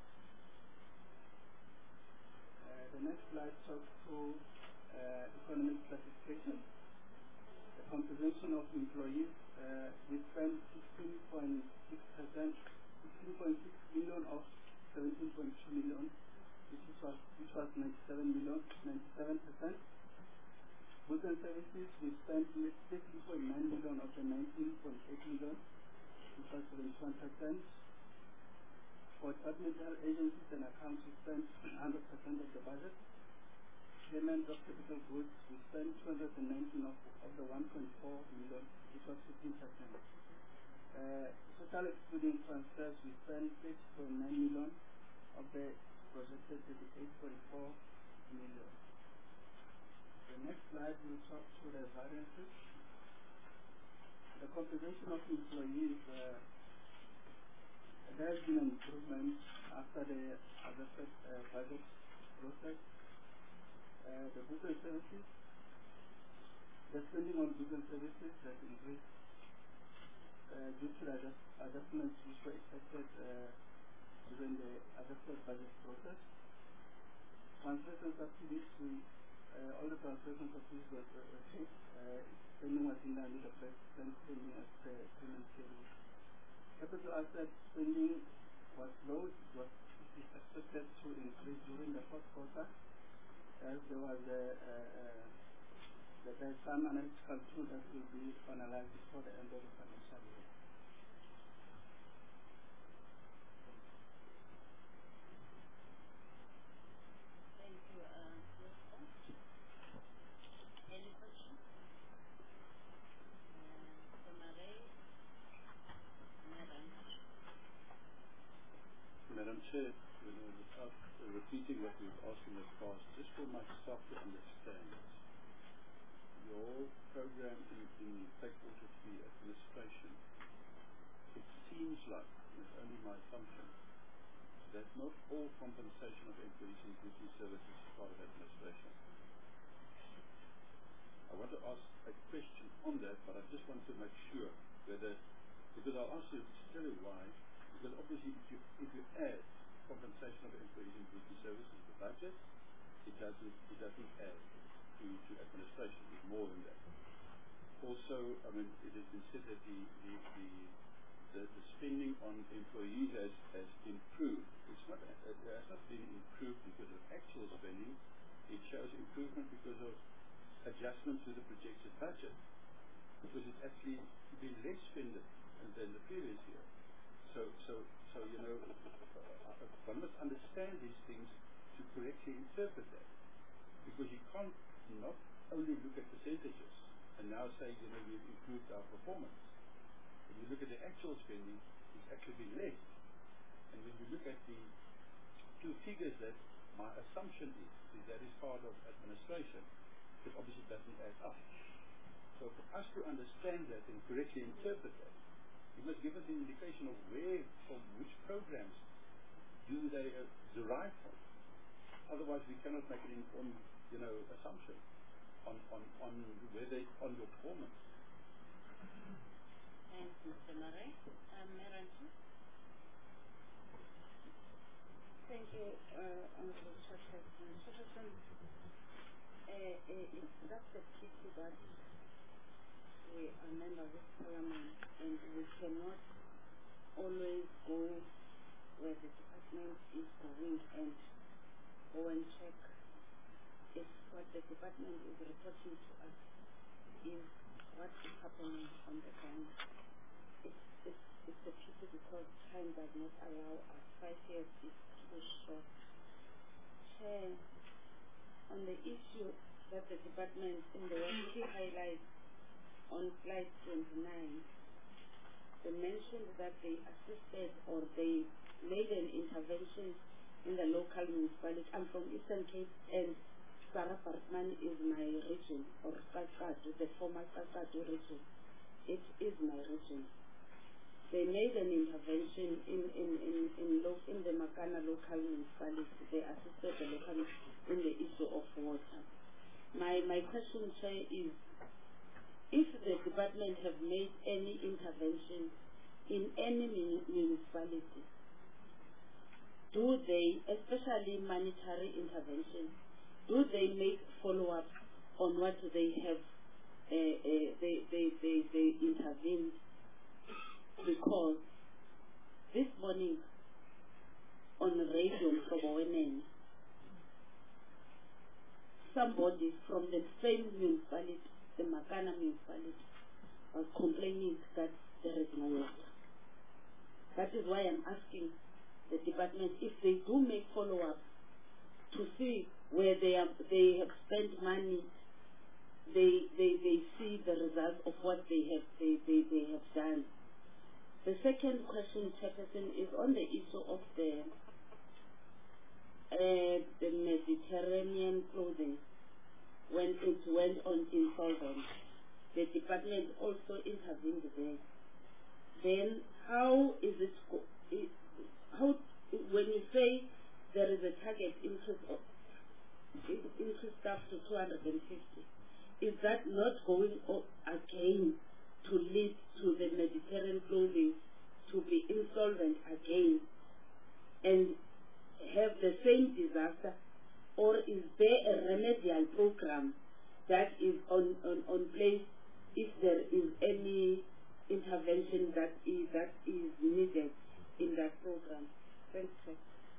The next slide talks to economic classification. The composition of employees, we spent 16.6% 15.6 million of 17.2 million, which was 97 million, 97%. Goods and services, we spent 13.9 million of the 19.8 million, which was 71%. For departmental agencies and accounts, we spent 100% of the budget. Payment of capital goods, we spent 219 of the 1.4 million, which was 15%. Total excluding transfers, we spent 6.9 million of the projected 38.4 million. The next slide will talk to the variances. The compensation of employees, there has been an improvement after the adjusted budget process. The goods and services, the spending on goods and services has increased due to the adjustments which were expected during the adjusted budget process. Translation subsidies, all the translation subsidies were paid. Spending was in line with the president spending as the payment schedule. Capital asset spending was low. It was expected to increase during the fourth quarter, as there was some analytical tool that will be finalized before the end of the financial year. Thank you, any questions? Madam Chair, without repeating what we've asked in the past, just for myself to understand, your program in Lake Water Free administration, it seems like, and it's only my assumption, that not all compensation of employees in goods and services is part of administration. I want to ask a question on that, but I just want to make sure whether, because I'll ask you to tell you why, because obviously if you add compensation of employees in goods and services to the budget, it doesn't add to administration. It's more than that. Also, I mean, it has been said that the spending on employees has improved. It has not been improved because of actual spending. It shows improvement because of adjustments to the projected budget, because it's actually been less spending than the previous year. So one must understand these things to correctly interpret that, because you can't not only look at percentages and now say, we've improved our performance. When you look at the actual spending, it's actually been less. And when you look at the two figures, that my assumption is that is part of administration, but obviously it doesn't add up. So for us to understand that and correctly interpret that, you must give us an indication of where, from which programs do they derive from. Otherwise, we cannot make an informed, assumption on whether on your performance. Thanks, Mr. Murray. Merantu? Thank you, Honorable Chairperson. Chairperson, that's a pity that we are members of Parliament and we cannot always go where the department is going and go and check if what the department is reporting to us is what is happening on the ground. It's a pity because time does not allow us. 5 years is too short. Chair, on the issue that the department in the key highlights on slide 29, they mentioned that they assisted or they made an intervention in the local municipality. I'm from Eastern Cape, and Sarah Bartman is my region, or Kakadu, the former Kakadu region. It is my region. They made an intervention in the Makana local municipality. They assisted the local in the issue of water. My question, Chair, is if the department have made any intervention in any municipality, do they, especially monetary intervention, do they make follow-up on what they have they intervened? Because this morning on radio Mhlobo, somebody from the same municipality, the Makana municipality, was complaining that there is no water. That is why I'm asking the department if they do make follow-up to see where they have spent money, they see the results of what they have done. The second question, Chairperson, is on the issue of the Mediterranean clothing. When it went on insolvent, the department also intervened there. Then how is it, how, when you say there is a target increase up to 250, is that not going again to lead to the Mediterranean clothing to be insolvent again and have the same disaster? Or is there a remedial program that is on place if there is any intervention that is needed in that program? Thanks, Chair.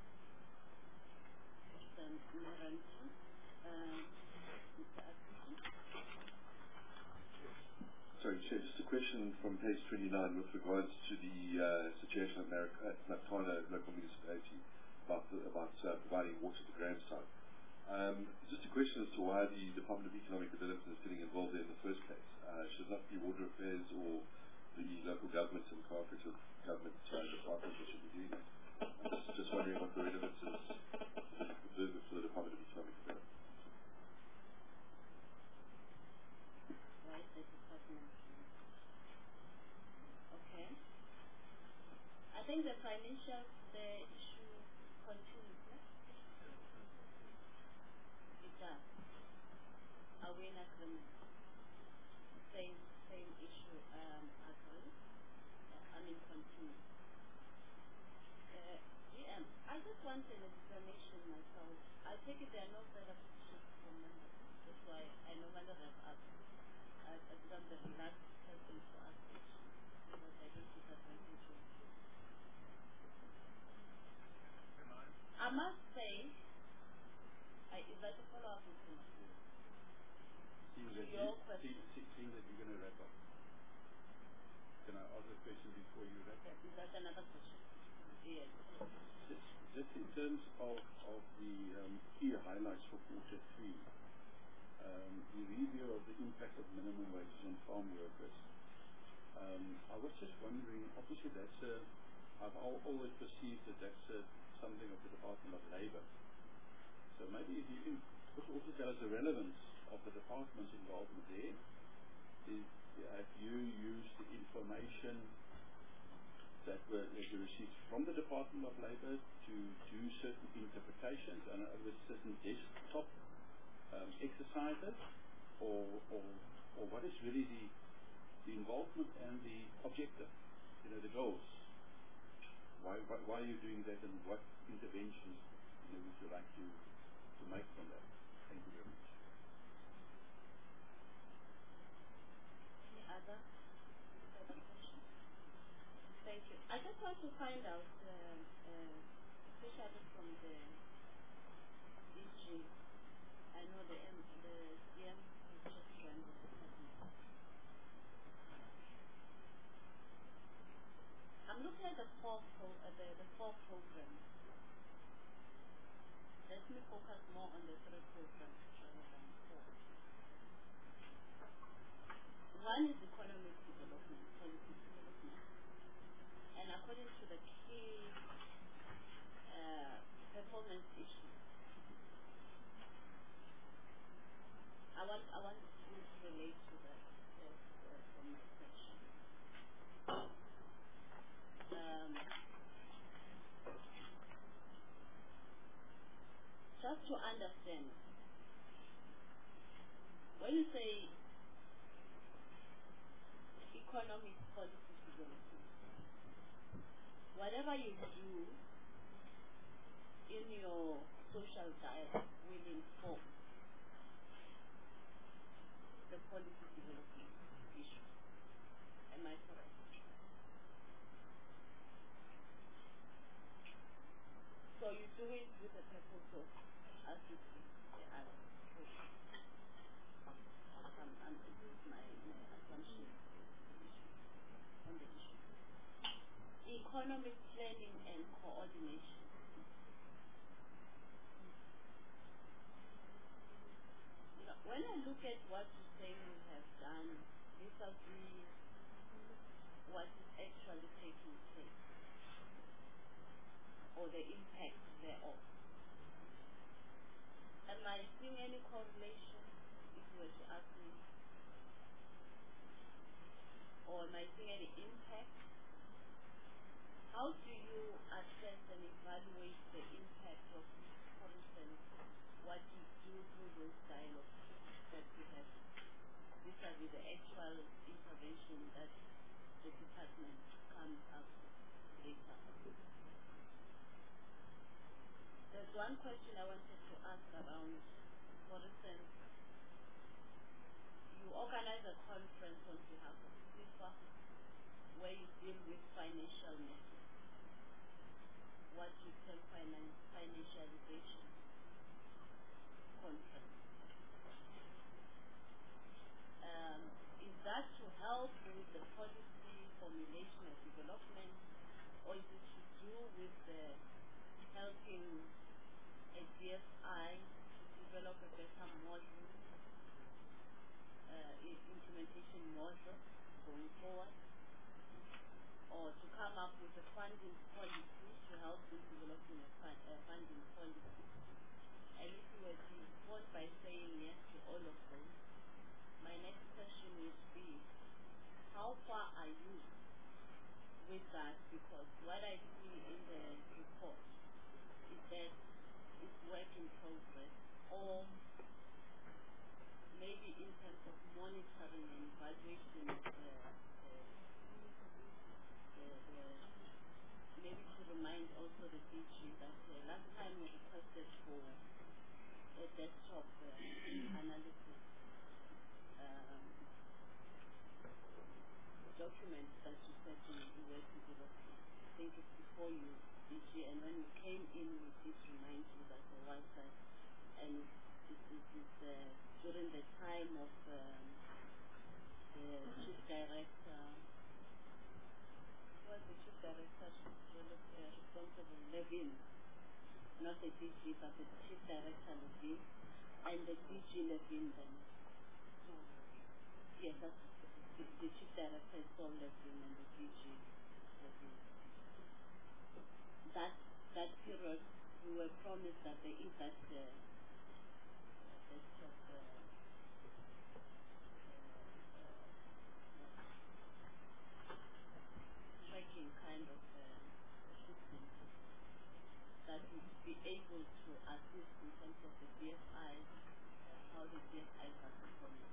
Sorry, Chair, just a question from page 29 with regards to the situation at Matana local municipality about providing water to Grahamstown. Just a question as to why the Department of Economic Development is getting involved in the first place. Should not be Water Affairs or the local government and cooperative government departments that should be doing that. I'm just wondering what the relevance is for the Department of Economic Development. Right, the department. Okay. I think the financial, the issue continues. Are we in agreement? Same issue, agree? Continue. GM, I just want an explanation myself. I take it there are no further questions from members. That's why I normally have asked. I become the relaxed person to ask questions because I don't take advantage of you. I must say, is that a follow-up with you? Your question. Seeing that you're going to wrap up. Can I ask a question before you wrap up? Is that another question? Yes. Just in terms of the key highlights for quarter 3, the review of the impact of minimum wages on farm workers. I was just wondering, obviously I've always perceived that's something of the Department of Labour. So maybe if you can also tell us the relevance of the department's involvement there. Have you used the information that you received from the Department of Labour to do certain interpretations and other certain desktop exercises, or what is really the involvement and the objective, the goals? Why are you doing that, and what interventions would you like to make from that? Thank you very much. Any other further questions? Thank you. I just want to find out, especially from the DG, I know the CM is just joined the department. I'm looking at the four programs. Let me focus more on the 3 programs rather than 4. One is economic development, policy development. And according to the key performance issues, I want to relate to that from my question. Just to understand, when you say economic policy development, whatever you do in your social dialogue will inform the policy development issue. Am I correct? So you do it with the purpose of assisting the other person. This is my assumption on the issue. Economic planning and coordination. You know, when I look at what you say we have done, vis-a-vis what is actually taking place, or the impact thereof, am I seeing any correlation, if you were to ask me? Or am I seeing any impact? How do you assess and evaluate the impact of, for instance, what you do through those dialogues that we have vis-a-vis the actual intervention that the department comes up later? There's one question I wanted to ask around, for instance, you organize a conference on behalf of FIFA where you deal with financial matters, what you call financialization conference. Is that to help with the policy formulation and development, or is it to do with the helping a DFI to develop a better model, implementation model going forward, or to come up with a funding policy to help with developing a funding policy? And if you were to respond by saying yes to all of those, my next question would be, how far are you with that? Because what I see in the report is that it's work in progress, or maybe in terms of monitoring and evaluation of maybe to remind also the DG that last time we requested for a desktop analysis document that you said you were to develop. I think it's before you, DG, and when we came in, we did remind you that there was that, and this is during the time of the chief director. Was the chief director responsible, Levin, not the DG, but the chief director Levin, and the DG Levin then. Yes, that's the chief director is Paul Levin and the DG Levin. That period, we were promised that there is that tracking kind of system that would be able to assist in terms of the DFIs, how the DFIs are performing.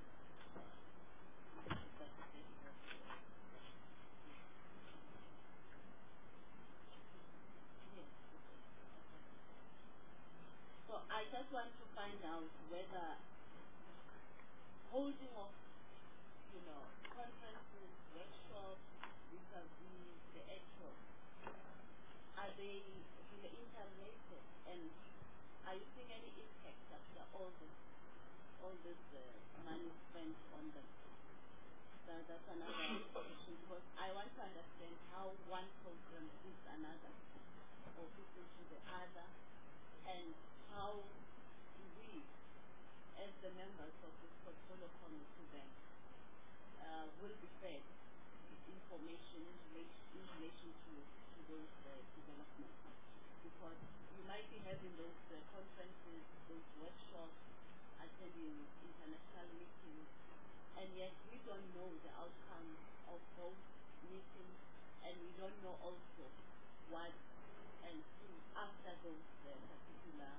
So I just want to find out whether holding of, conferences, workshops, vis-a-vis the actual, are they really interrelated, and are you seeing any impact after all this money spent on them? So that's another question, because I want to understand how one program fits another, or fits into the other, and how we, as the members of this portfolio committee, then will be fed information in relation to those developments. Because you might be having those conferences, those workshops, attending international meetings, and yet we don't know the outcome of those meetings, and we don't know also what and who after those particular,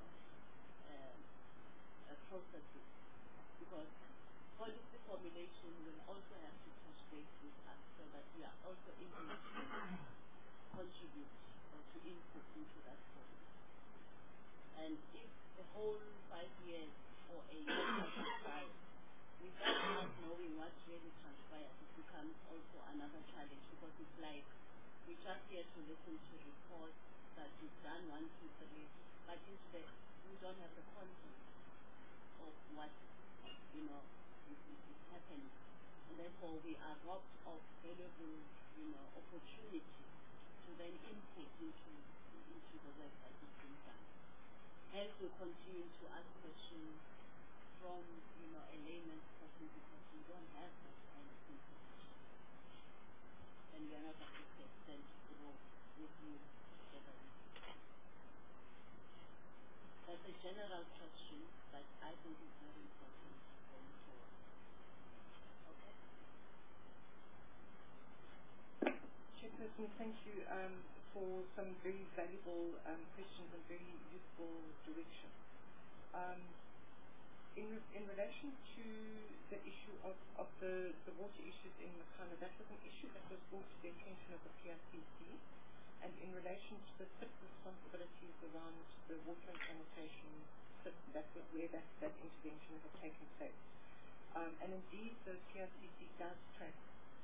processes. Because policy formulation will also have to touch base with us so that we are also able to contribute or to input into that process. And if the whole 5 years or a year transpires without us knowing what really transpires, it becomes also another challenge, because it's like we're just here to listen to reports that you've done 1, 2, 3, but instead we don't have the context of what, is happening. And therefore we are robbed of valuable, opportunity to then input into the work that is being done. Hence we continue to ask questions from, a layman's person because we don't have that kind of information. And we are not at the extent to grow with you together with you. That's a general question that I think is very important going forward. Okay? Chairperson, thank you for some very valuable questions and very useful direction. In relation to the issue of the water issues in Makana, that was an issue that was brought to the attention of the PICC, and in relation to the SIP responsibilities around the water and sanitation SIP, that's where that intervention has taken place. And indeed, the PICC does track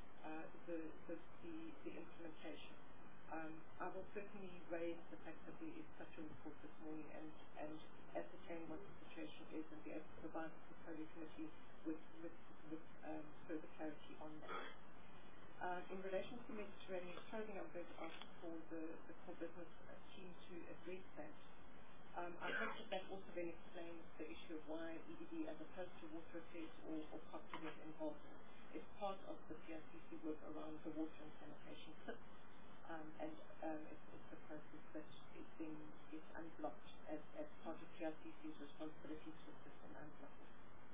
the implementation. I will certainly raise the fact that there is such a report this morning and ascertain what the situation is and be able to provide the portfolio committee with further clarity on that. In relation to Mediterranean clothing, I'm going to ask for the core business team to address that. I hope that also then explains the issue of why EDD as opposed to water affairs or COPTA was involved. It's part of the PICC work around the water and sanitation SIP. It's a process that is unblocked as part of PICC's responsibility to assist in unblocking.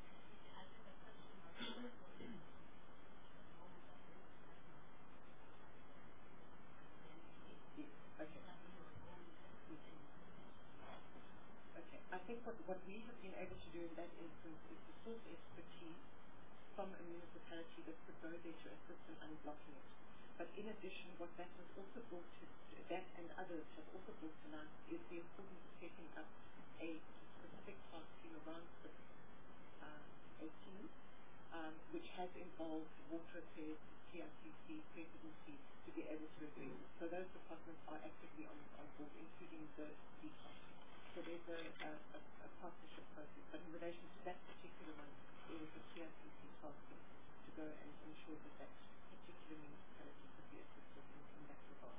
Okay. I think what we have been able to do in that instance is to source expertise from a municipality that could go there to assist in unblocking it. But in addition, what that has also brought to that and others have also brought to light is the importance of setting up a specific task team around the 18, which has involved water affairs, PICC, presidency, to be able to address it. So those departments are actively on board, including the DCOM. So there's a partnership process. But in relation to that particular one, there was a PICC task team to go and ensure that particular municipality could be assisted in that regard.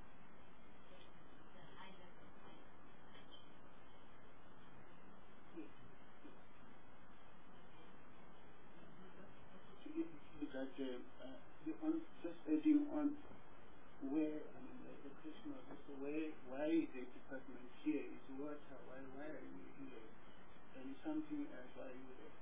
Yes. Just adding on where, the question was also why is the department here? Is water, why are you here? And something else, why are you there?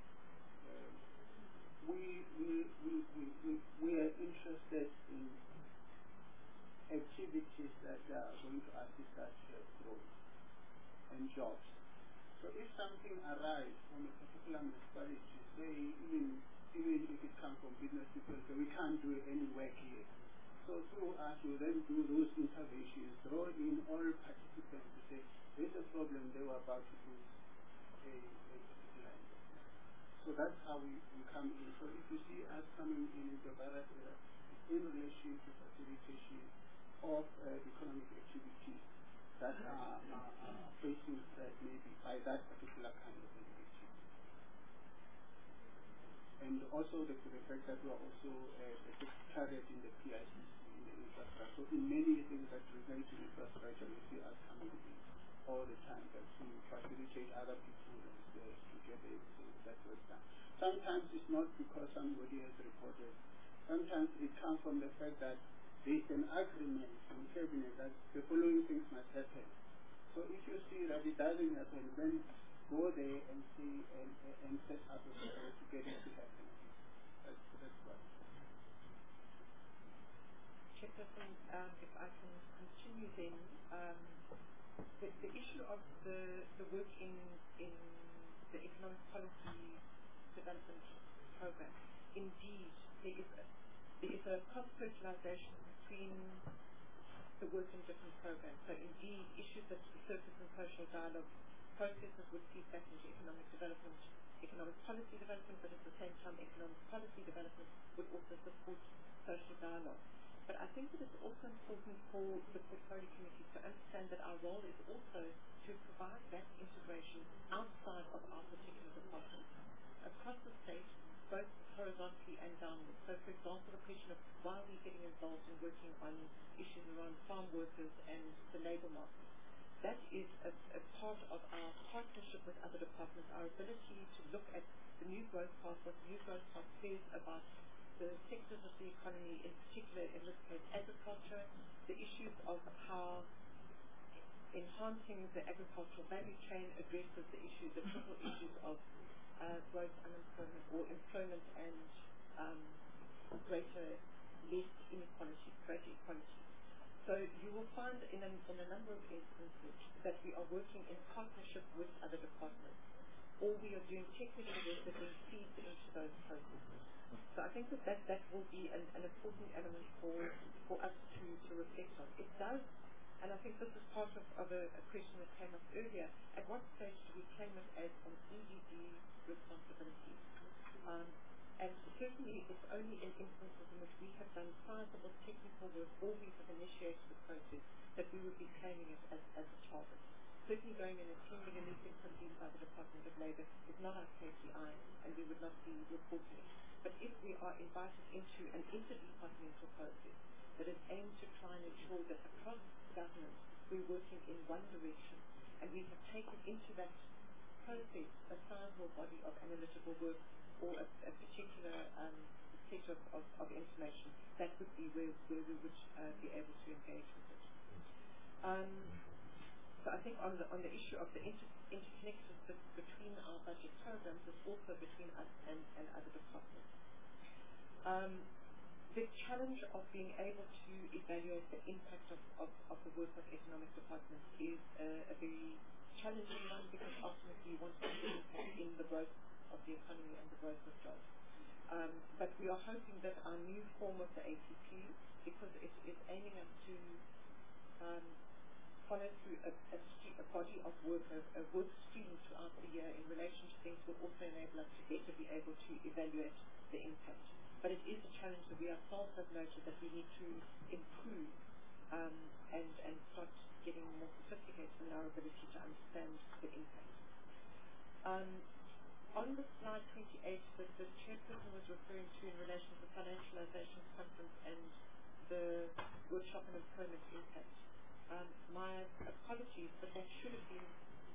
We are interested in activities that are going to assist us growth and jobs. So if something arises from a particular municipality, say even if it comes from business people, so we can't do any work here. So through us, we then do those interventions, draw in all participants to say, there's a problem, they were about to do a particular investment. So that's how we come in. So if you see us coming in the various areas, in relation to facilitation of economic activities that are facing threat maybe by that particular kind of activity. And also the fact that we are also target in the PICC, in the infrastructure. So in many things that relate to infrastructure, you see us coming in all the time that to facilitate other people to get everything that was done. Sometimes it's not because somebody has reported. Sometimes it comes from the fact that there's an agreement in cabinet that the following things must happen. So if you see that it doesn't happen, then go there and see and set up a way to get it to happen. That's what. Chairperson, if I can continue then, the issue of the work in the economic policy development program, indeed there is a cross-fertilization between the work in different programs. So indeed, issues such as surface and social dialogue processes would feed back into economic development, economic policy development, but at the same time economic policy development would also support social dialogue. But I think that it's also important for the portfolio committee to understand that our role is also to provide that integration outside of our particular department, across the state, both horizontally and downward. So, for example, the question of why are we getting involved in working on issues around farm workers and the labour market. That is a part of our partnership with other departments, our ability to look at the new growth path, what the new growth path says about the sectors of the economy, in particular, in this case, agriculture, the issues of how enhancing the agricultural value chain addresses the triple issues of growth, unemployment, or employment and greater equality. So you will find in a number of instances that we are working in partnership with other departments, or we are doing technical work that then feeds into those processes. So I think that will be an important element for us to reflect on. It does, and I think this is part of a question that came up earlier, at what stage do we claim it as an EDD responsibility? And certainly it's only in instances in which we have done sizable technical work or we have initiated the process that we would be claiming it as a target. Certainly going in and tendering a listing convened by the Department of Labour is not our KPI and we would not be reporting it. But if we are invited into an interdepartmental process that is aimed to try and ensure that across government we're working in one direction and we have taken into that process a sizable body of analytical work or a particular set of information, that would be where we would be able to engage with it. So I think on the issue of the interconnectedness between our budget programs is also between us and other departments. The challenge of being able to evaluate the impact of the work of economic departments is a very challenging one because ultimately we want to see impact in the growth of the economy and the growth of jobs. But we are hoping that our new form of the ATP, because it is aiming us to follow through a body of work, a work stream throughout the year in relation to things, will also enable us to better be able to evaluate the impact. But it is a challenge that we ourselves have noted that we need to improve and start getting more sophisticated in our ability to understand the impact. On the slide 28 that the chairperson was referring to in relation to the Financialization Conference and the workshop on employment impact, my apologies, but that should have been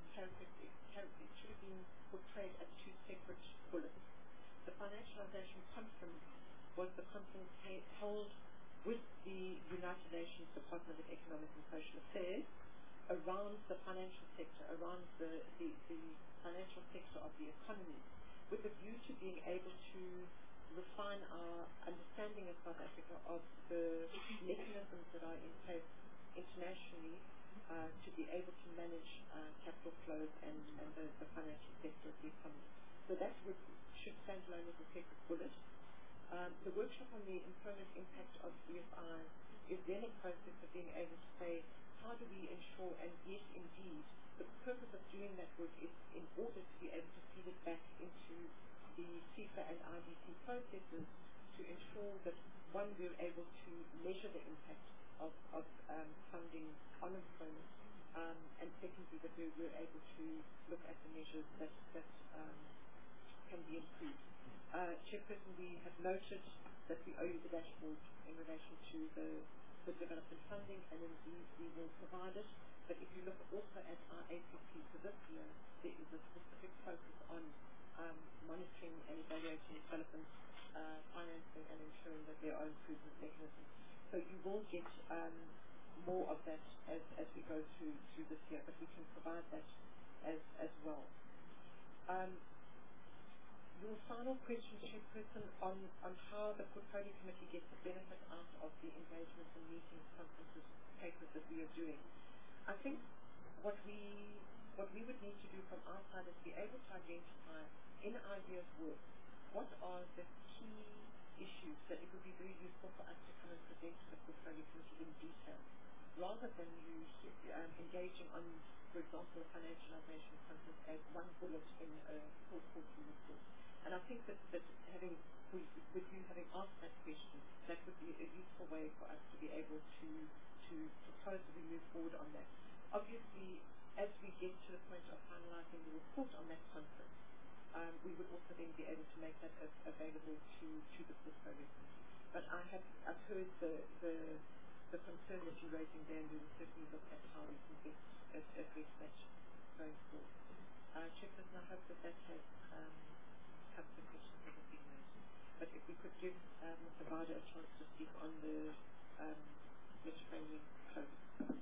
portrayed as two separate bullets. The Financialization Conference was the conference held with the United Nations Department of Economic and Social Affairs around the financial sector, around the financial sector of the economy, with a view to being able to refine our understanding in South Africa of the mechanisms that are in place internationally to be able to manage capital flows and the financial sector of the economy. So that should stand alone as a separate bullet. The workshop on the employment impact of CFI is then a process of being able to say, how do we ensure, and yes, indeed, the purpose of doing that work is in order to be able to feed it back into the CIFA and IDC processes to ensure that, one, we're able to measure the impact of funding on employment, and secondly, that we're able to look at the measures that can be improved. Chairperson, we have noted that we owe you the dashboard in relation to the development funding, and indeed we will provide it. But if you look also at our APP for this year, there is a specific focus on monitoring and evaluating development financing and ensuring that there are improvement mechanisms. So you will get more of that as we go through this year, but we can provide that as well. Your final question, Chairperson, on how the portfolio committee gets the benefit out of the engagements and meetings, conferences, papers that we are doing. I think what we would need to do from our side is be able to identify in our year's work what are the key issues that it would be very useful for us to come and present to the portfolio committee in detail, rather than you engaging on, for example, a financialization conference as one bullet in a full quarterly report. And I think that having with you having asked that question, that would be a useful way for us to be able to supposedly move forward on that. Obviously, as we get to the point of finalizing the report on that conference, we would also then be able to make that available to the portfolio. But I've heard the concern that you're raising there, and we will certainly look at how we can best address that going forward. Chairperson, I hope that has covered the questions that have been raised. But if we could give Mr. Bada a chance to speak on the Mediterranean clothing.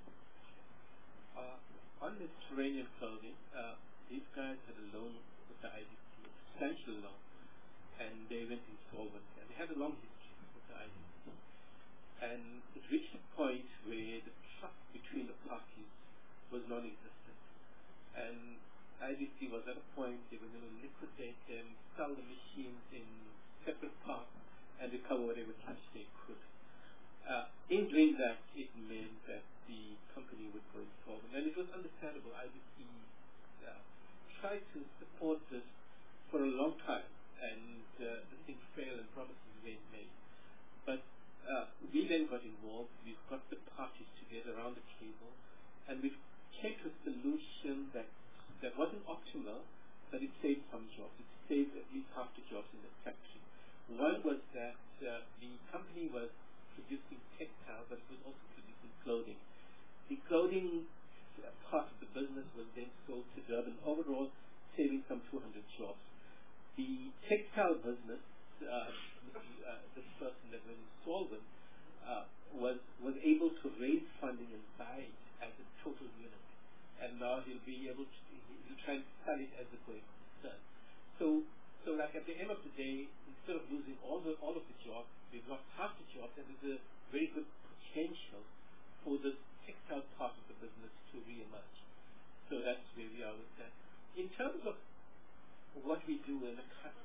On Mediterranean clothing, these guys had a loan with the IDC, a substantial loan, and they went insolvent, and they had a long history with the IDC. And it reached a point where the trust between the parties was non-existent. And IDC was at a point they were going to liquidate them, sell the machines in separate parts, and recover whatever cash they could. In doing that, it meant that the company would go insolvent. And it was understandable. IDC tried to support this for a long time, and the thing failed and promises weren't made. But we then got involved. We've got the parties together around the table, and we've came to a solution that wasn't optimal, but it saved some jobs. It saved at least half the jobs in the factory. One was that the company was producing textile, but it was also producing clothing. The clothing part of the business was then sold to Durban, overall saving some 200 jobs. The textile business, this person that went insolvent, was able to raise funding and buy it as a total unit. And now he'll be able to try and sell it as a going concern. So like at the end of the day, instead of losing all of the jobs, we've lost half the jobs, and there's a very good potential for the textile part of the business to re-emerge. So that's where we are with that. In terms of what we do in the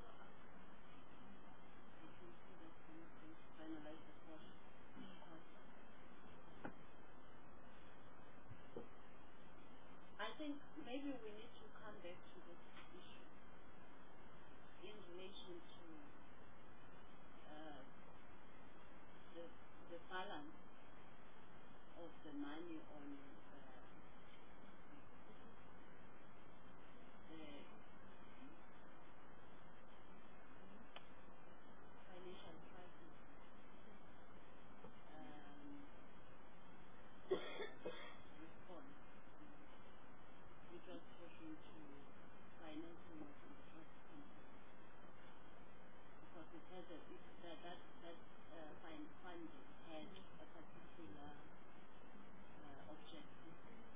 I think maybe we need to come back to this issue in relation to the balance of the money on the financial crisis response, which was pushing to financing of the trust company, because it has that funding had a particular objective,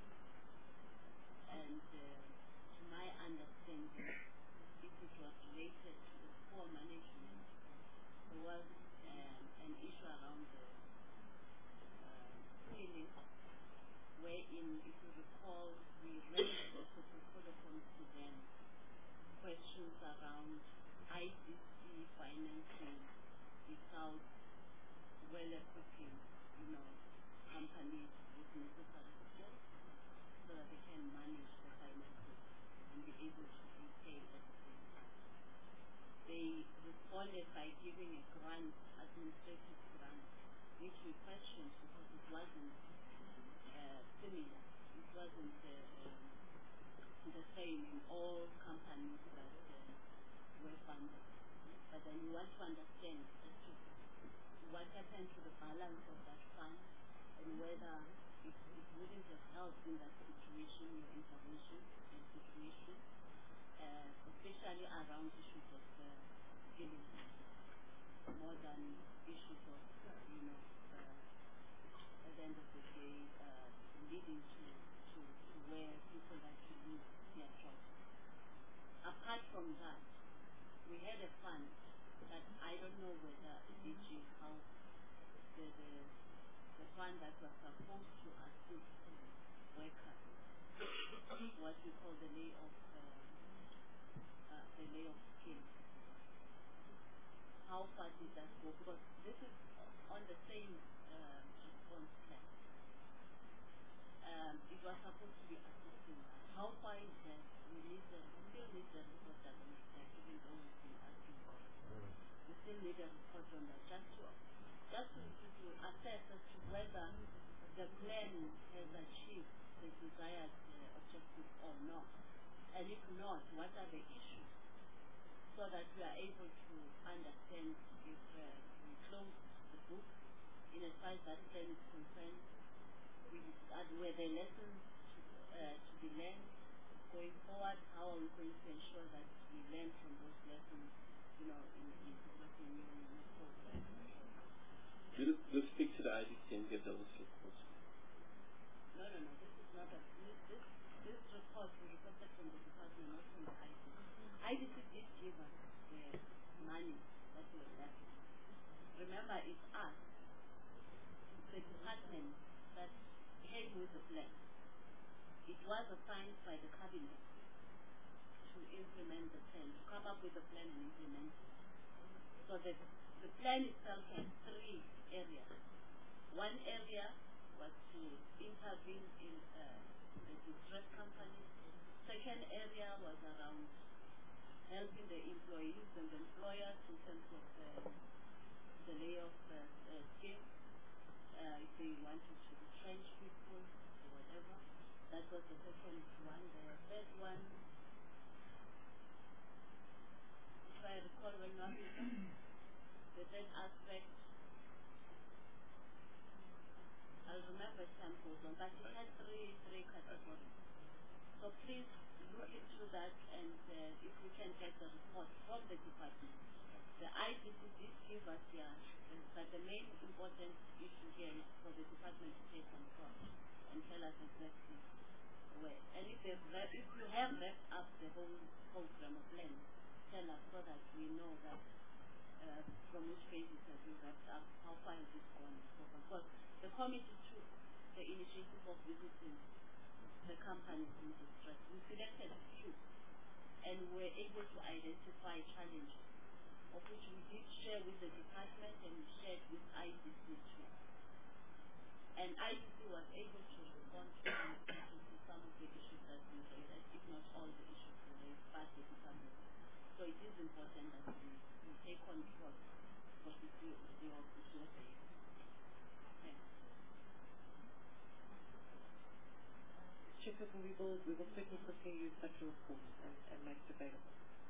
and to my understanding, if it was related to the poor management, there was an issue around the ceiling, wherein, if you recall, we raised the portfolio committee then questions around IDC financing without well-equipping, companies with necessary skills so that they can manage the finances and be able to repay at the same time. They responded by giving a grant, administrative grant, which we questioned because it wasn't similar. It wasn't the same in all companies that were funded. But then we want to understand as to what happened to the balance of that fund and whether it wouldn't have helped in that situation, your intervention and situation, especially around issues of skilling, more than issues of, at the end of the day, leading to where people actually lose their jobs. Apart from that, we had a fund that I don't know whether DG Health, the fund that was supposed to assist workers, what we call the layoff scheme. How far did that go? Because this is on the same response plan. It was supposed to be assisting us. How far is that? We still need the report that even though we've been asking for it. We still need on that, just to assess as to whether the plan has achieved the desired objective or not. And if not, what are the issues? So that we are able to understand if we close the book in as far as that plan is concerned, were there lessons to be learned going forward? How are we going to ensure that we learn from those lessons, in progressing new programs? We'll speak to the IDC and get those reports. No, this is not this report we requested from the department, not from the IDC. IDC did give us the money that we were left. Remember, it's us, the department, that came with the plan. It was assigned by the cabinet to implement the plan, to come up with a plan and implement it. So the plan itself has 3 areas. One area was to intervene in the distressed companies. Second area was around helping the employees and the employers in terms of the layoff scheme. If they wanted to retrench people or whatever. That was the second one. The third one, if I recall well, the third aspect, I'll remember as time goes on, but it had three categories. So please look into that, and if we can get the report from the department. The IDC did give us but the main important issue here is for the department to take control and tell us exactly where. And if you have wrapped up the whole program of land, tell us so that we know that from which phases have you wrapped up, how far has it gone, and so on. Because the committee took the initiative of visiting the companies in distress. We selected a few and were able to identify challenges, of which we did share with the department and we shared with IDC too. And IDC was able to respond to some of the issues that we raised, if not all the issues we raised by the department. So it is important that we take control of the issue of the year. Thanks. Chairperson, we will certainly prepare you such a report and make it available.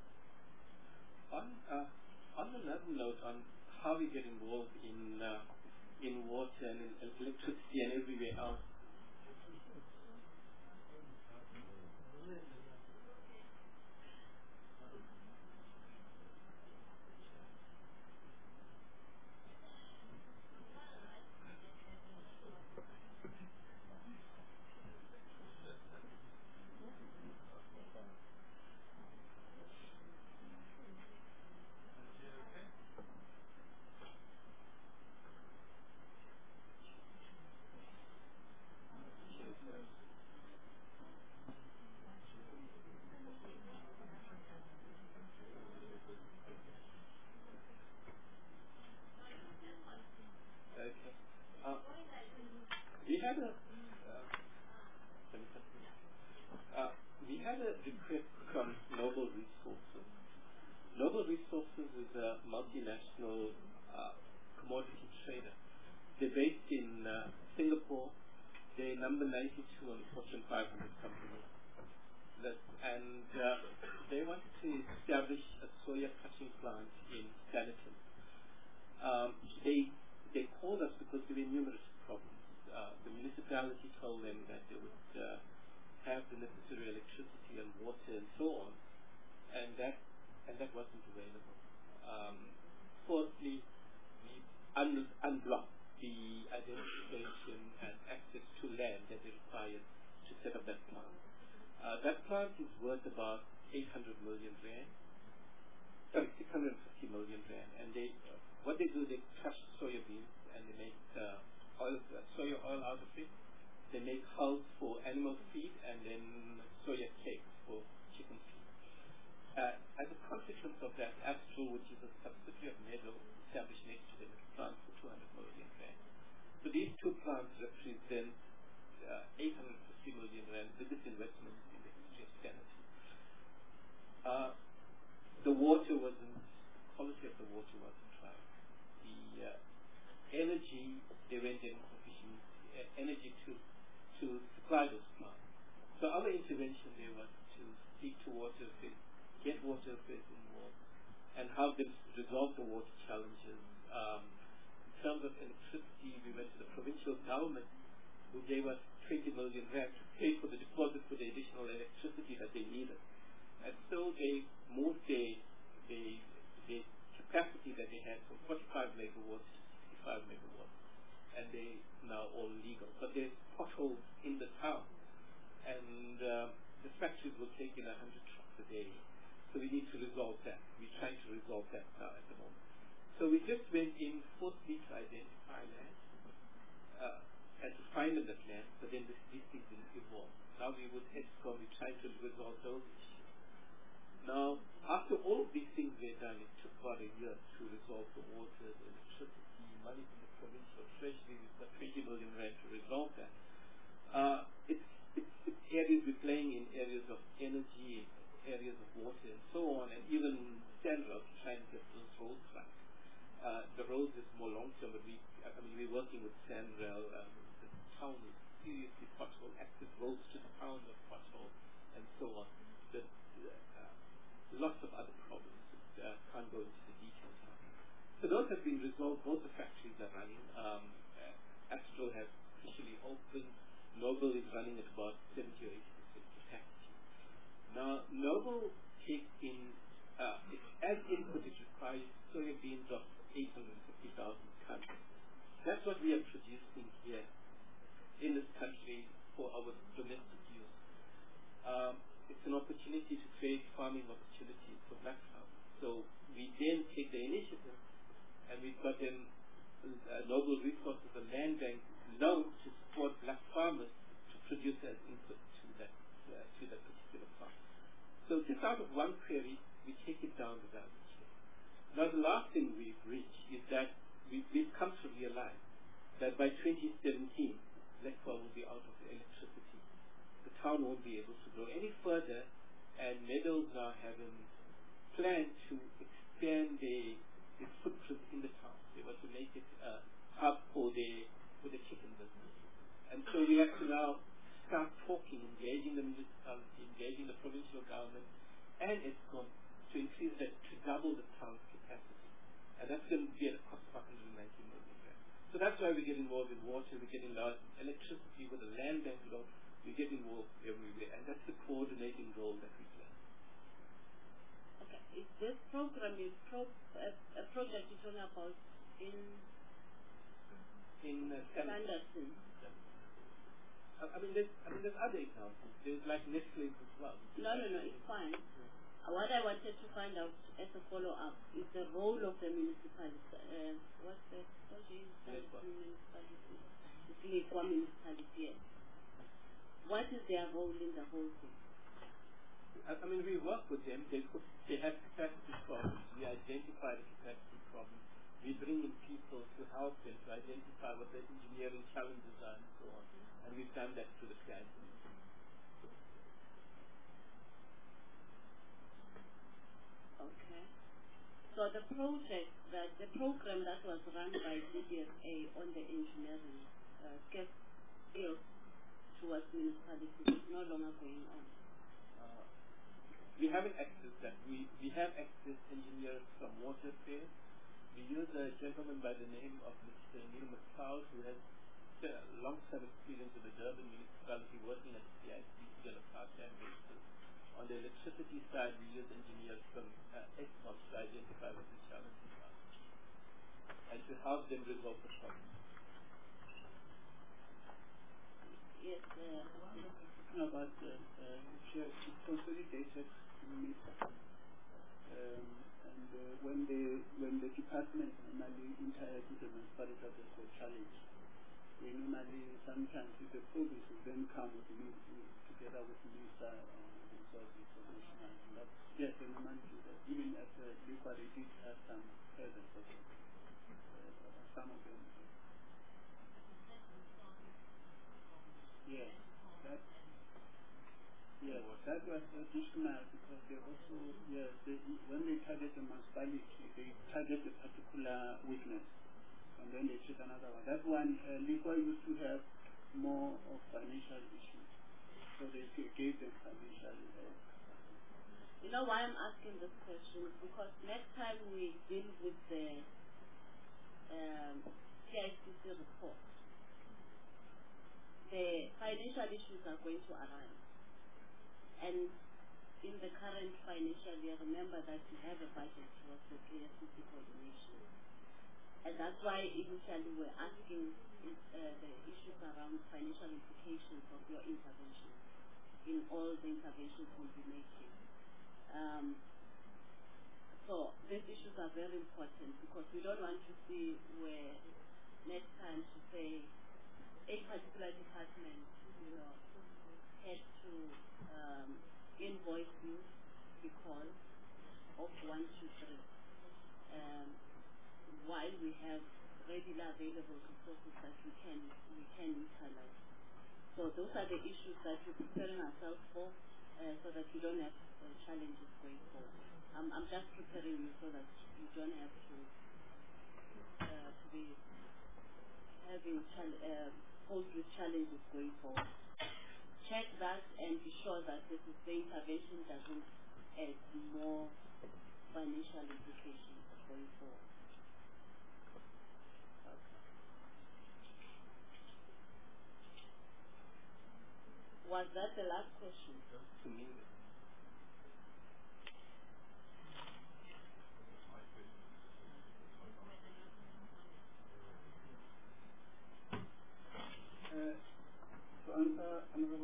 On another note, on how we get involved in water and in electricity and everywhere else, we had a request from Noble Resources. Noble Resources is a multinational commodity trader. They're based in Singapore. They're number 92 on the Fortune 500 company. And they wanted to establish a soya crushing plant in Standerton. They called us because there were numerous problems. The municipality told them that they would have the necessary electricity and water and so on, and that wasn't available. Fourthly, we unblocked the identification and access to land that they required to set up that plant. That plant is worth about 800 million rand. 650 million rand, and what they do, they crush soya beans and they make soya oil out of it. They make hulls for animal feed and then soya cakes for chicken feed. As a consequence of that, Astral, which is a subsidiary of Meadow, established next to them a plant for 200 million rand. So these two plants represent 850 million rand biggest investment in the history of Standerton. The quality of the water wasn't right. they weren't getting sufficient energy to supply those plants. So our intervention there was to speak to water affairs, get water affairs involved, and help them resolve the water challenges. In terms of electricity, we went to the provincial government, who gave us 20 million rand to pay for the deposit for the additional electricity that they needed. And so they moved the capacity that they had from 45 megawatts to 65 megawatts. And they now all legal. But there's potholes in the town. And the factories will take in 100 trucks a day. So we need to resolve that. We're trying to resolve that now at the moment. So we just went in firstly to identify land and to find that land, but then these things didn't evolve. Now we would ESCOM, we try to resolve those issues. Now, after all of these things were done, it took about a year to resolve the water, the electricity, money from the provincial treasury. We've got 20 million rand to resolve that. It's areas we're playing in, areas of energy, areas of water, and so on, and even SANRAL to try and get those roads right. The roads is more long-term, but we're working with SANRAL. The town is seriously pothole, active roads to the town of pothole, and so on. Lots of other problems. Can't go into the details now. So those have been resolved. Both the factories are running. Astral has officially opened. Noble is running at about 70 or 80% capacity. Now, Noble takes in, as input, it requires soybeans of 850,000 tons. That's what we are producing here in this country for our domestic use. It's an opportunity to create farming opportunities for black farmers. So we then take the initiative, and we've got them, Noble Resources, a land bank loan to support black farmers to produce as input to that particular farm. So just out of one query, we take it down the value chain. Now the last thing we've reached is that we've come to realize that by 2017, black farm will be out of the electricity. The town won't be able to go any further, and Meadows now having planned to expand the footprint in the town. They want to make it a hub for the chicken business. And so we have to now start talking, engaging the municipality, engaging the provincial government, and ESCOM to increase that, to double the town's capacity. And that's going to be at a cost of 190 million rand. So that's why we get involved in water, we get involved in electricity with the land bank law, we get involved everywhere, and that's the coordinating role that we play. Okay, is this program is a project you're talking about in Sanderson? There's other examples. There's like Nestle as well. No, it's fine. What I wanted to find out as a follow-up is the role of the municipality. What's the municipality? It's Lekwa municipality. Yes. What is their role in the whole thing? We work with them. They have capacity problems. We identify the capacity problems. We bring in people to help them to identify what the engineering challenges are and so on. And we've done that to the clients. Okay. So the program that was run by CDFA on the engineering skills towards municipalities is no longer going on. We haven't accessed that. We have accessed engineers from water affairs. We use a gentleman by the name of Mr. Neil McLeod, who has long-term experience with the Durban municipality working at the CICC on a part-time basis. On the electricity side, we use engineers from ESCOM to identify what the challenges are and to help them resolve the problem. Yes, about consolidated meter. And when the department normally interact with the municipality, there's a challenge. They normally, sometimes the province will then come with together with Minister Resources for National. Yes, they normally do that. Even at Lekwa, they did have some presence of some of them. Yes, that was additional because they also, when they target the municipality, they target a particular weakness. and then they treat another one. That one, Liqua used to have more of financial issues, so they gave them financial. You know why I'm asking this question? Because next time we deal with the PICC report, the financial issues are going to arise. And in the current financial year, remember that we have a budget for the PICC coordination. And that's why initially we're asking the issues around financial implications of your intervention in all the interventions we'll be making. So these issues are very important because we don't want to see where next time to say a particular department, had to invoice you because of 1, 2, 3. While we have readily available resources that we can utilize. So those are the issues that we're preparing ourselves for, so that we don't have challenges going forward. I'm just preparing you so that you don't have to be having posed with challenges going forward. Check that and be sure that this is the intervention doesn't add more financial implications going forward. Was that the last question? To me. To answer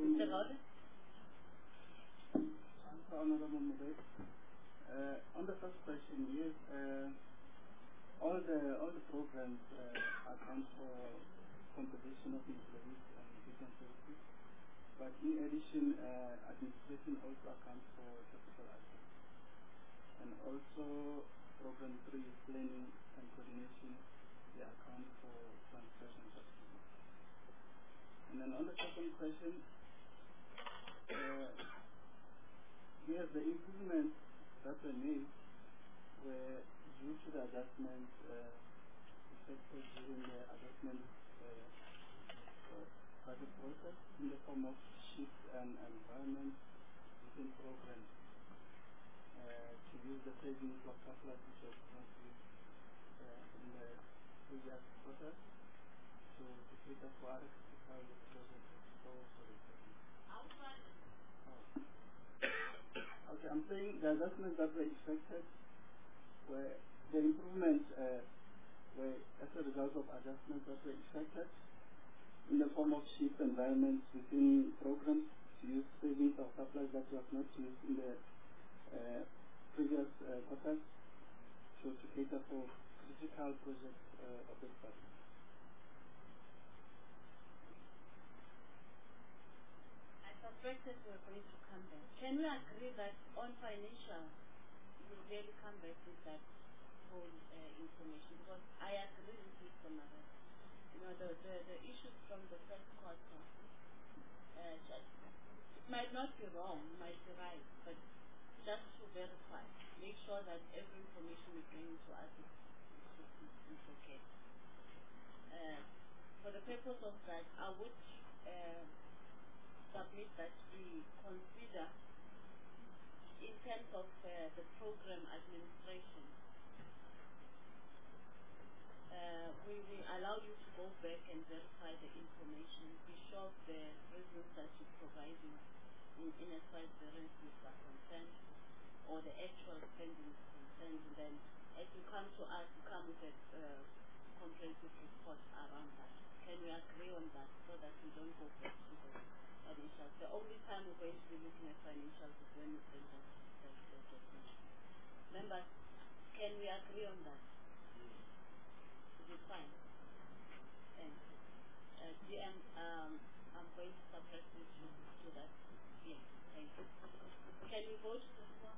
Honorable Mubek, on the first question, yes, all the programs account for composition of employees and different services. But in addition, administration also accounts for capital assets. And also program 3, planning and coordination, they account for transfers and subsidies. And then on the second question, we have the improvements that were made were due to the adjustments effected during the adjustment budget process in the form of shift and environment within programs to use the savings of capital which was not used in the previous process to cater for other critical projects. Okay, I'm saying the adjustments that were expected were the improvements were as a result of adjustments that were expected in the form of shift environments within programs to use savings of supplies that was not used in the previous quarters, so to cater for critical projects of this budget. I suspected we were going to come back. Can we agree that on financial, you will really come back with that whole information? Because I agree with you, Samara. The issues from the first quarter, it might not be wrong, might be right, but just to verify, make sure that every information we bring to us is okay. For the purpose of that, I would submit that we consider, in terms of the program administration, we allow you to go back and verify the information, be sure of the reasons that you're providing in as far as variances are concerned, or the actual spending is concerned, and then as you come to us, you come with a comprehensive report around that. Can we agree on that so that we don't go back to the financials? The only time we're going to be looking at financials is when we bring that document. Members, can we agree on that? Is it fine? Thank you. DM, I'm going to suppress this to that. Yeah, thank you. Can we go to the floor?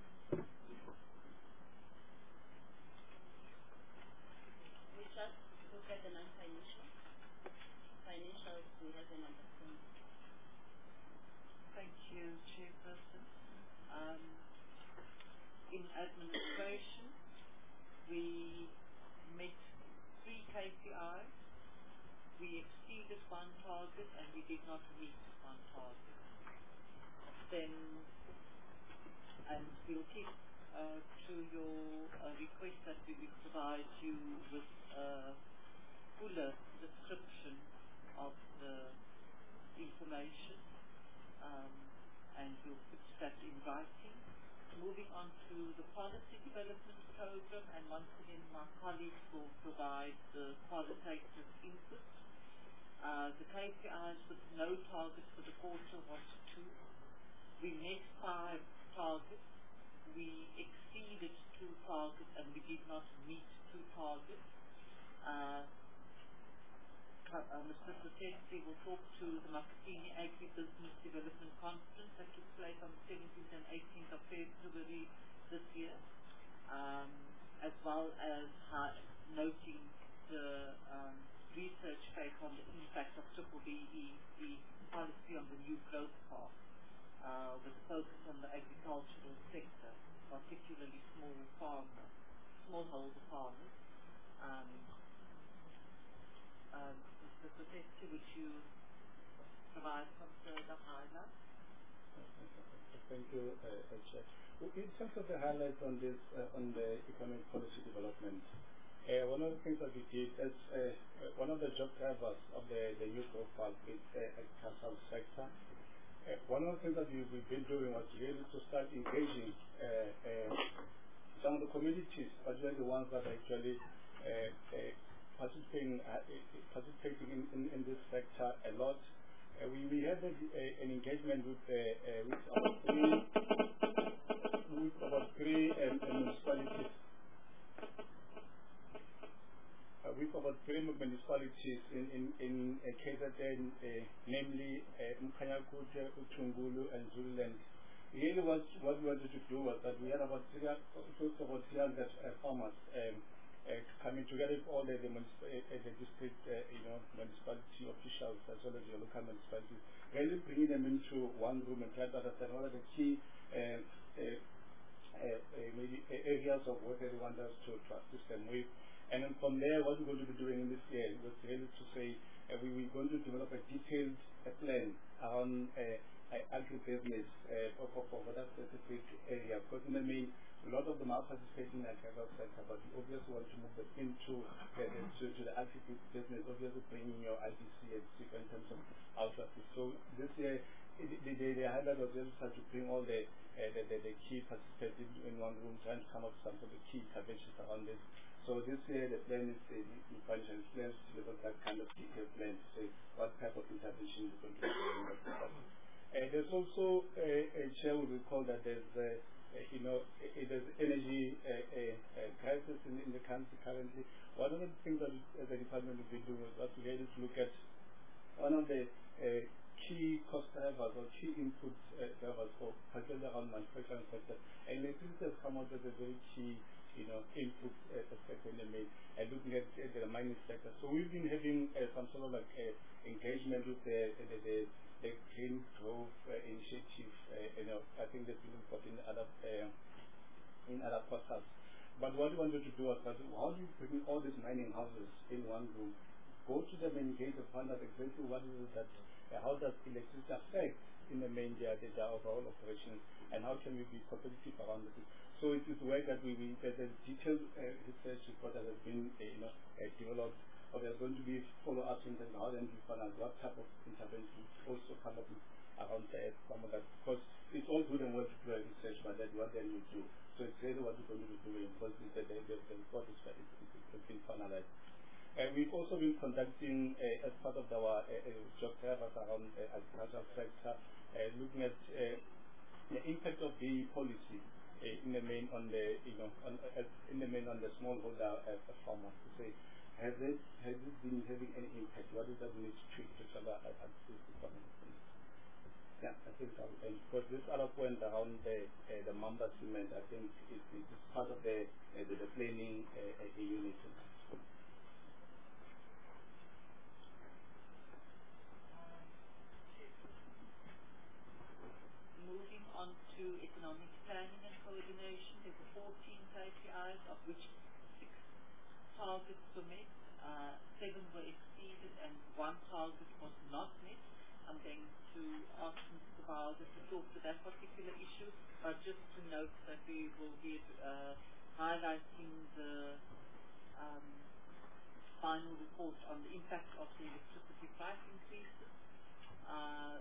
We just look at the non-financial. Financials, we have an understanding. Thank you, Chairperson. In administration, we met 3 KPIs. We exceeded one target and we did not meet one target. Then, and we'll keep to your request that we will provide you with a fuller description of the information, and we'll put that in writing. Moving on to the policy development program, and once again my colleagues will provide the qualitative input. The KPIs with no targets for the quarter was 2. We met 5 targets. We exceeded 2 targets and we did not meet 2 targets. Mr. Sotetsi will talk to the Makasini Agribusiness Development Conference that took place on the 17th and 18th of February this year, as well as noting the research paper on the impact of BBBE policy on the new growth path, with a focus on the agricultural sector, particularly smallholder farmers. Mr. Sotetsi, would you provide some further highlights? Thank you, Chair. In terms of the highlights on this, on the economic policy development, one of the things that we did as one of the job drivers of the new profile is the agricultural sector. One of the things that we've been doing was really to start engaging some of the communities, particularly the ones that are actually participating in this sector a lot. We had an engagement with about three municipalities. With about 3 municipalities in KZN, namely Mkhanyakuta, Utungulu, and Zululand. Really, what we wanted to do was that we had about 300 farmers coming together with all the district, municipality officials as well as your local municipalities, really bringing them into one room and try to understand what are the key maybe areas of work that they want us to assist them with. And then from there, what we're going to be doing in this year was really to say we're going to develop a detailed plan around agribusiness for that specific area. Because in the main, a lot of them are participating in the agricultural sector, but we obviously want to move them into the agribusiness, obviously bringing your IBC and SIC in terms of outreach. So this year, the highlight was just to bring all the key participants in one room, trying to come up with some of the key interventions around this. So this year the plan is the financial plans to develop that kind of detailed plan to say what type of intervention is going to be doing. There's also a chair we recall that there's there's energy crisis in the country currently. One of the things that the department will be doing was to really look at one of the key cost drivers or key input drivers for particularly around manufacturing sector. And electricity has come out as a very key input sector in the main, and looking at the mining sector. So we've been having some sort of like engagement with the Green Growth Initiative. I think they've been involved in other quarters. But what we wanted to do was, how do you bring all these mining houses in one room, go to them and engage and find out exactly what is it that, how does electricity affect in the main their overall operations, and how can we be competitive around it. So it is work that there's a detailed research report that has been developed. Or there's going to be follow-ups in terms of how then we find out what type of intervention also come up with around some of that. Because it's all good and well to do research, but then what then you do. So it's really what we're going to be doing, because the report is been finalized. We've also been conducting, as part of our job drivers around the agricultural sector, looking at the impact of the policy in the main on the on the smallholder farmers. To say, has it been having any impact? What does that mean to treat each other at this economy? Yeah, I think so. And because this other point around the Mamba cement, I think it's part of the planning unit. Moving on to economic planning and coordination, there were 14 KPIs, of which 6 targets were met. 7 were exceeded and 1 target was not met. I'm going to ask Mr. Bowser to talk to that particular issue, but just to note that we will be highlighting the final report on the impact of the electricity price increases, on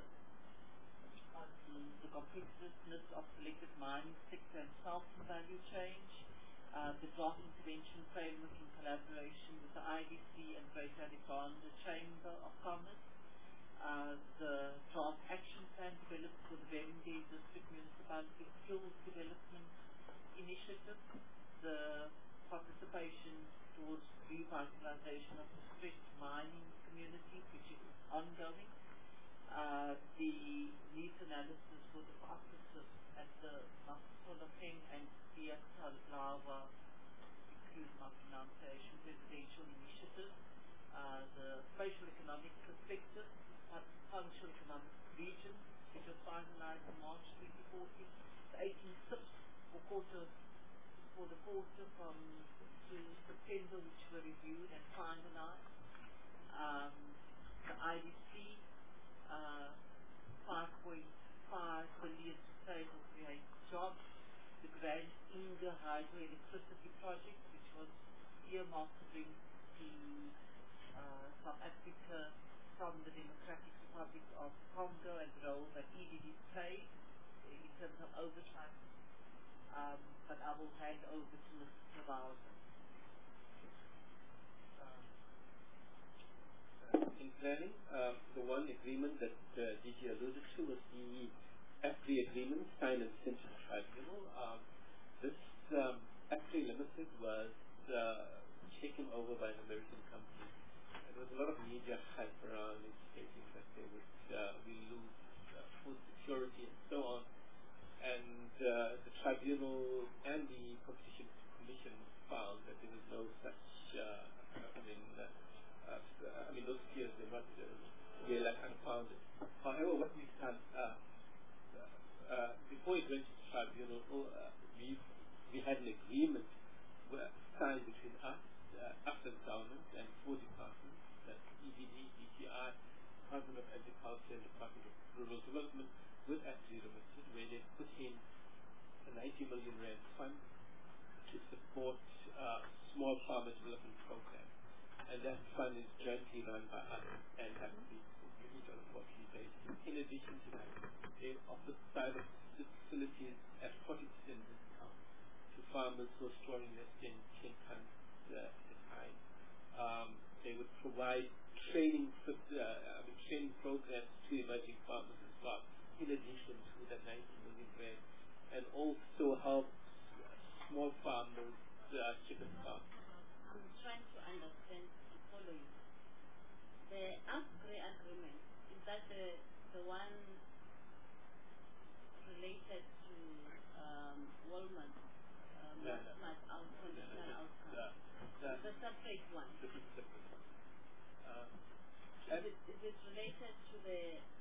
the competitiveness of selected mining sector and southern value change, the draft intervention framework in collaboration with the IDC and Greater Alexander Chamber of Commerce, the draft action plan developed for the Vende District Municipality Skills Development Initiative, the participation towards revitalization of the district mining community, which is ongoing, the needs analysis for the officers at the Masolopeng and Siakalawa, excuse my pronunciation, residential initiative, the spatial economic perspective, functional economic region, which was finalized in March 2014, the 18 SIPs for the quarter from to September, which were reviewed and finalized, the IDC 5.5 billion to save or create jobs, the Grand Inga hydroelectricity project, which was earmarked to bring to South Africa from the Democratic Republic of Congo, and the role that EDD played in terms of oversight. But I will hand over to Mr. Bowser. In planning, the one agreement that DG alluded to was the AFRI agreement signed and sent to the tribunal. This AFRI Limited was taken over by an American company. There was a lot of media hype around it stating that they would we lose food security and so on. And the tribunal and the competition commission found that there was no such, those fears were not really unfounded. However, what we've done, before it went to the tribunal, we had an agreement signed between us, the government, and 4 departments, that's EDD, DTI, Department of Agriculture, and Department of Rural Development, with AFRI Limited, where they put in a 90 million rand fund to support small farmer development program. And that fund is jointly run by us and AFRI. We meet on a quarterly basis. In addition to that, they offer private facilities at 40% discount to farmers who are storing less than 10 tons at a time. They would provide training programs to emerging farmers as well, in addition to the 90 million rand, and also help small farmers, chicken farmers. I'm trying to understand, to follow you. The AFRI agreement, is that the one related to Walmart, Smart conditional outcome? The separate one. This is separate. Is it related to the...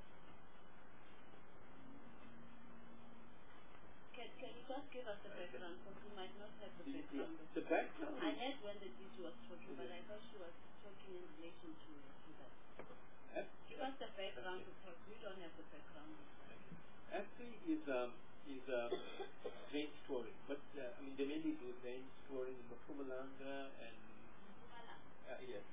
Can you just give us the background, because we might not have the background. The background? I heard when the DG was talking, but I thought she was talking in relation to that. Give us the background, because we don't have the background. AFRI is grain storing, but they mainly do grain storing in Mpumalanga and yes,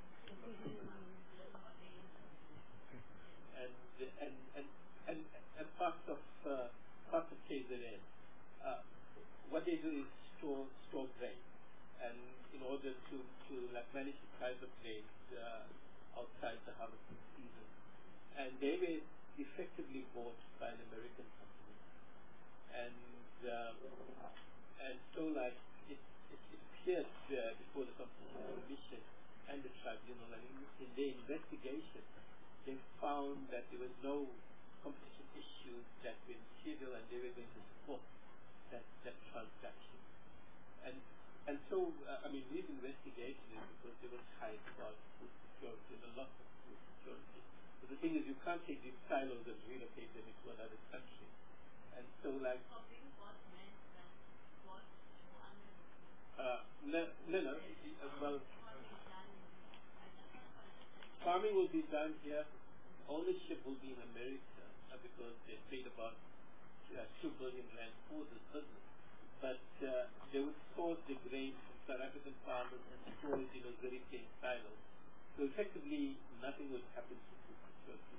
and parts of KZN. What they do is store grain, and in order to manage the price of grain outside the harvesting season, and they were effectively bought by an American company, and so it appeared before the Competition Commission and the tribunal, and in their investigation they found that there was no competition issues that were material, and they were going to support that transaction. And so we've investigated it because there was hype about food security and a lot of food security. But the thing is, you can't take these silos and relocate them into another country. And so So being what meant that what to no, well, will be done here. Ownership will be in America because they paid about 2 billion rand for this business. But they would source the grain from South African farmers and store it in those very same silos. So effectively, nothing would happen to Turkey.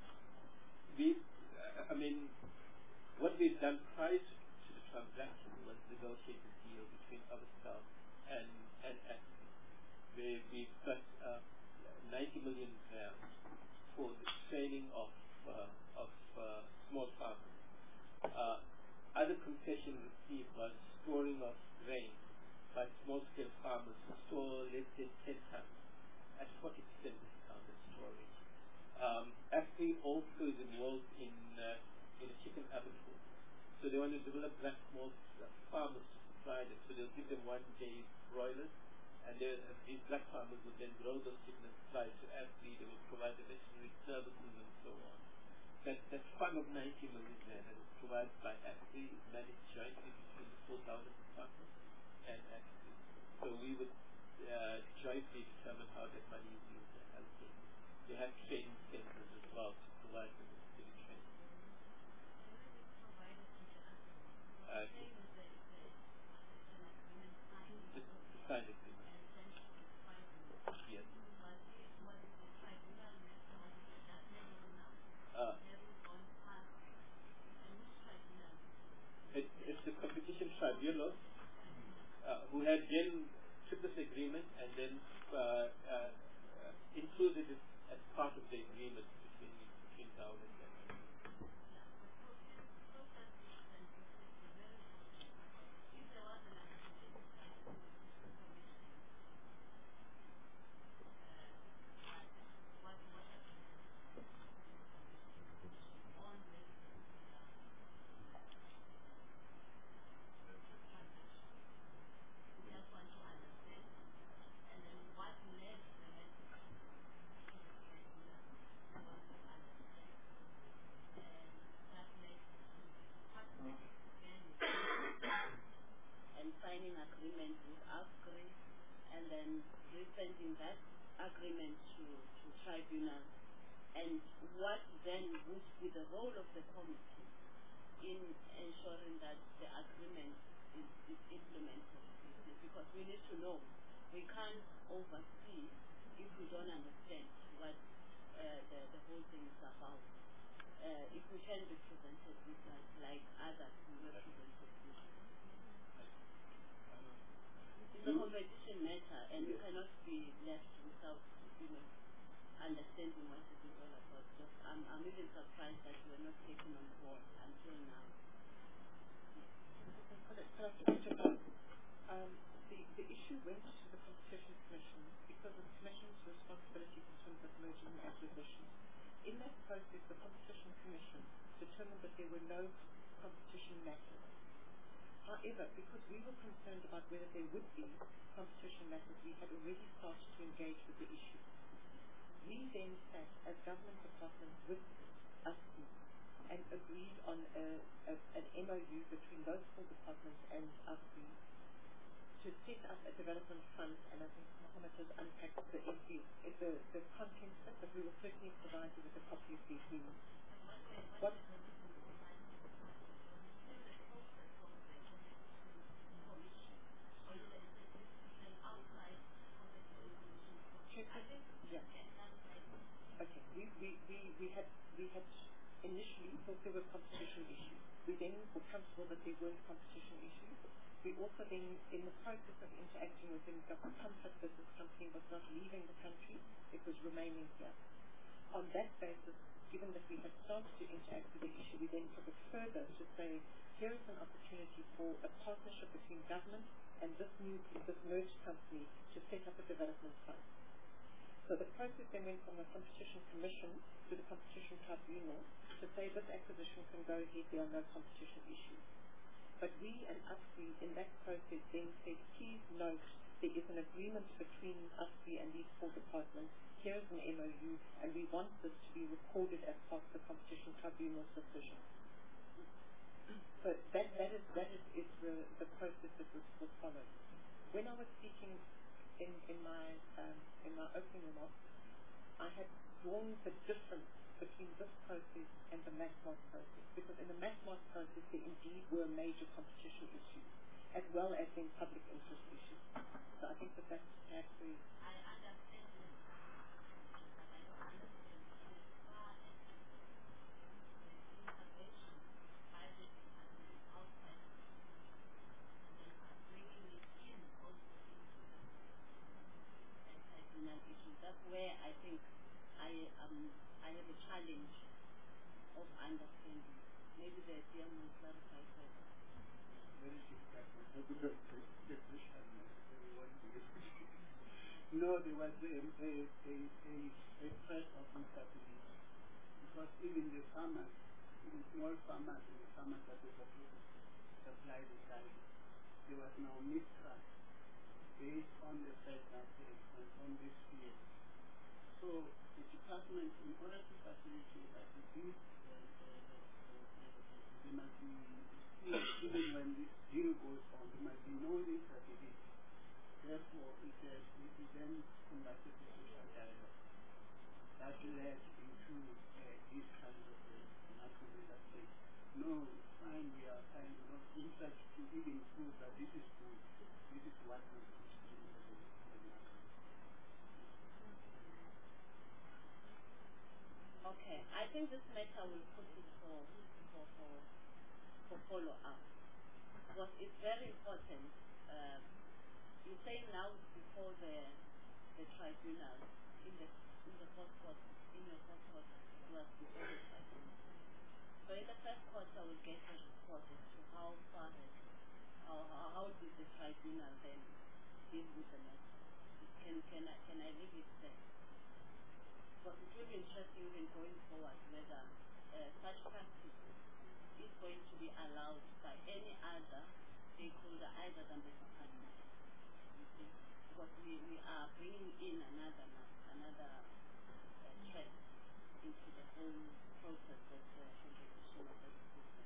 What we've done prior to the transaction was negotiate a deal between ourselves and Africa, where we've got 90 million rand for the training of small farmers. Other concession received was storing of grain by small-scale farmers who store less than 10 tons at 40% discounted storage. AFRI also is involved in a chicken abattoir. So they want to develop black small farmers to supply them. So they'll give them 1 day broilers, and these black farmers will then grow those chicken and supply to AFRI. They will provide the veterinary services and so on. That fund of 90 million rand that is provided by AFRI is managed jointly between the 4,000 partners and AFRI. So we would jointly determine how that money is used and allocated. They have training centers as well to provide them with the training. The signed agreement. Yes. It's the competition tribunal who had then took this agreement and then included it as part of the agreement between government and signing agreement with AFRI and then resending that agreement to tribunal, and what then would be the role of the committee in ensuring that the agreement is implemented, because we need to know. We can't oversee if we don't understand what the whole thing is about. If we can be presented with that, like others who were presented with. It's a competition matter, and you cannot be left without, understanding what it is all about. Just, I'm even surprised that you were not taken on board until now. The issue went to the Competition Commission because of the Commission's responsibilities in terms of mergers and acquisitions. In that process, the Competition Commission determined that there were no competition matters. However, because we were concerned about whether there would be competition matters, we had already started to engage with the issue. We then sat as government departments with AFRI and agreed on an MOU between those 4 departments and AFRI to set up a development fund, and I think Mohammed has unpacked the content of it, but we will certainly provide you with a copy of the agreement. We had initially thought there were competition issues. We then were comfortable that there weren't competition issues. We also then, in the process of interacting with them, got the comfort that this company was not leaving the country, it was remaining here. On that basis, given that we had started to interact with the issue, we then took it further to say, here is an opportunity for a partnership between government and this merged company to set up a development fund. So the process then went from the Competition Commission to the Competition Tribunal to say this acquisition can go ahead, there are no competition issues. But we and AFRI in that process then said, please note there is an agreement between AFRI and these 4 departments. Here is an MOU, and we want this to be recorded as part of the Competition Tribunal's decision. So that is the process that was followed. When I was speaking in my opening remarks, I had drawn the difference between this process and the MassMart process, because in the MassMart process there indeed were major competition issues as well as in public interest issues. So I think that that's actually... I understand this, but I don't understand as far as the intervention by the department outside of the and bringing it in also into the tribunal issue. That's where I think I have a challenge of understanding. Maybe the DM will clarify further. Very difficult. No, there was a threat of instability. Because even the farmers, even small farmers and the farmers that were supposed to supply the site, there was now mistrust based on the fact that and on this fear. So the department, in order to facilitate that, there must be still, even when this deal goes on, there must be no instability. Therefore, it then conducted a social dialogue that led into these kinds of announcements that say, no, fine, we are fine, we're not interested to even prove that this is good, this is what we should do in the market. Okay, I think this matter will put it for follow-up. What is very important, you say now before the tribunal, in the fourth court, in your fourth court, it was before the tribunal. So in the first court, I will get a report as to how far how did the tribunal then deal with the matter. Can I leave it there? But it will be interesting even going forward whether such practice is going to be allowed by any other stakeholder other than the department. Because we are bringing in another threat into the whole process of competition of the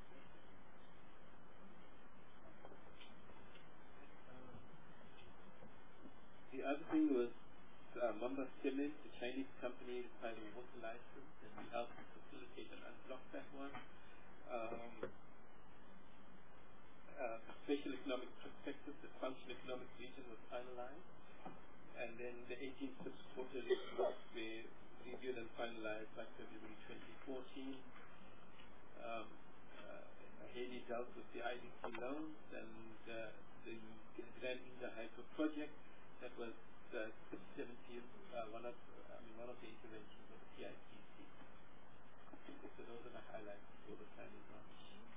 The other thing was Mamba Cement, the Chinese company, requiring a water license, and we helped facilitate and unblock that one. Special economic perspective, the functional economic region was finalized, and then the 18th quarter report were reviewed and finalized by February 2014. Haley dealt with the IDC loans and the Grand Inga Hydro project. That was the 17th, one of the interventions of the PICC. So those are the highlights for the planning branch.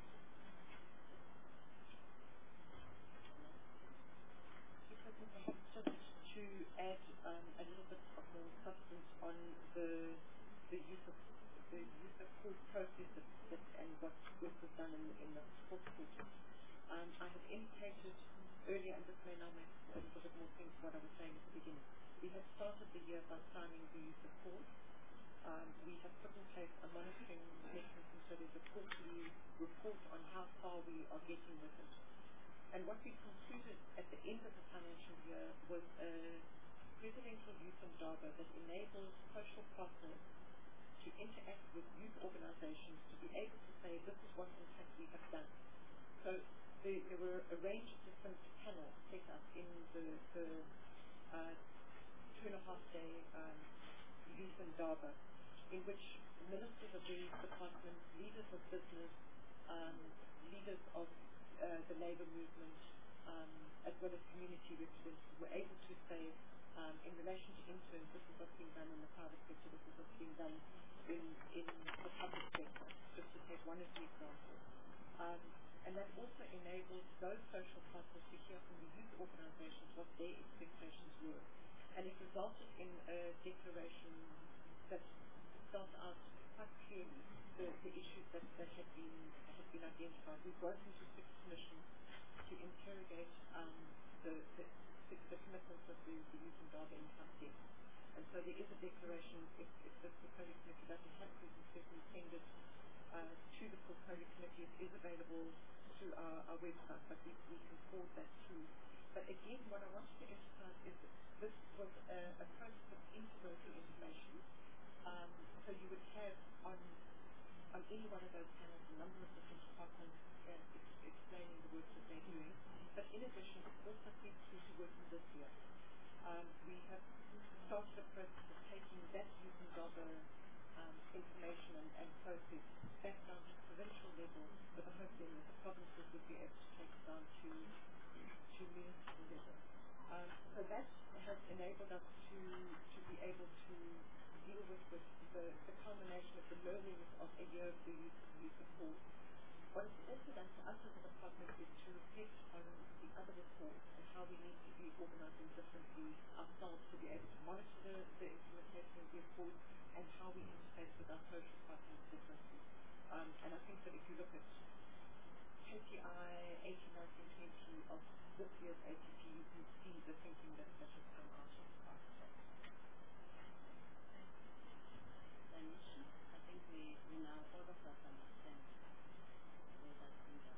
Just to add a little bit of more substance on the use of court processes and what work was done in the fourth quarter. I have indicated earlier, and this may now make a little bit more sense what I was saying at the beginning. We have started the year by signing the use of court. We have put in place a monitoring mechanism, so there's a quarterly report on how far we are getting with it. And what we concluded at the end of the financial year was a presidential youth indaba that enables social partners to interact with youth organizations to be able to say, this is what in fact we have done. So there were a range of different panels set up in the 2.5-day youth indaba, in which ministers of various departments, leaders of business, leaders of the labor movement, as well as community representatives were able to say, in relation to interns, this is what's being done in the private sector, this is what's being done in the public sector, just to take one of the examples. And that also enabled those social partners to hear from the youth organizations what their expectations were. And it resulted in a declaration that spelled out quite clearly the issues that had been identified. We broke into 6 commissions to interrogate the commitments of the youth indaba in Gauteng. And so there is a declaration, if the Portfolio Committee doesn't have it, we can certainly send it to the Portfolio Committee. It is available through our website, but we can forward that through. But again, what I wanted to emphasize is that this was a process of interlocal information, so you would have on any one of those panels a number of different departments explaining the work that they're doing. But in addition, it also feeds through to working this year. We have started a process of taking that youth and jobber information and process back down to provincial level with the hope then that the provinces would be able to take it down to municipal level. So that has enabled us to be able to deal with the culmination of the learning of a year of the youth support. What it's also done for us as a department is to reflect on the other reports and how we need to be organizing differently ourselves to be able to monitor the implementation of the reports and how we interface with our social partners differently. And I think that if you look at KPI 18, 19, 20 of this year's ATP, you can see the thinking that has come out of that. I think we now all of us understand where that comes out.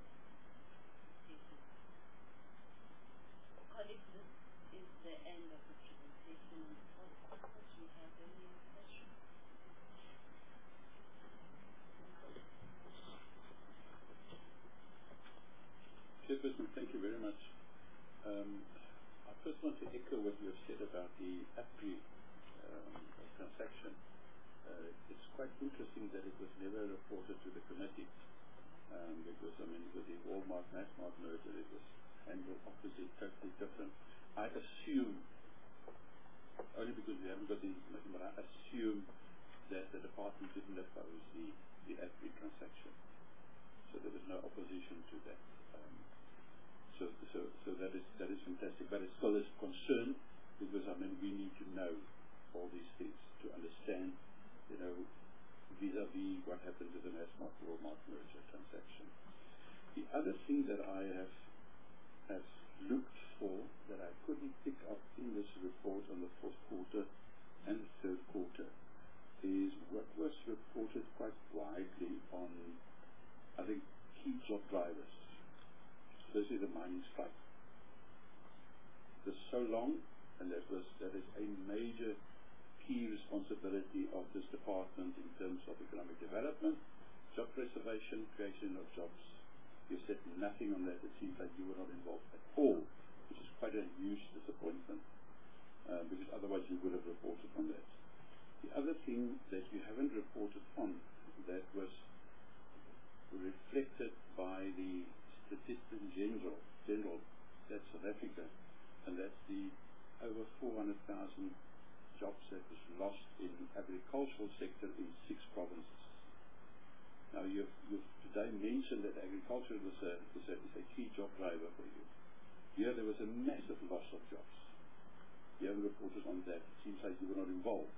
Colleagues, this is the end of the presentation on the podcast. Do you have any questions? Chairperson, thank you very much. I first want to echo what you have said about the APRI transaction. It's quite interesting that it was never reported to the committee because, I mean, with the Walmart Massmart merger, it was handled opposite, totally different. I assume, only because we haven't got the information, but I assume that the department didn't oppose the APRI transaction. So there was no opposition to that. So that is fantastic. But it still is a concern because, I mean, we need to know all these things to understand, you know, vis-a-vis what happened to the Massmart-Walmart merger transaction. The other thing that I have looked for that I couldn't pick up in this report on the fourth quarter and the third quarter is what was reported quite widely on, I think, key job drivers. Especially the mining strike. For so long, and that is a major key responsibility of this department in terms of economic development, job preservation, creation of jobs. You said nothing on that. It seems like you were not involved at all, which is quite a huge disappointment, because otherwise you would have reported on that. The other thing that you haven't reported on that was reflected by the Statistician General, that's South Africa, and that's the over 400,000 jobs that was lost in agricultural sector in 6 provinces. Now you've today mentioned that agriculture is a key job driver for you. Here there was a massive loss of jobs. You haven't reported on that. It seems like you were not involved.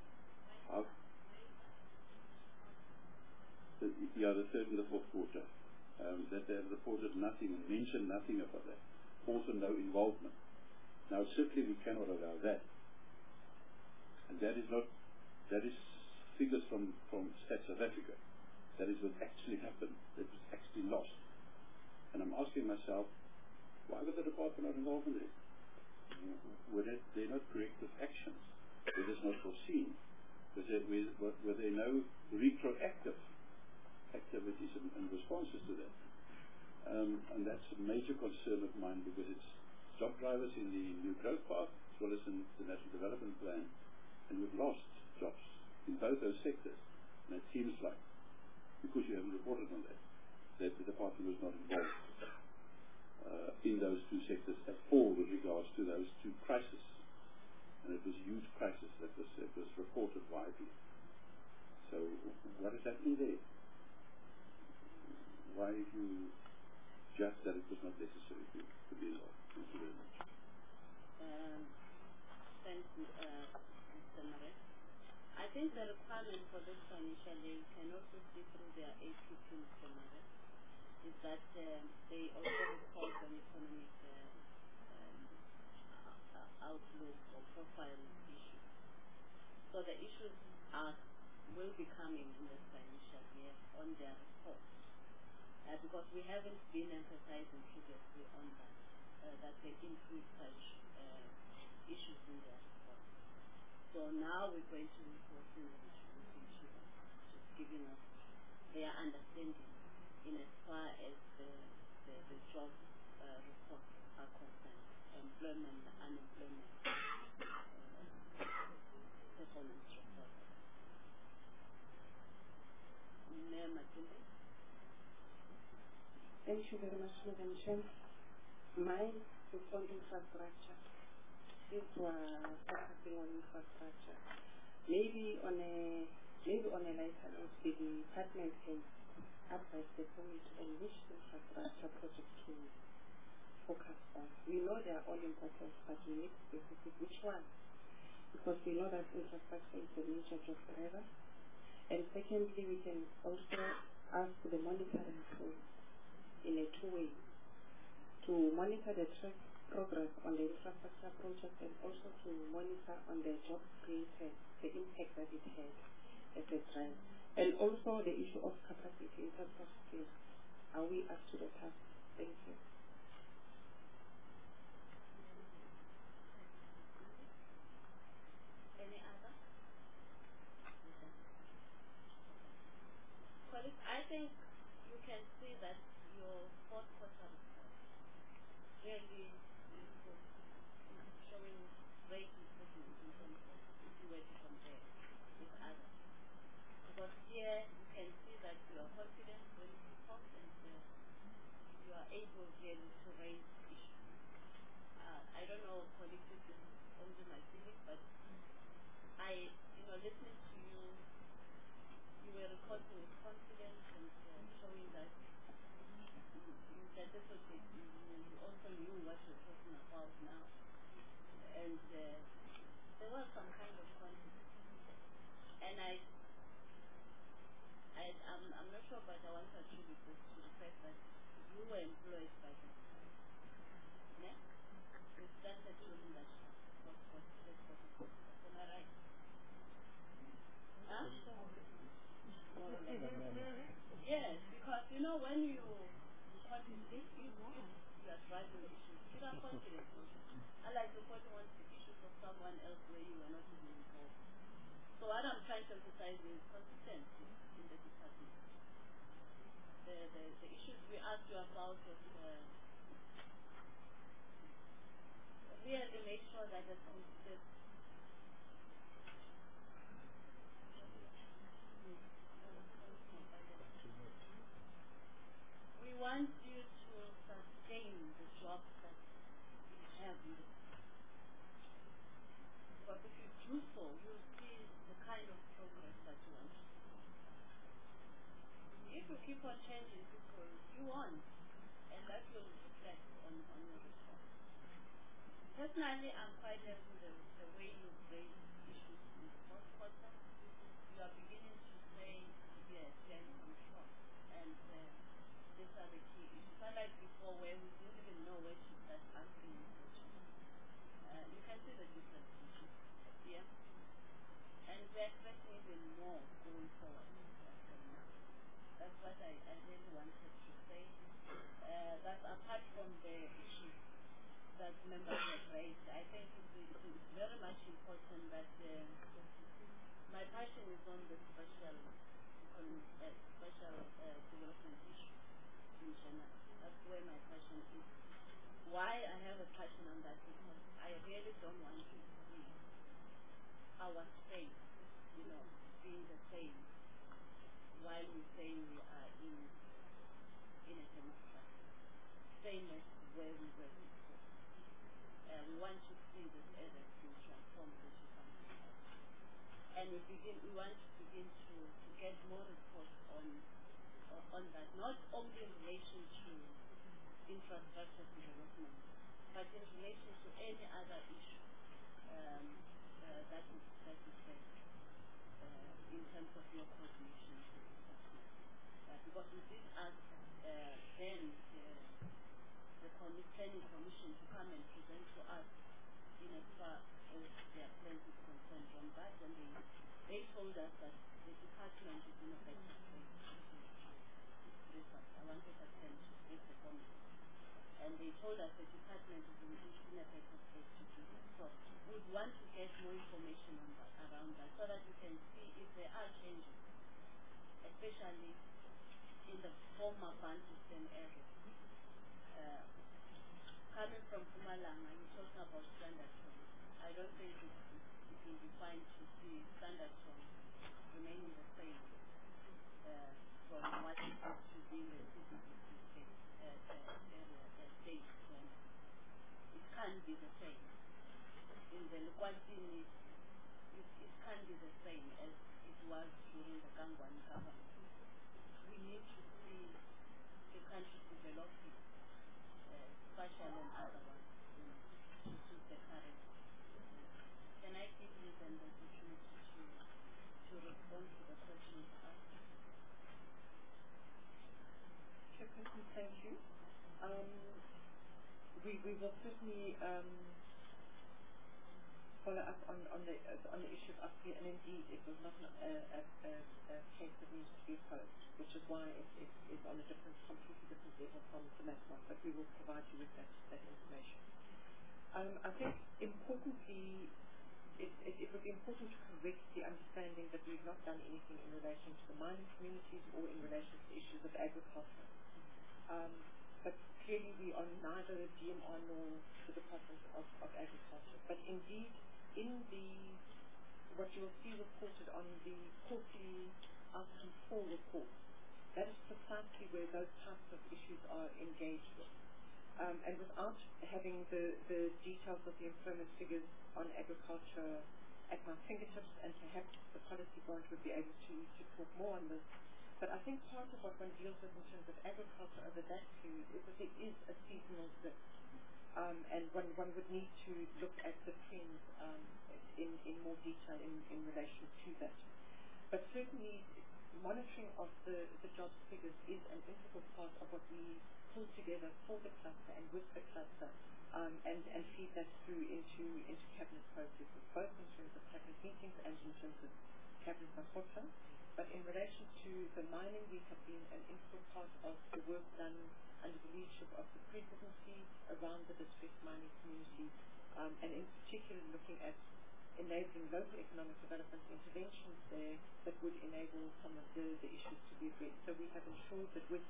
The third and the fourth quarter. That they have reported nothing and mentioned nothing about that. Also no involvement. Now certainly we cannot allow that. And that is figures from Stats South Africa. That is what actually happened. That was actually lost. And I'm asking myself, why was the department not involved in it? Were there not corrective actions? Were this not foreseen? Were there no retroactive activities and responses to that? And that's a major concern of mine because it's job drivers in the New Growth Path as well as in the National Development Plan, and we've lost jobs in both those sectors. And it seems like, because you haven't reported on that the department was not involved in those 2 sectors at all with regards to those 2 crises. And it was a huge crisis that was reported widely. So what is happening there? Why did you judge that it was not necessary to be involved? Thank you very much. Thanks, Mr. Marais. I think the requirement for this financial year, you can also see through their APP, Mr. Marais, is that they also report on economic outlook or profile issues. So the issues will be coming in this financial year on their report. Because we haven't been emphasizing previously on that they include such issues in their report. So now we're going to report in the issue giving us their understanding in as far as the job reports are concerned, employment, unemployment, performance reports. Mayor Matilde. Thank you very much, Madam Chair. Mine is on infrastructure. Since we're focusing on infrastructure, maybe on a lighter note, the department has advised the committee on which infrastructure project to focus on. We know they are all important, but we need specific which one, because we know that infrastructure is the major job driver. And secondly, we can also ask the monitoring tool in a two-way to monitor the progress on the infrastructure project and also to monitor on the job created, the impact that it had as a drive. And also the issue of capacity in terms of skills. Are we up to the task? Thank you. Any other? Colleagues, I think you can see that your fourth quarter report really is showing great improvement in terms of if you were to compare with others. Because here you can see that you are confident when you talk and you are able really to raise issues. I don't know, colleagues, if this is only my feeling, but listening to you, you were recording with confidence and showing that you said this was it. You also knew what you're talking about now. And there was some kind of confidence. And I'm not sure, but I want to attribute this to the fact that you were employed by the next. You started doing that what am I right? Huh? Yes, because when you contemplate, you are driving issues. You are confident. Unlike reporting on the issues of someone else where you were not even involved. So what I'm trying to emphasize is consistency in the department. The issues we asked you about was really make sure that there's consistency. We want you to sustain the jobs that you have in the but if you do so, you'll see the kind of progress that you want to see. If you keep on changing people, you want, and that will reflect on your response. Personally, I'm quite happy with the way you raise issues in the fourth quarter. You are beginning to say, yes, we are in control, and these are the key issues. Unlike before, where we didn't even know where to start asking questions. You can see the difference. Yeah. And we're expecting even more going forward from now. That's what I really wanted to say. That apart from the issues that members have raised, I think it's very much important that my passion is on the special development issues in general. That's where my passion is. Why I have a passion on that is because I really don't want to see our space, being the same while we say we are in a democracy, same as where we were before. We want to see this as a being transformed into something else. And we want to begin to get more reports on that, not only in relation to infrastructure development, but in relation to any other issue that is there in terms of your coordination with the department. Because we did ask then the planning commission to come and present to us in as far as their plans is concerned on that, and they told us that the department is in a better place. I wanted us then to make the comment. And they told us the department is in a better place to do that. So we would want to get more information on that, around that, so that we can see if there are changes especially in the former Bantustan area. Coming from Pumalanga, you're talking about standard tone. I don't think it will be fine to see standard tone remaining the same from what it used to be in the CBD state. It can't be the same. In the Lukwatini, it can't be the same as it was during the Gangwani government. We need to see the country developing, spatial and otherwise, to suit the current. Can I give you then the opportunity to respond to the questions asked? Chairperson, thank you. We will certainly follow up on the issue of Upgrade, and indeed it was not a case that needs to be opposed, which is why it is on a completely different level from the MASMAR, but we will provide you with that information. I think importantly, it would be important to correct the understanding that we've not done anything in relation to the mining communities or in relation to issues of agriculture. But clearly we are neither the DMR nor the Department of Agriculture. But indeed, in what you will see reported on the quarterly outcome 4 report, that is precisely where those types of issues are engaged with. And without having the details of the employment figures on agriculture at my fingertips, and perhaps the policy branch would be able to talk more on this, but I think part of what one deals with in terms of agriculture over that period is that there is a seasonal dip. And one would need to look at the trends in more detail in relation to that. But certainly, monitoring of the jobs figures is an integral part of what we pull together for the cluster and with the cluster, and feed that through into cabinet processes, both in terms of cabinet meetings and in terms of cabinet rapporteur. But in relation to the mining, we have been an integral part of the work done under the leadership of the presidency around the district mining community, and in particular looking at enabling local economic development interventions there that would enable some of the issues to be addressed. So we have ensured that with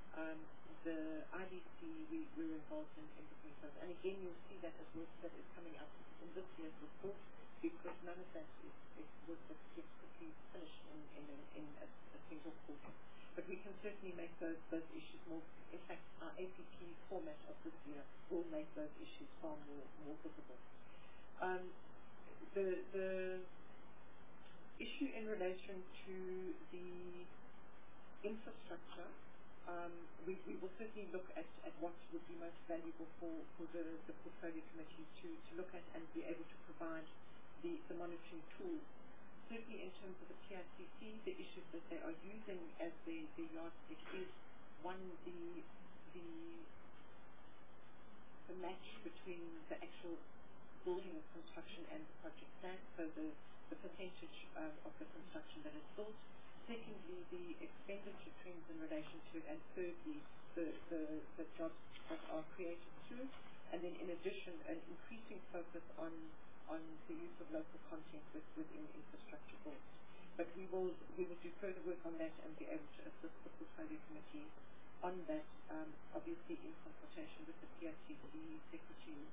the IDC, we're involved in looking at those. And again, you'll see that as work that is coming up in this year's report, because none of that is work that gets quickly finished in a single quarter. But we can certainly make those issues more, in fact, our APP format of this year will make those issues far more visible. The issue in relation to the infrastructure, we will certainly look at what would be most valuable for the portfolio committee to look at and be able to provide the monitoring tools. Certainly in terms of the PICC, the issues that they are using as the yardstick is, one, the match between the actual building of construction and the project plan, so the percentage of the construction that is built. Secondly, the expenditure trends in relation to it, and thirdly, the jobs that are created through it. And then in addition, an increasing focus on the use of local content within infrastructure goals. But we will do further work on that and be able to assist the portfolio committee on that, obviously in consultation with the PICC secretary.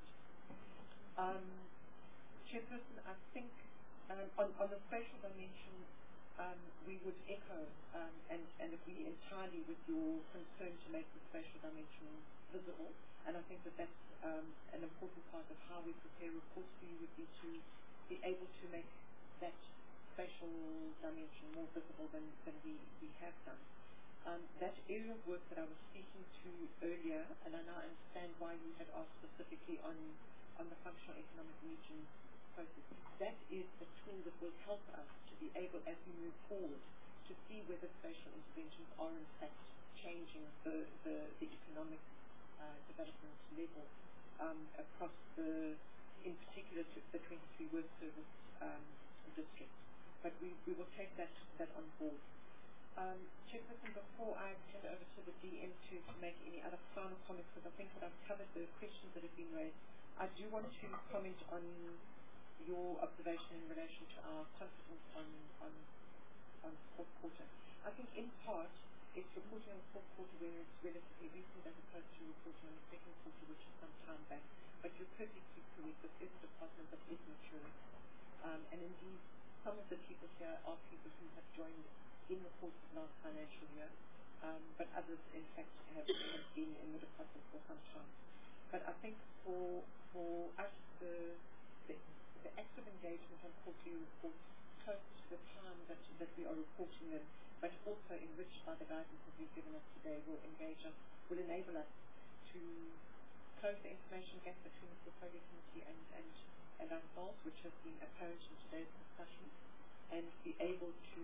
Chairperson, I think on the spatial dimension, we would echo and agree entirely with your concern to make the spatial dimension visible. And I think that's an important part of how we prepare reports for you would be to be able to make that spatial dimension more visible than we have done. That area of work that I was speaking to earlier, and I now understand why you had asked specifically on the functional economic region process, that is a tool that will help us to be able, as we move forward, to see whether spatial interventions are in fact changing the economic development level across in particular the 23 work service districts. But we will take that on board. Chairperson, before I turn over to the DM to make any other final comments, because I think that I've covered the questions that have been raised, I do want to comment on your observation in relation to our confidence on fourth quarter. I think in part it's reporting on the fourth quarter where it's relatively recent as opposed to reporting on the second quarter, which is some time back. But you're perfectly correct, this is a department that is maturing. And indeed, some of the people here are people who have joined in the course of last financial year, but others, in fact, have been in the department for some time. But I think for us, the active engagement on quarterly reports close to the time that we are reporting them, but also enriched by the guidance that you've given us today, will enable us to close the information gap between the portfolio committee and ourselves, which has been apparent in today's discussion, and be able to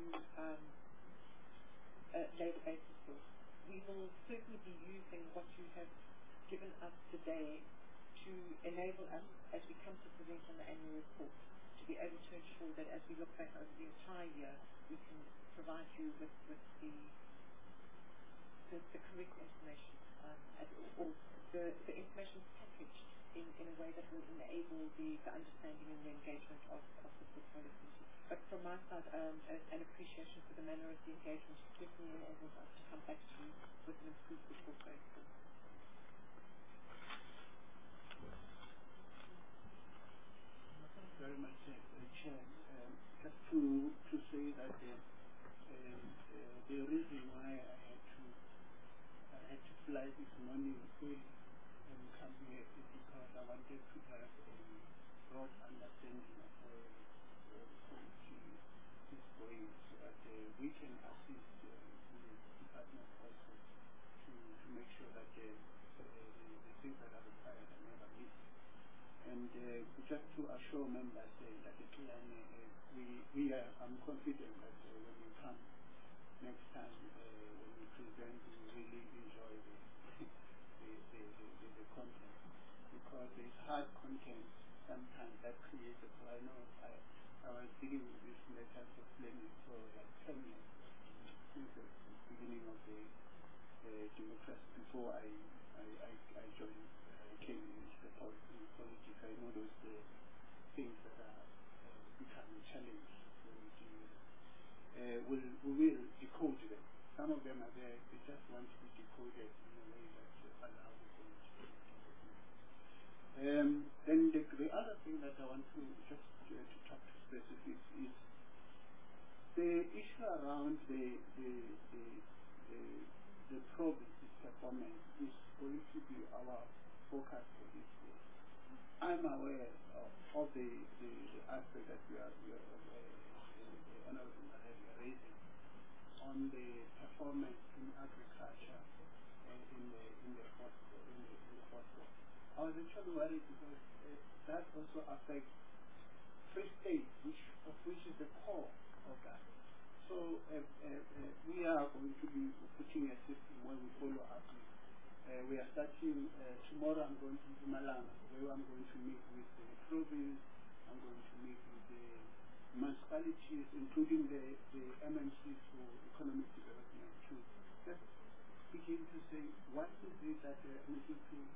lay the basis for. We will certainly be using what you have given us today to enable us, as we come to present on the annual report, to be able to ensure that as we look back over the entire year, we can provide you with the correct information, or the information packaged in a way that will enable the understanding and the engagement of the portfolio committee. But from my side, an appreciation for the manner of the engagement certainly enables us to come back to you with an improved report going forward. Very much, Chair. Just to say that the reason why I had to fly this morning early and come here is because I wanted to have a broad understanding of where the committee is going, so that we can assist the department also to make sure that the things that are required are never missed. And just to assure members that I'm confident that when we come next time, when we present, we really enjoy the content, because there's hard content sometimes that creates a problem. I know I was dealing with this letters of learning for like 10 years since the beginning of the democracy, before I joined, came into the politics. I know those things that are becoming challenged when we do it. We will decode them. Some of them are there, they just want to be decoded in a way that allows them to do it. Then the other thing that I want to just to talk to specifics is the issue around the province's performance is going to be our focus for this year. I'm aware of the aspect that we are raising on the performance in agriculture and in the fourth quarter. I was actually worried because that also affects Free State, which is the core of that. So we are going to be putting a system where we follow up with. We are starting tomorrow. I'm going to Mpumalanga, where I'm going to meet with the province. I'm going to meet with the municipalities, including the MMCs for economic development, to just begin to say what is it that they're making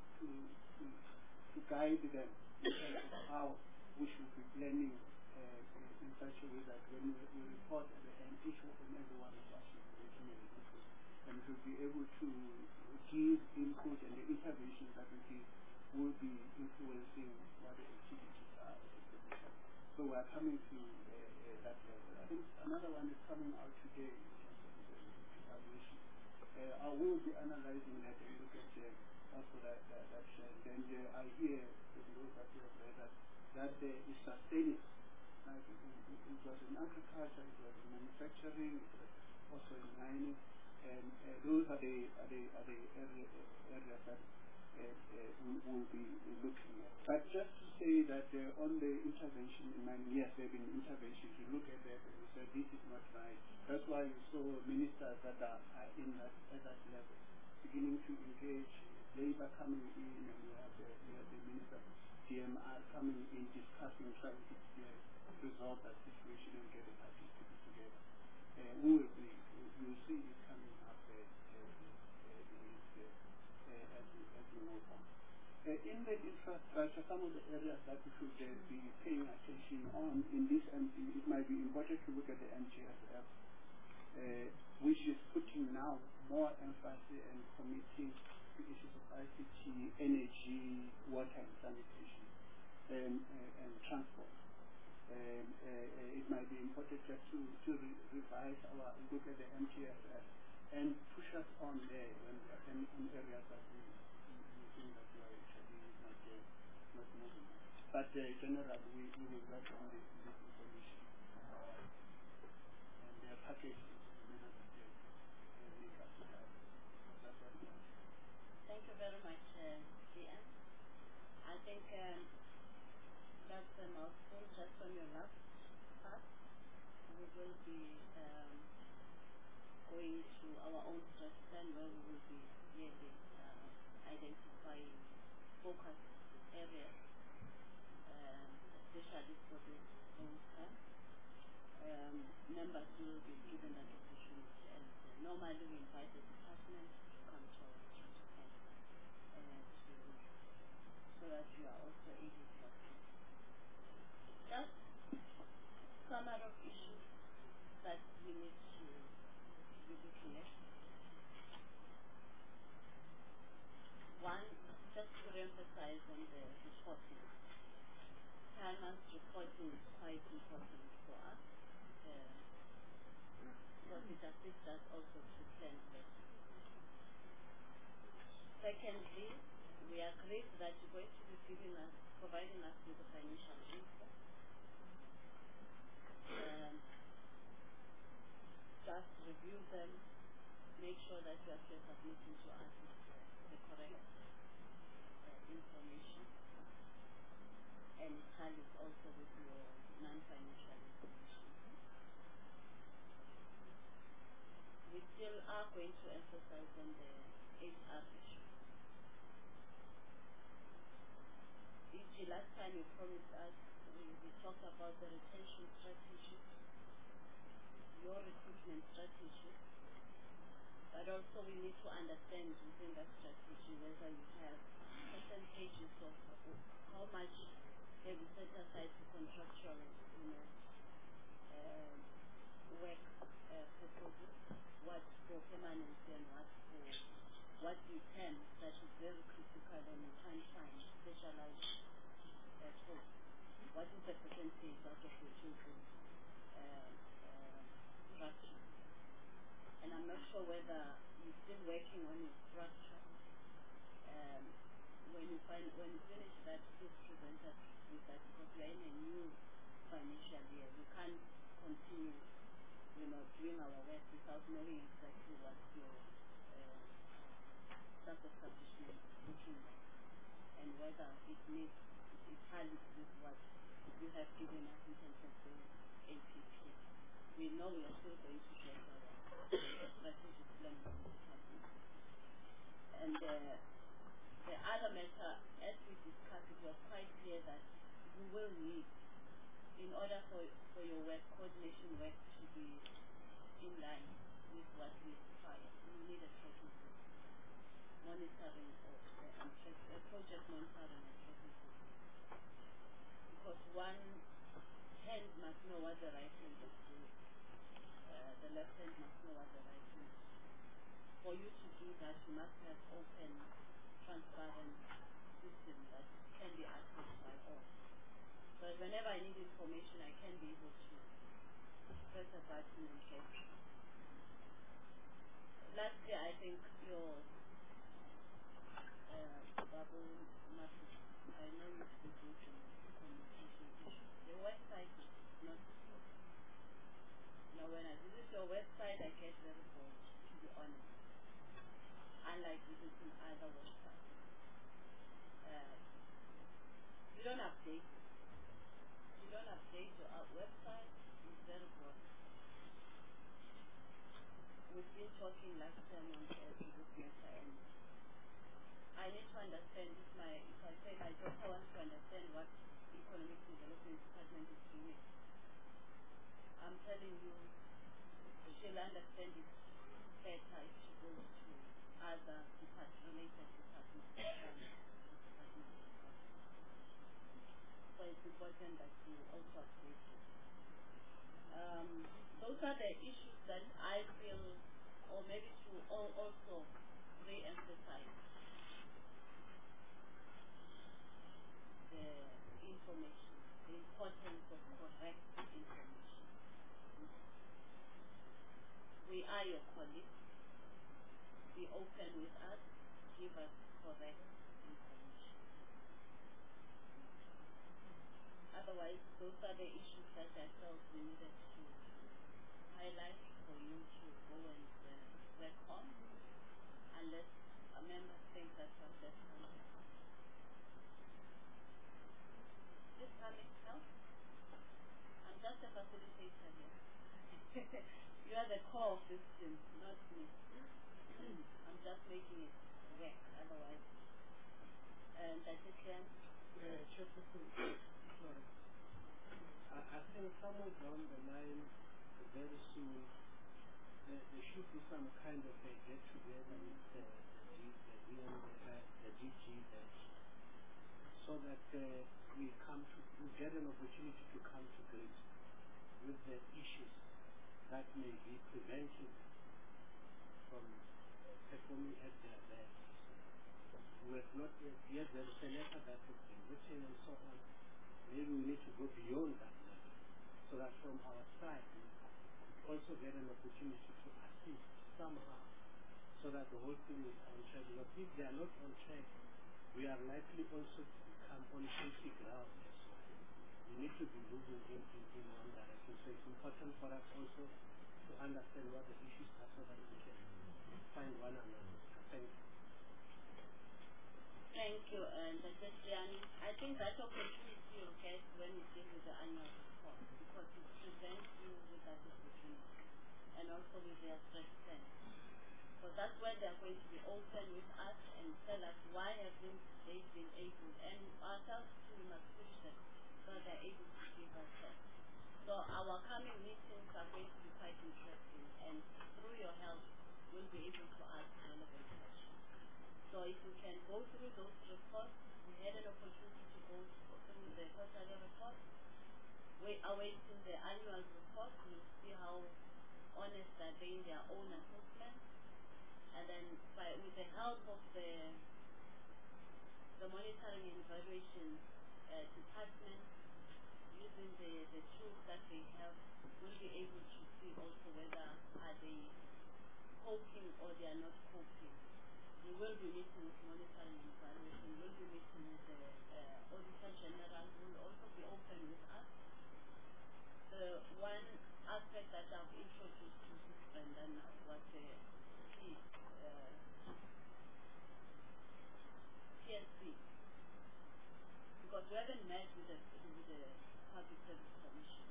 to guide them in terms of how we should be planning in such a way that when we report at the end, each and every one of us should be making an input, and to be able to give input, and the interventions that we give will be influencing what the activities are. So we are coming to that level. I think another one is coming out today in terms of the evaluation. I will be analyzing that and look at also that then I hear from those that you have read that there is sustainable. Like it was in agriculture, it was in manufacturing, it was also in mining, and those are the areas that we will be looking at. But just to say that on the intervention in mining, yes, there have been interventions. You look at that and you say this is not right. That's why you saw ministers that are at that level beginning to engage, Labour coming in, and we have the Minister of DMR coming in, discussing, trying to resolve that situation and get the parties to be together. We will see it coming up as we move on. In the infrastructure, some of the areas that we should be paying attention on in this, it might be important to look at the NGSF which is putting now more emphasis and committing to issues of ICT, energy, water and sanitation, and transport. It might be important just to revise look at the MTSS and push us on there in areas that we think that we are actually not moving. But generally, we will work on this information. And their package is Thank you very much, GM. I think that's a mouthful just on your last part. We will be going to our own stress plan where we will be really identifying focus areas, especially for this long term. Members will be given that opportunity, and normally we invite the department to come to our stress plan so that you are also able to assist. Just summary of issues that we need to be looking at. One, just to emphasize on the reporting. Finance reporting is quite important for us because it assists us also to plan better. Secondly, we agreed that you're going to be providing us with the financial info. Just review them, make sure that what you're submitting to us is the correct information, and it tallies also with your non-financial information. We still are going to emphasize on the HR issue. E.g., last time you promised us, we talked about the retention strategy, your recruitment strategy, but also we need to understand within that strategy whether you have percentages of how much have you set aside for contractual, work purposes, what for permanency and what you can that is very critical and you can't find specialized posts. What is the percentage out of your children's structure? And I'm not sure whether you're still working on your structure. When you finish that, please present us with that because we are in a new financial year. We can't continue, doing our work without knowing exactly what your staff establishment is looking like and whether it tallies with what you have given us in terms of the APP. We know we are still going to get our strategic plan from the department. And the other matter, as we discussed, it was quite clear that you will need, in order for your work, coordination work to be in line with what we require, you need a tracking system, monitoring and project monitoring and tracking system. Because one hand must know what the right hand is doing. The left hand must know what the right hand is doing. For you to do that, you must have open, transparent system that can be accessed by all. So whenever I need information, I can be able to press a button and check. Lastly, I think your Babu Matu, I know you to be good in communication issues. The website is not good. Now when I visit your website, I get very bored, to be honest. Unlike visiting other websites. You don't update it. You don't update your website, it's very boring. We've been talking last time on this matter, and I need to understand if I say my daughter wants to understand what Economic Development Department is doing. I'm telling you, she'll understand it better if she goes to other related departments. So it's important that you also update it. Those are the issues that I feel, or maybe to also re-emphasize the information, the importance of correct information. We are your colleagues. Be open with us. Give us correct information. Otherwise, those are the issues that I felt we needed to highlight for you to go and work on, unless a member thinks that there's something. This coming help? I'm just a facilitator here. You are the core of this team, not me. I'm just making it work, otherwise. And that is then. Chairperson, sorry. I think somewhere down the line, very soon, there should be some kind of a get-together with the DG, so that we get an opportunity to come to grips with the issues that may be preventing from performing at their best. We have not yet, there is a letter that has been written and so on. Maybe we need to go beyond that level, so that from our side we also get an opportunity to assist somehow, so that the whole thing is on track. Because if they are not on track, we are likely also to become on shaky ground as well. We need to be moving in one direction. So it's important for us also to understand what the issues are, so that we can find one another. Thank you. Thank you, and I think that opportunity you'll get when you deal with the annual report, because it presents you with that opportunity, and also with their stress test. So that's where they're going to be open with us and tell us why haven't they been able, and ourselves too, we must push them so they're able to give us that. So our coming meetings are going to be quite interesting, and through your help, we'll be able to ask relevant questions. So if you can go through those reports, we had an opportunity to go through the quarterly report. We're awaiting the annual report. We'll see how honest are they in their own assessment. And then with the help of the monitoring and evaluation department, using the tools that they have, we'll be able to see also whether are they coping or they are not coping. We will be meeting with monitoring and evaluation. We will be meeting with the Auditor General, who will also be open with us. The one aspect that I've introduced to Brendan was the PSC. Because we haven't met with the Public Service Commission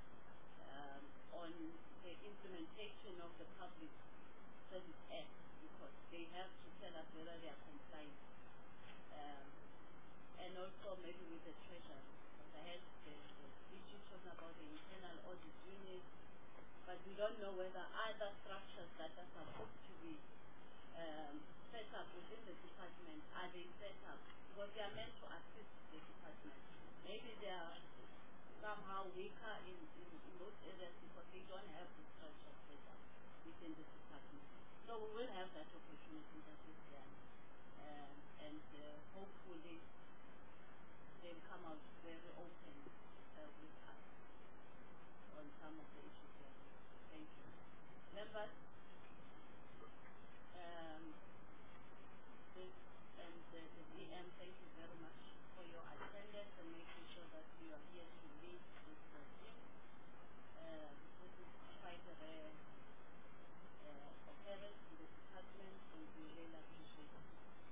on the implementation of the Public Service Act, because they have to tell us whether they are compliant. And also maybe with the Treasury. I had the DG talking about the internal audit unit, but we don't know whether other structures that are supposed to be set up within the department, are they set up? Because they are meant to assist the department. Maybe they are somehow weaker in those areas because they don't have the structure set up within the department. So we will have that opportunity that is there. And hopefully they'll come out very open with us on some of the issues there. Thank you. Members, this and the DM, thank you very much for your attendance and making sure that you are here to lead this team. This is quite a rare occurrence in the department, and we really appreciate it.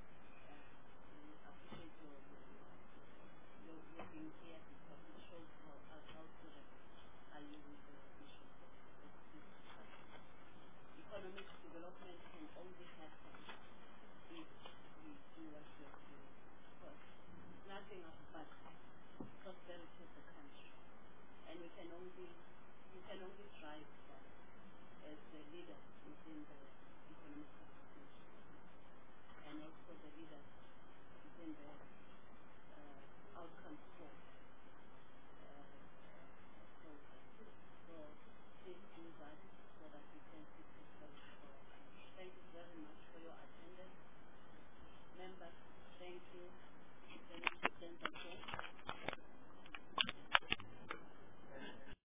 Your being here, because it shows how serious are you with the issues of this department. Economic development can only happen if we do what we are doing. Because it's nothing else but prosperity of the country. And you can only thrive as the leader within the economic participation, and also the leaders within the outcomes